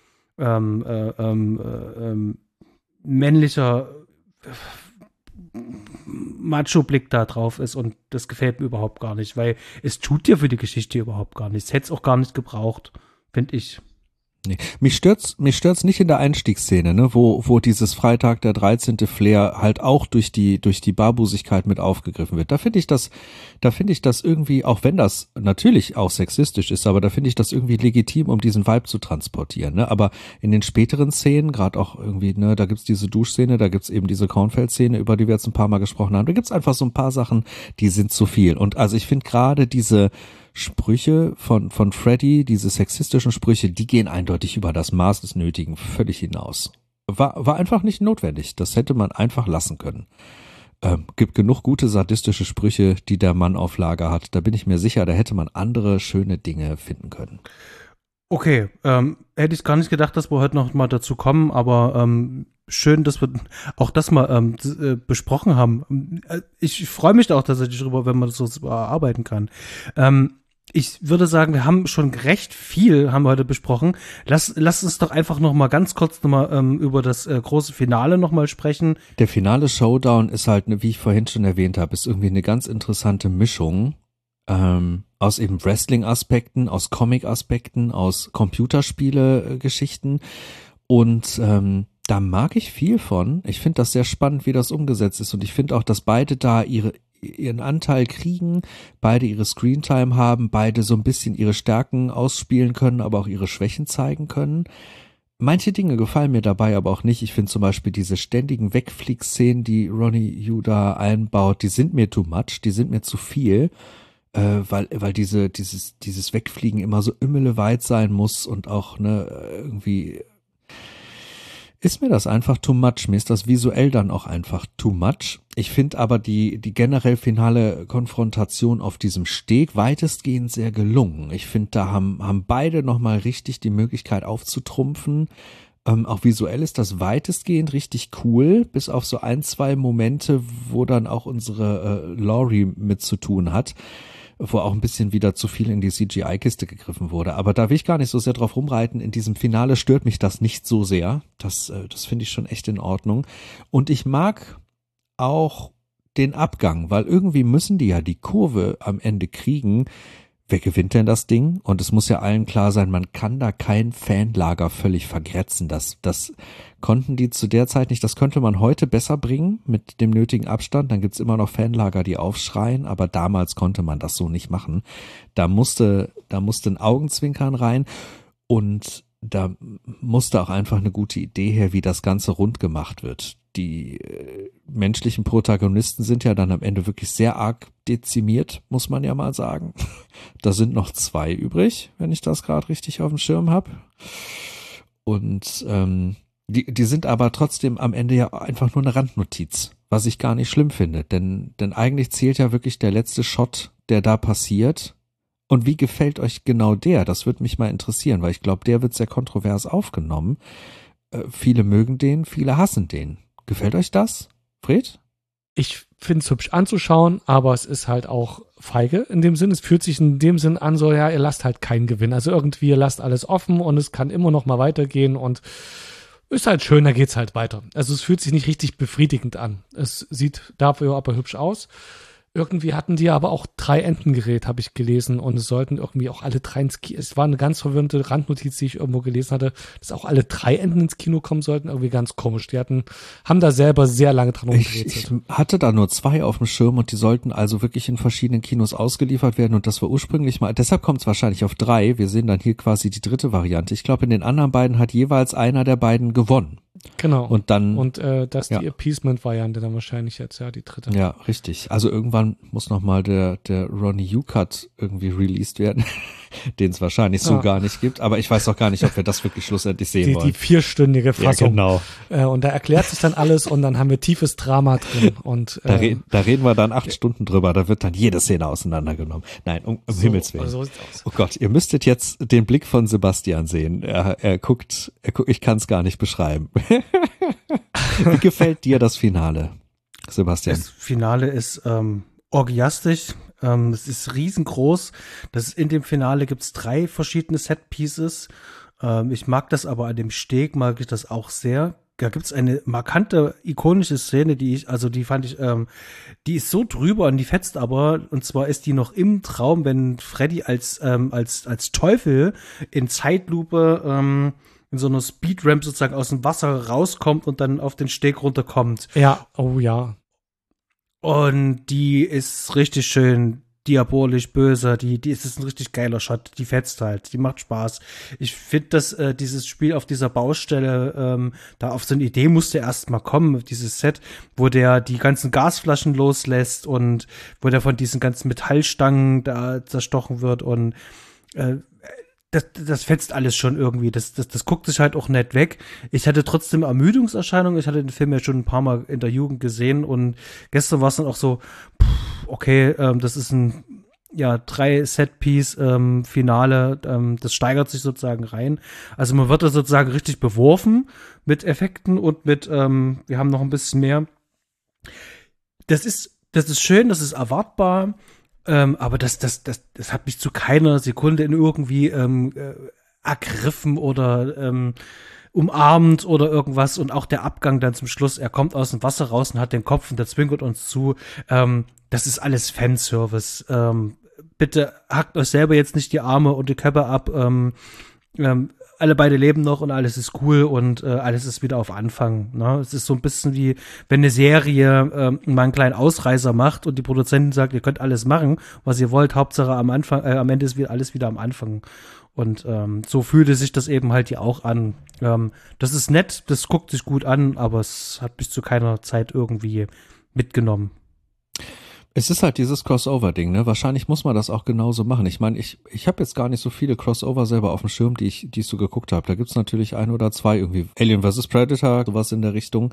S4: männlicher Macho-Blick da drauf ist und das gefällt mir überhaupt gar nicht, weil es tut ja für die Geschichte überhaupt gar nichts. Hätte es auch gar nicht gebraucht, finde ich.
S5: Nee. Mich stört's nicht in der Einstiegsszene, ne, wo dieses Freitag der 13. Flair halt auch durch die Barbusigkeit mit aufgegriffen wird. Da finde ich das irgendwie, auch wenn das natürlich auch sexistisch ist, aber da finde ich das irgendwie legitim, um diesen Vibe zu transportieren, ne, aber in den späteren Szenen, gerade auch irgendwie, ne, da gibt's diese Duschszene, da gibt's eben diese Kornfeld-Szene, über die wir jetzt ein paar Mal gesprochen haben, da gibt's einfach so ein paar Sachen, die sind zu viel und also ich finde gerade diese Sprüche von Freddy, diese sexistischen Sprüche, die gehen eindeutig über das Maß des Nötigen völlig hinaus. War einfach nicht notwendig. Das hätte man einfach lassen können. Gibt genug gute sadistische Sprüche, die der Mann auf Lager hat. Da bin ich mir sicher, da hätte man andere schöne Dinge finden können.
S4: Okay, hätte ich gar nicht gedacht, dass wir heute noch mal dazu kommen, aber schön, dass wir auch das mal besprochen haben. Ich freue mich da auch tatsächlich drüber, wenn man das so bearbeiten kann. Ich würde sagen, wir haben schon recht viel, haben wir heute besprochen. Lass uns doch einfach noch mal ganz kurz noch mal über das große Finale noch mal sprechen.
S5: Der finale Showdown ist halt, wie ich vorhin schon erwähnt habe, ist irgendwie eine ganz interessante Mischung aus eben Wrestling-Aspekten, aus Comic-Aspekten, aus Computerspiele-Geschichten und da mag ich viel von. Ich finde das sehr spannend, wie das umgesetzt ist und ich finde auch, dass beide da ihren Anteil kriegen, beide ihre Screentime haben, beide so ein bisschen ihre Stärken ausspielen können, aber auch ihre Schwächen zeigen können. Manche Dinge gefallen mir dabei aber auch nicht. Ich finde zum Beispiel diese ständigen Wegfliegszenen, die Ronnie Yu da einbaut, die sind mir too much, die sind mir zu viel, weil dieses Wegfliegen immer so immeleweit sein muss und auch ne irgendwie ist mir das einfach too much. Mir ist das visuell dann auch einfach too much. Ich finde aber die generell finale Konfrontation auf diesem Steg weitestgehend sehr gelungen. Ich finde, da haben beide nochmal richtig die Möglichkeit aufzutrumpfen. Auch visuell ist das weitestgehend richtig cool, bis auf so 1-2 Momente, wo dann auch unsere Laurie mit zu tun hat, wo auch ein bisschen wieder zu viel in die CGI-Kiste gegriffen wurde. Aber da will ich gar nicht so sehr drauf rumreiten. In diesem Finale stört mich das nicht so sehr. Das finde ich schon echt in Ordnung. Und ich mag auch den Abgang, weil irgendwie müssen die ja die Kurve am Ende kriegen, wer gewinnt denn das Ding? Und es muss ja allen klar sein, man kann da kein Fanlager völlig vergrätzen. Das konnten die zu der Zeit nicht. Das könnte man heute besser bringen mit dem nötigen Abstand. Dann gibt's immer noch Fanlager, die aufschreien, aber damals konnte man das so nicht machen. Da musste ein Augenzwinkern rein und da musste auch einfach eine gute Idee her, wie das Ganze rund gemacht wird. Die menschlichen Protagonisten sind ja dann am Ende wirklich sehr arg dezimiert, muss man ja mal sagen. Da sind noch 2 übrig, wenn ich das gerade richtig auf dem Schirm habe. Und die sind aber trotzdem am Ende ja einfach nur eine Randnotiz, was ich gar nicht schlimm finde. Denn eigentlich zählt ja wirklich der letzte Shot, der da passiert. Und wie gefällt euch genau der? Das würde mich mal interessieren, weil ich glaube, der wird sehr kontrovers aufgenommen. Viele mögen den, viele hassen den. Gefällt euch das, Fred?
S6: Ich finde es hübsch anzuschauen, aber es ist halt auch feige in dem Sinn. Es fühlt sich in dem Sinn an, so ja, ihr lasst halt keinen Gewinn. Also irgendwie, ihr lasst alles offen und es kann immer noch mal weitergehen und ist halt schön, da geht's halt weiter. Also es fühlt sich nicht richtig befriedigend an. Es sieht dafür aber hübsch aus. Irgendwie hatten die aber auch 3 Endengerät, habe ich gelesen, und es sollten irgendwie auch alle 3 ins Kino. Es war eine ganz verwirrende Randnotiz, die ich irgendwo gelesen hatte, dass auch alle 3 Enden ins Kino kommen sollten. Irgendwie ganz komisch. Die haben da selber sehr lange dran rumgerätselt.
S5: Ich hatte da nur 2 auf dem Schirm und die sollten also wirklich in verschiedenen Kinos ausgeliefert werden und das war ursprünglich mal, deshalb kommt es wahrscheinlich auf 3. Wir sehen dann hier quasi die 3. Variante. Ich glaube, in den anderen beiden hat jeweils einer der beiden gewonnen.
S6: Genau.
S5: Und dann.
S6: Und das ist die Appeasement-Variante dann wahrscheinlich jetzt, ja, die 3.
S5: Ja, richtig. Also irgendwann muss nochmal der Ronnie U-Cut irgendwie released werden, den es wahrscheinlich so gar nicht gibt. Aber ich weiß doch gar nicht, ob wir das wirklich schlussendlich sehen wollen.
S6: Die 4-stündige Fassung.
S5: Ja, genau.
S6: Und da erklärt sich dann alles und dann haben wir tiefes Drama drin. Und
S5: da reden wir dann 8 Stunden drüber. Da wird dann jede Szene auseinandergenommen. Nein, um Himmels Willen.
S6: So sieht's aus.
S5: Oh Gott, ihr müsstet jetzt den Blick von Sebastian sehen. Er guckt, ich kann es gar nicht beschreiben. Wie gefällt dir das Finale, Sebastian?
S4: Das Finale ist orgiastisch. Es ist riesengroß. In dem Finale gibt's 3 verschiedene Set-Pieces. Ich mag das aber an dem Steg, mag ich das auch sehr. Da gibt's eine markante, ikonische Szene, die fand ich, die ist so drüber und die fetzt aber, und zwar ist die noch im Traum, wenn Freddy als Teufel in Zeitlupe in so einer Speedramp sozusagen aus dem Wasser rauskommt und dann auf den Steg runterkommt.
S6: Ja, oh ja.
S4: Und die ist richtig schön diabolisch böse. Die ist ein richtig geiler Shot. Die fetzt halt. Die macht Spaß. Ich finde, dass dieses Spiel auf dieser Baustelle, da auf so eine Idee musste erst mal kommen, dieses Set, wo der die ganzen Gasflaschen loslässt und wo der von diesen ganzen Metallstangen da zerstochen wird und das fetzt alles schon irgendwie. Das guckt sich halt auch nett weg. Ich hatte trotzdem Ermüdungserscheinungen. Ich hatte den Film ja schon ein paar Mal in der Jugend gesehen und gestern war es dann auch so, okay, das ist ein 3 Set-Piece Finale, das steigert sich sozusagen rein. Also man wird da sozusagen richtig beworfen mit Effekten und mit, wir haben noch ein bisschen mehr. Das ist schön, das ist erwartbar. Aber das hat mich zu keiner Sekunde in irgendwie ergriffen oder umarmt oder irgendwas. Und auch der Abgang dann zum Schluss, er kommt aus dem Wasser raus und hat den Kopf und der zwinkert uns zu. Das ist alles Fanservice. Bitte hackt euch selber jetzt nicht die Arme und die Köpfe ab. Alle beide leben noch und alles ist cool und alles ist wieder auf Anfang. Ne? Es ist so ein bisschen wie, wenn eine Serie mal einen kleinen Ausreißer macht und die Produzentin sagt, ihr könnt alles machen, was ihr wollt, Hauptsache am Ende ist alles wieder am Anfang. Und so fühlte sich das eben halt hier auch an. Das ist nett, das guckt sich gut an, aber es hat mich zu keiner Zeit irgendwie mitgenommen.
S5: Es ist halt dieses Crossover-Ding, ne? Wahrscheinlich muss man das auch genauso machen. Ich meine, ich habe jetzt gar nicht so viele Crossover selber auf dem Schirm, die ich so geguckt habe. Da gibt's natürlich 1 oder 2 irgendwie. Alien vs. Predator, sowas in der Richtung.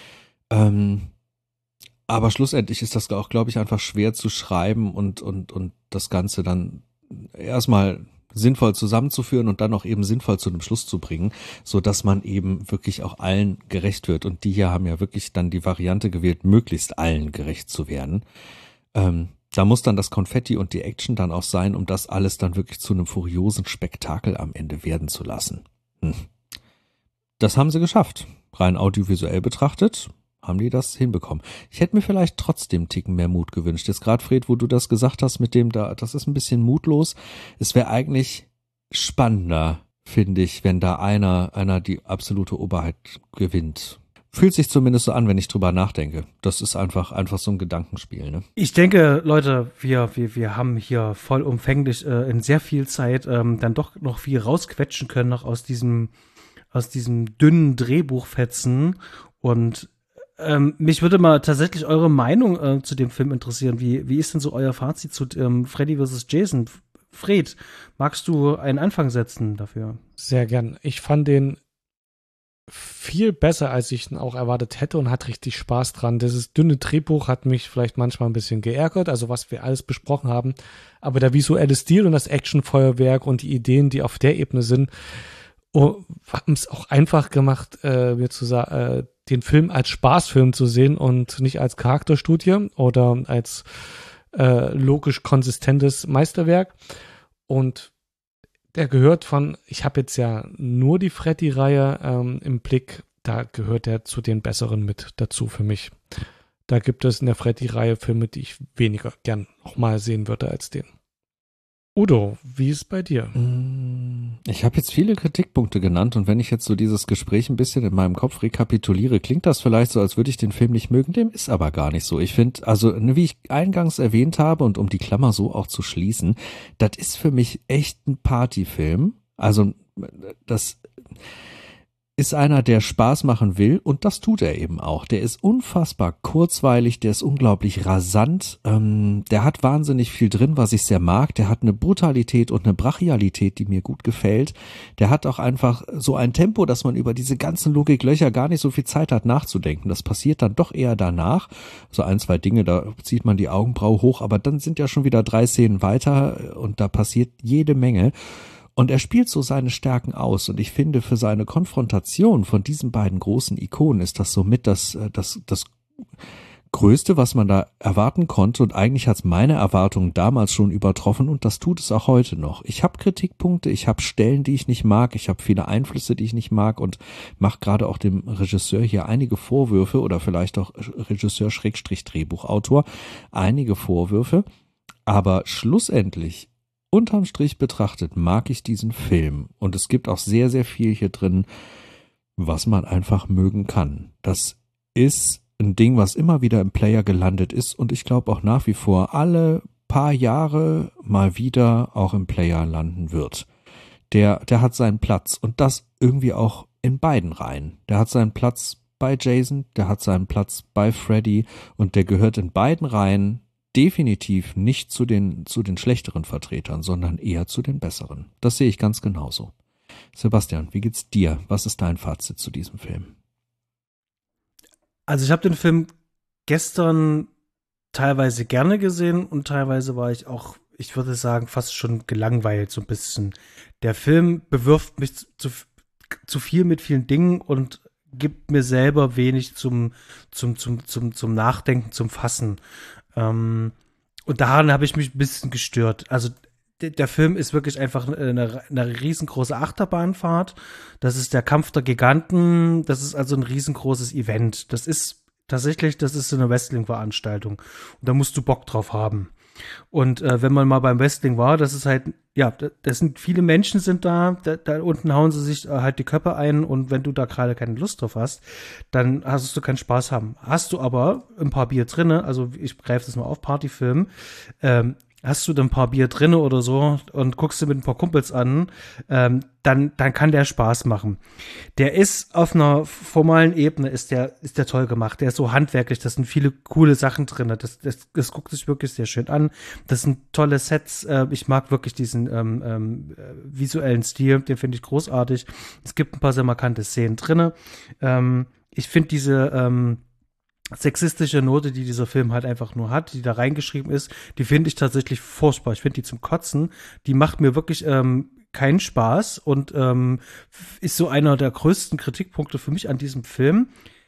S5: Aber schlussendlich ist das auch, glaube ich, einfach schwer zu schreiben und das Ganze dann erstmal sinnvoll zusammenzuführen und dann auch eben sinnvoll zu einem Schluss zu bringen, so dass man eben wirklich auch allen gerecht wird. Und die hier haben ja wirklich dann die Variante gewählt, möglichst allen gerecht zu werden. Da muss dann das Konfetti und die Action dann auch sein, um das alles dann wirklich zu einem furiosen Spektakel am Ende werden zu lassen. Das haben sie geschafft. Rein audiovisuell betrachtet haben die das hinbekommen. Ich hätte mir vielleicht trotzdem einen Ticken mehr Mut gewünscht. Jetzt gerade, Fred, wo du das gesagt hast mit dem da, das ist ein bisschen mutlos. Es wäre eigentlich spannender, finde ich, wenn da einer die absolute Oberheit gewinnt. Fühlt sich zumindest so an, wenn ich drüber nachdenke. Das ist einfach so ein Gedankenspiel, ne?
S4: Ich denke, Leute, wir haben hier vollumfänglich in sehr viel Zeit dann doch noch viel rausquetschen können, noch aus diesem dünnen Drehbuchfetzen. Und mich würde mal tatsächlich eure Meinung zu dem Film interessieren. Wie ist denn so euer Fazit zu Freddy vs. Jason? Fred, magst du einen Anfang setzen dafür?
S6: Sehr gern. Ich fand den viel besser, als ich ihn auch erwartet hätte und hatte richtig Spaß dran. Dieses dünne Drehbuch hat mich vielleicht manchmal ein bisschen geärgert, also was wir alles besprochen haben. Aber der visuelle Stil und das Actionfeuerwerk und die Ideen, die auf der Ebene sind, haben es auch einfach gemacht, mir den Film als Spaßfilm zu sehen und nicht als Charakterstudie oder als logisch konsistentes Meisterwerk. Und der gehört ich habe jetzt ja nur die Freddy-Reihe im Blick, da gehört er zu den besseren mit dazu für mich. Da gibt es in der Freddy-Reihe Filme, die ich weniger gern nochmal sehen würde als den. Udo, wie ist es bei dir?
S5: Ich habe jetzt viele Kritikpunkte genannt und wenn ich jetzt so dieses Gespräch ein bisschen in meinem Kopf rekapituliere, klingt das vielleicht so, als würde ich den Film nicht mögen, dem ist aber gar nicht so. Ich finde, also wie ich eingangs erwähnt habe und um die Klammer so auch zu schließen, das ist für mich echt ein Partyfilm. Also das ist einer, der Spaß machen will und das tut er eben auch. Der ist unfassbar kurzweilig, der ist unglaublich rasant, der hat wahnsinnig viel drin, was ich sehr mag. Der hat eine Brutalität und eine Brachialität, die mir gut gefällt. Der hat auch einfach so ein Tempo, dass man über diese ganzen Logiklöcher gar nicht so viel Zeit hat nachzudenken. Das passiert dann doch eher danach. So ein, zwei Dinge, da zieht man die Augenbraue hoch, aber dann sind ja schon wieder 3 Szenen weiter und da passiert jede Menge. Und er spielt so seine Stärken aus. Und ich finde, für seine Konfrontation von diesen beiden großen Ikonen ist das somit das Größte, was man da erwarten konnte. Und eigentlich hat es meine Erwartungen damals schon übertroffen und das tut es auch heute noch. Ich habe Kritikpunkte, ich habe Stellen, die ich nicht mag, ich habe viele Einflüsse, die ich nicht mag und mache gerade auch dem Regisseur hier einige Vorwürfe oder vielleicht auch Regisseur-Drehbuchautor einige Vorwürfe. Aber schlussendlich unterm Strich betrachtet mag ich diesen Film und es gibt auch sehr, sehr viel hier drin, was man einfach mögen kann. Das ist ein Ding, was immer wieder im Player gelandet ist und ich glaube auch nach wie vor alle paar Jahre mal wieder auch im Player landen wird. Der hat seinen Platz und das irgendwie auch in beiden Reihen. Der hat seinen Platz bei Jason, der hat seinen Platz bei Freddy und der gehört in beiden Reihen definitiv nicht zu den schlechteren Vertretern, sondern eher zu den besseren. Das sehe ich ganz genauso. Sebastian, wie geht's dir? Was ist dein Fazit zu diesem Film?
S4: Also ich habe den Film gestern teilweise gerne gesehen und teilweise war ich auch, ich würde sagen, fast schon gelangweilt so ein bisschen. Der Film bewirft mich zu viel mit vielen Dingen und gibt mir selber wenig zum Nachdenken, zum Fassen. Und daran habe ich mich ein bisschen gestört. Also der Film ist wirklich einfach eine riesengroße Achterbahnfahrt. Das ist der Kampf der Giganten. Das ist also ein riesengroßes Event. Das ist eine Wrestling-Veranstaltung. Und da musst du Bock drauf haben. Und wenn man mal beim Wrestling war, das ist halt, ja, das sind viele Menschen sind da unten hauen sie sich halt die Köpfe ein und wenn du da gerade keine Lust drauf hast, dann hast du keinen Spaß haben. Hast du aber ein paar Bier drinne, also ich greife das mal auf, Partyfilm, hast du dann ein paar Bier drinne oder so und guckst du mit ein paar Kumpels an, dann kann der Spaß machen. Der ist auf einer formalen Ebene, ist der toll gemacht. Der ist so handwerklich, da sind viele coole Sachen drinne. Das guckt sich wirklich sehr schön an. Das sind tolle Sets. Ich mag wirklich diesen visuellen Stil, den finde ich großartig. Es gibt ein paar sehr markante Szenen drinne. Ich finde diese sexistische Note, die dieser Film halt einfach nur hat, die da reingeschrieben ist, die finde ich tatsächlich furchtbar. Ich finde die zum Kotzen. Die macht mir wirklich keinen Spaß und ist so einer der größten Kritikpunkte für mich an diesem Film.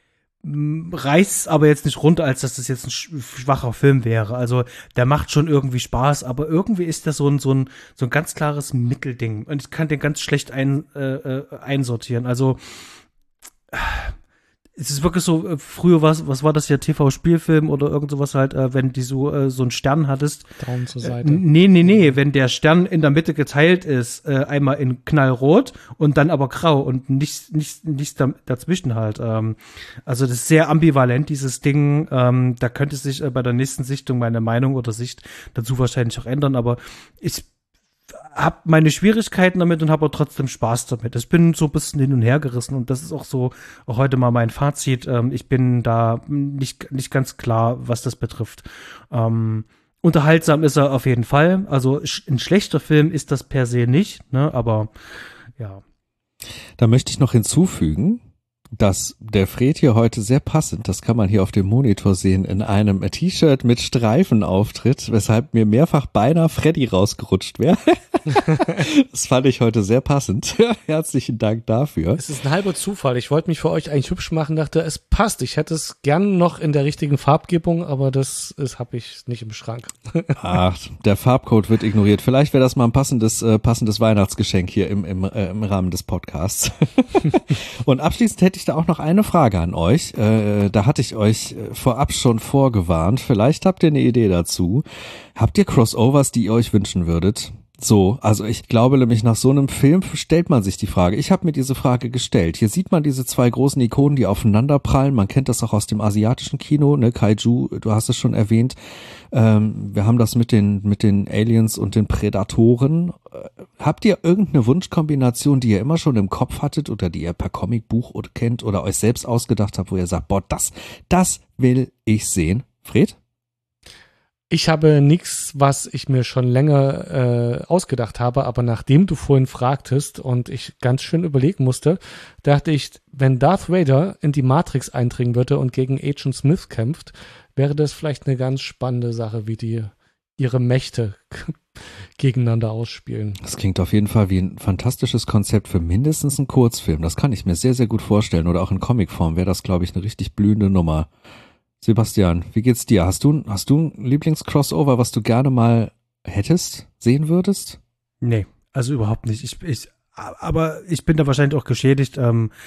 S4: Reißt aber jetzt nicht runter, als dass das jetzt ein schwacher Film wäre. Also der macht schon irgendwie Spaß, aber irgendwie ist das so ein ganz klares Mittelding. Und ich kann den ganz schlecht einsortieren. Also es ist wirklich so, früher was war das ja, TV-Spielfilm oder irgend sowas halt, wenn die so einen Stern hattest.
S6: Daumen zur Seite.
S4: Nee, wenn der Stern in der Mitte geteilt ist, einmal in knallrot und dann aber grau und nichts dazwischen halt. Also das ist sehr ambivalent, dieses Ding. Da könnte sich bei der nächsten Sichtung meine Meinung oder Sicht dazu wahrscheinlich auch ändern, aber ich habe meine Schwierigkeiten damit und habe aber trotzdem Spaß damit. Ich bin so ein bisschen hin und her gerissen und das ist auch so auch heute mal mein Fazit. Ich bin da nicht ganz klar, was das betrifft. Unterhaltsam ist er auf jeden Fall. Also ein schlechter Film ist das per se nicht, ne? Aber ja.
S5: Da möchte ich noch hinzufügen, dass der Fred hier heute sehr passend, das kann man hier auf dem Monitor sehen, in einem T-Shirt mit Streifen auftritt, weshalb mir mehrfach beinahe Freddy rausgerutscht wäre. Das fand ich heute sehr passend. Herzlichen Dank dafür.
S6: Es ist ein halber Zufall. Ich wollte mich für euch eigentlich hübsch machen, dachte, es passt. Ich hätte es gern noch in der richtigen Farbgebung, aber das habe ich nicht im Schrank.
S5: Ach, der Farbcode wird ignoriert. Vielleicht wäre das mal ein passendes Weihnachtsgeschenk hier im Rahmen des Podcasts. Und abschließend hätte ich da auch noch eine Frage an euch. Da hatte ich euch vorab schon vorgewarnt. Vielleicht habt ihr eine Idee dazu. Habt ihr Crossovers, die ihr euch wünschen würdet? So, also ich glaube nämlich, nach so einem Film stellt man sich die Frage. Ich habe mir diese Frage gestellt. Hier sieht man diese zwei großen Ikonen, die aufeinander prallen. Man kennt das auch aus dem asiatischen Kino, ne? Kaiju, du hast es schon erwähnt. Wir haben das mit den Aliens und den Prädatoren. Habt ihr irgendeine Wunschkombination, die ihr immer schon im Kopf hattet oder die ihr per Comicbuch oder kennt oder euch selbst ausgedacht habt, wo ihr sagt, boah, das will ich sehen? Fred?
S6: Ich habe nichts, was ich mir schon länger ausgedacht habe, aber nachdem du vorhin fragtest und ich ganz schön überlegen musste, dachte ich, wenn Darth Vader in die Matrix eindringen würde und gegen Agent Smith kämpft, wäre das vielleicht eine ganz spannende Sache, wie die ihre Mächte gegeneinander ausspielen.
S5: Das klingt auf jeden Fall wie ein fantastisches Konzept für mindestens einen Kurzfilm. Das kann ich mir sehr, sehr gut vorstellen. Oder auch in Comicform wäre das, glaube ich, eine richtig blühende Nummer. Sebastian, wie geht's dir? Hast du ein Lieblings-Crossover, was du gerne mal sehen würdest?
S4: Nee, also überhaupt nicht. Aber ich bin da wahrscheinlich auch geschädigt,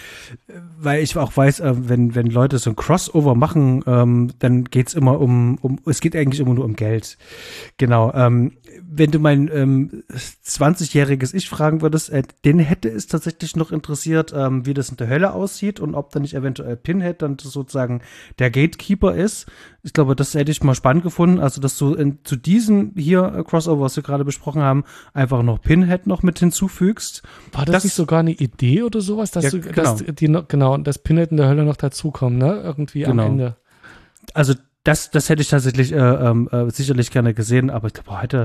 S4: weil ich auch weiß, wenn Leute so ein Crossover machen, dann geht's immer es geht eigentlich immer nur um Geld. Genau. Wenn du mein 20-jähriges Ich fragen würdest, den hätte es tatsächlich noch interessiert, wie das in der Hölle aussieht und ob da nicht eventuell Pinhead dann sozusagen der Gatekeeper ist. Ich glaube, das hätte ich mal spannend gefunden, also dass du zu diesem hier Crossover, was wir gerade besprochen haben, einfach noch Pinhead noch mit hinzufügst.
S6: War das nicht sogar eine Idee oder sowas, dass dass Pinhead in der Hölle noch dazukommen, ne? Irgendwie am Ende.
S4: Also das hätte ich tatsächlich sicherlich gerne gesehen, aber ich glaube heute,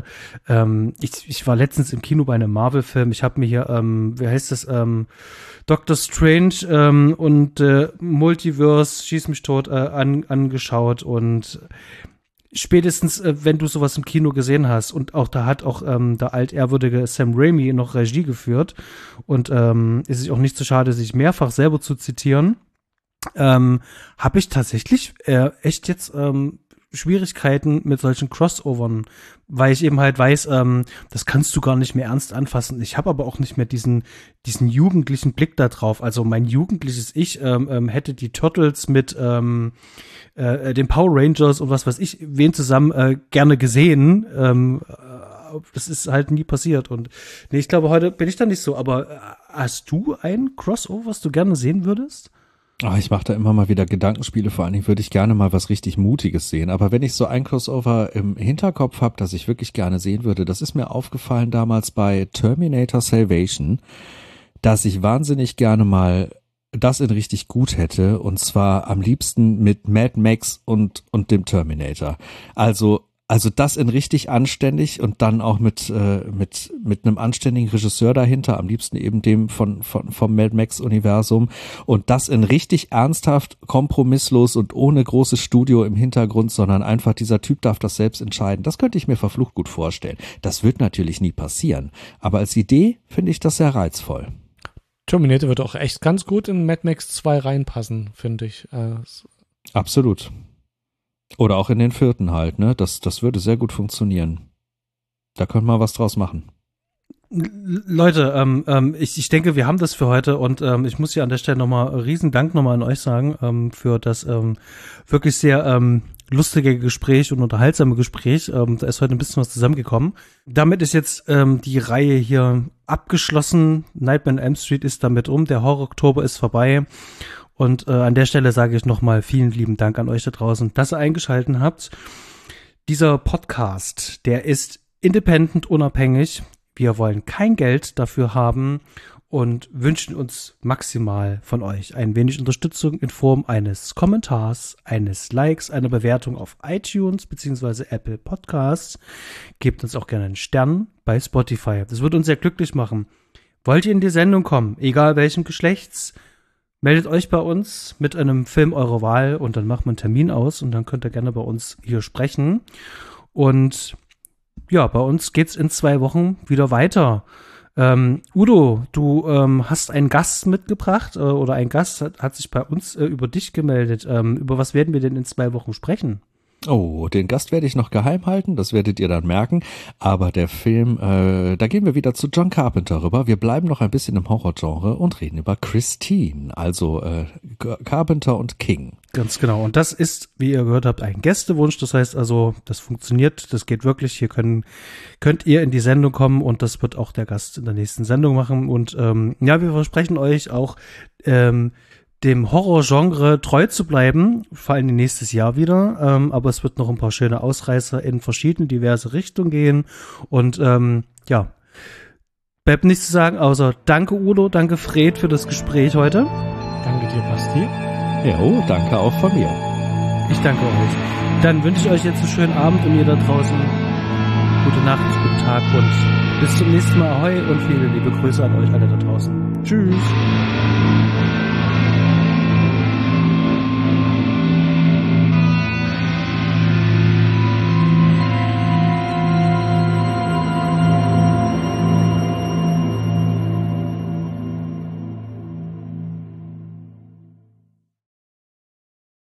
S4: ich war letztens im Kino bei einem Marvel-Film, ich habe mir hier, wie heißt das, Doctor Strange und Multiverse, schieß mich tot, angeschaut und spätestens, wenn du sowas im Kino gesehen hast und auch da hat auch der altehrwürdige Sam Raimi noch Regie geführt und ist sich auch nicht so schade, sich mehrfach selber zu zitieren, habe ich tatsächlich echt jetzt Schwierigkeiten mit solchen Crossovern, weil ich eben halt weiß, das kannst du gar nicht mehr ernst anfassen. Ich habe aber auch nicht mehr diesen jugendlichen Blick da drauf. Also mein jugendliches Ich hätte die Turtles mit den Power Rangers und was weiß ich, wen zusammen gerne gesehen. Das ist halt nie passiert. Und nee, ich glaube, heute bin ich da nicht so. Aber hast du ein Crossover, was du gerne sehen würdest?
S5: Ich mache da immer mal wieder Gedankenspiele, vor allen Dingen würde ich gerne mal was richtig Mutiges sehen. Aber wenn ich so ein Crossover im Hinterkopf habe, das ich wirklich gerne sehen würde, das ist mir aufgefallen damals bei Terminator Salvation, dass ich wahnsinnig gerne mal das in richtig gut hätte, und zwar am liebsten mit Mad Max und dem Terminator. Also das in richtig anständig und dann auch mit einem anständigen Regisseur dahinter, am liebsten eben dem vom Mad Max Universum, und das in richtig ernsthaft, kompromisslos und ohne großes Studio im Hintergrund, sondern einfach dieser Typ darf das selbst entscheiden. Das könnte ich mir verflucht gut vorstellen. Das wird natürlich nie passieren, aber als Idee finde ich das sehr reizvoll.
S6: Terminator wird auch echt ganz gut in Mad Max 2 reinpassen, finde ich.
S5: Absolut. Oder auch in den 4. halt, ne? Das würde sehr gut funktionieren. Da könnte man was draus machen.
S4: Leute, ich denke, wir haben das für heute und ich muss hier an der Stelle nochmal riesen Dank nochmal an euch sagen für das wirklich sehr lustige Gespräch und unterhaltsame Gespräch. Da ist heute ein bisschen was zusammengekommen. Damit ist jetzt die Reihe hier abgeschlossen. Nightmare on Elm Street ist damit der Horror-Oktober ist vorbei. Und an der Stelle sage ich nochmal vielen lieben Dank an euch da draußen, dass ihr eingeschaltet habt. Dieser Podcast, der ist independent, unabhängig. Wir wollen kein Geld dafür haben und wünschen uns maximal von euch ein wenig Unterstützung in Form eines Kommentars, eines Likes, einer Bewertung auf iTunes bzw. Apple Podcasts. Gebt uns auch gerne einen Stern bei Spotify. Das würde uns sehr glücklich machen. Wollt ihr in die Sendung kommen, egal welchen Geschlechts, meldet euch bei uns mit einem Film eurer Wahl und dann machen wir einen Termin aus und dann könnt ihr gerne bei uns hier sprechen. Und ja, bei uns geht's in 2 Wochen wieder weiter. Udo, du hast einen Gast mitgebracht oder ein Gast hat sich bei uns über dich gemeldet. Über was werden wir denn in 2 Wochen sprechen?
S5: Oh, den Gast werde ich noch geheim halten, das werdet ihr dann merken. Aber der Film, da gehen wir wieder zu John Carpenter rüber. Wir bleiben noch ein bisschen im Horrorgenre und reden über Christine, also Carpenter und King.
S4: Ganz genau. Und das ist, wie ihr gehört habt, ein Gästewunsch. Das heißt also, das funktioniert, das geht wirklich. Hier könnt ihr in die Sendung kommen und das wird auch der Gast in der nächsten Sendung machen. Und ja, wir versprechen euch auch, dem Horrorgenre treu zu bleiben, vor allem nächstes Jahr wieder. Aber es wird noch ein paar schöne Ausreißer in verschiedene, diverse Richtungen gehen. Und ja, bleibt nichts zu sagen, außer danke Udo, danke Fred für das Gespräch heute.
S6: Danke dir, Basti.
S5: Ja, oh, danke auch von mir.
S4: Ich danke euch. Dann wünsche ich euch jetzt einen schönen Abend und ihr da draußen gute Nacht, guten Tag und bis zum nächsten Mal. Ahoi und viele liebe Grüße an euch alle da draußen. Tschüss.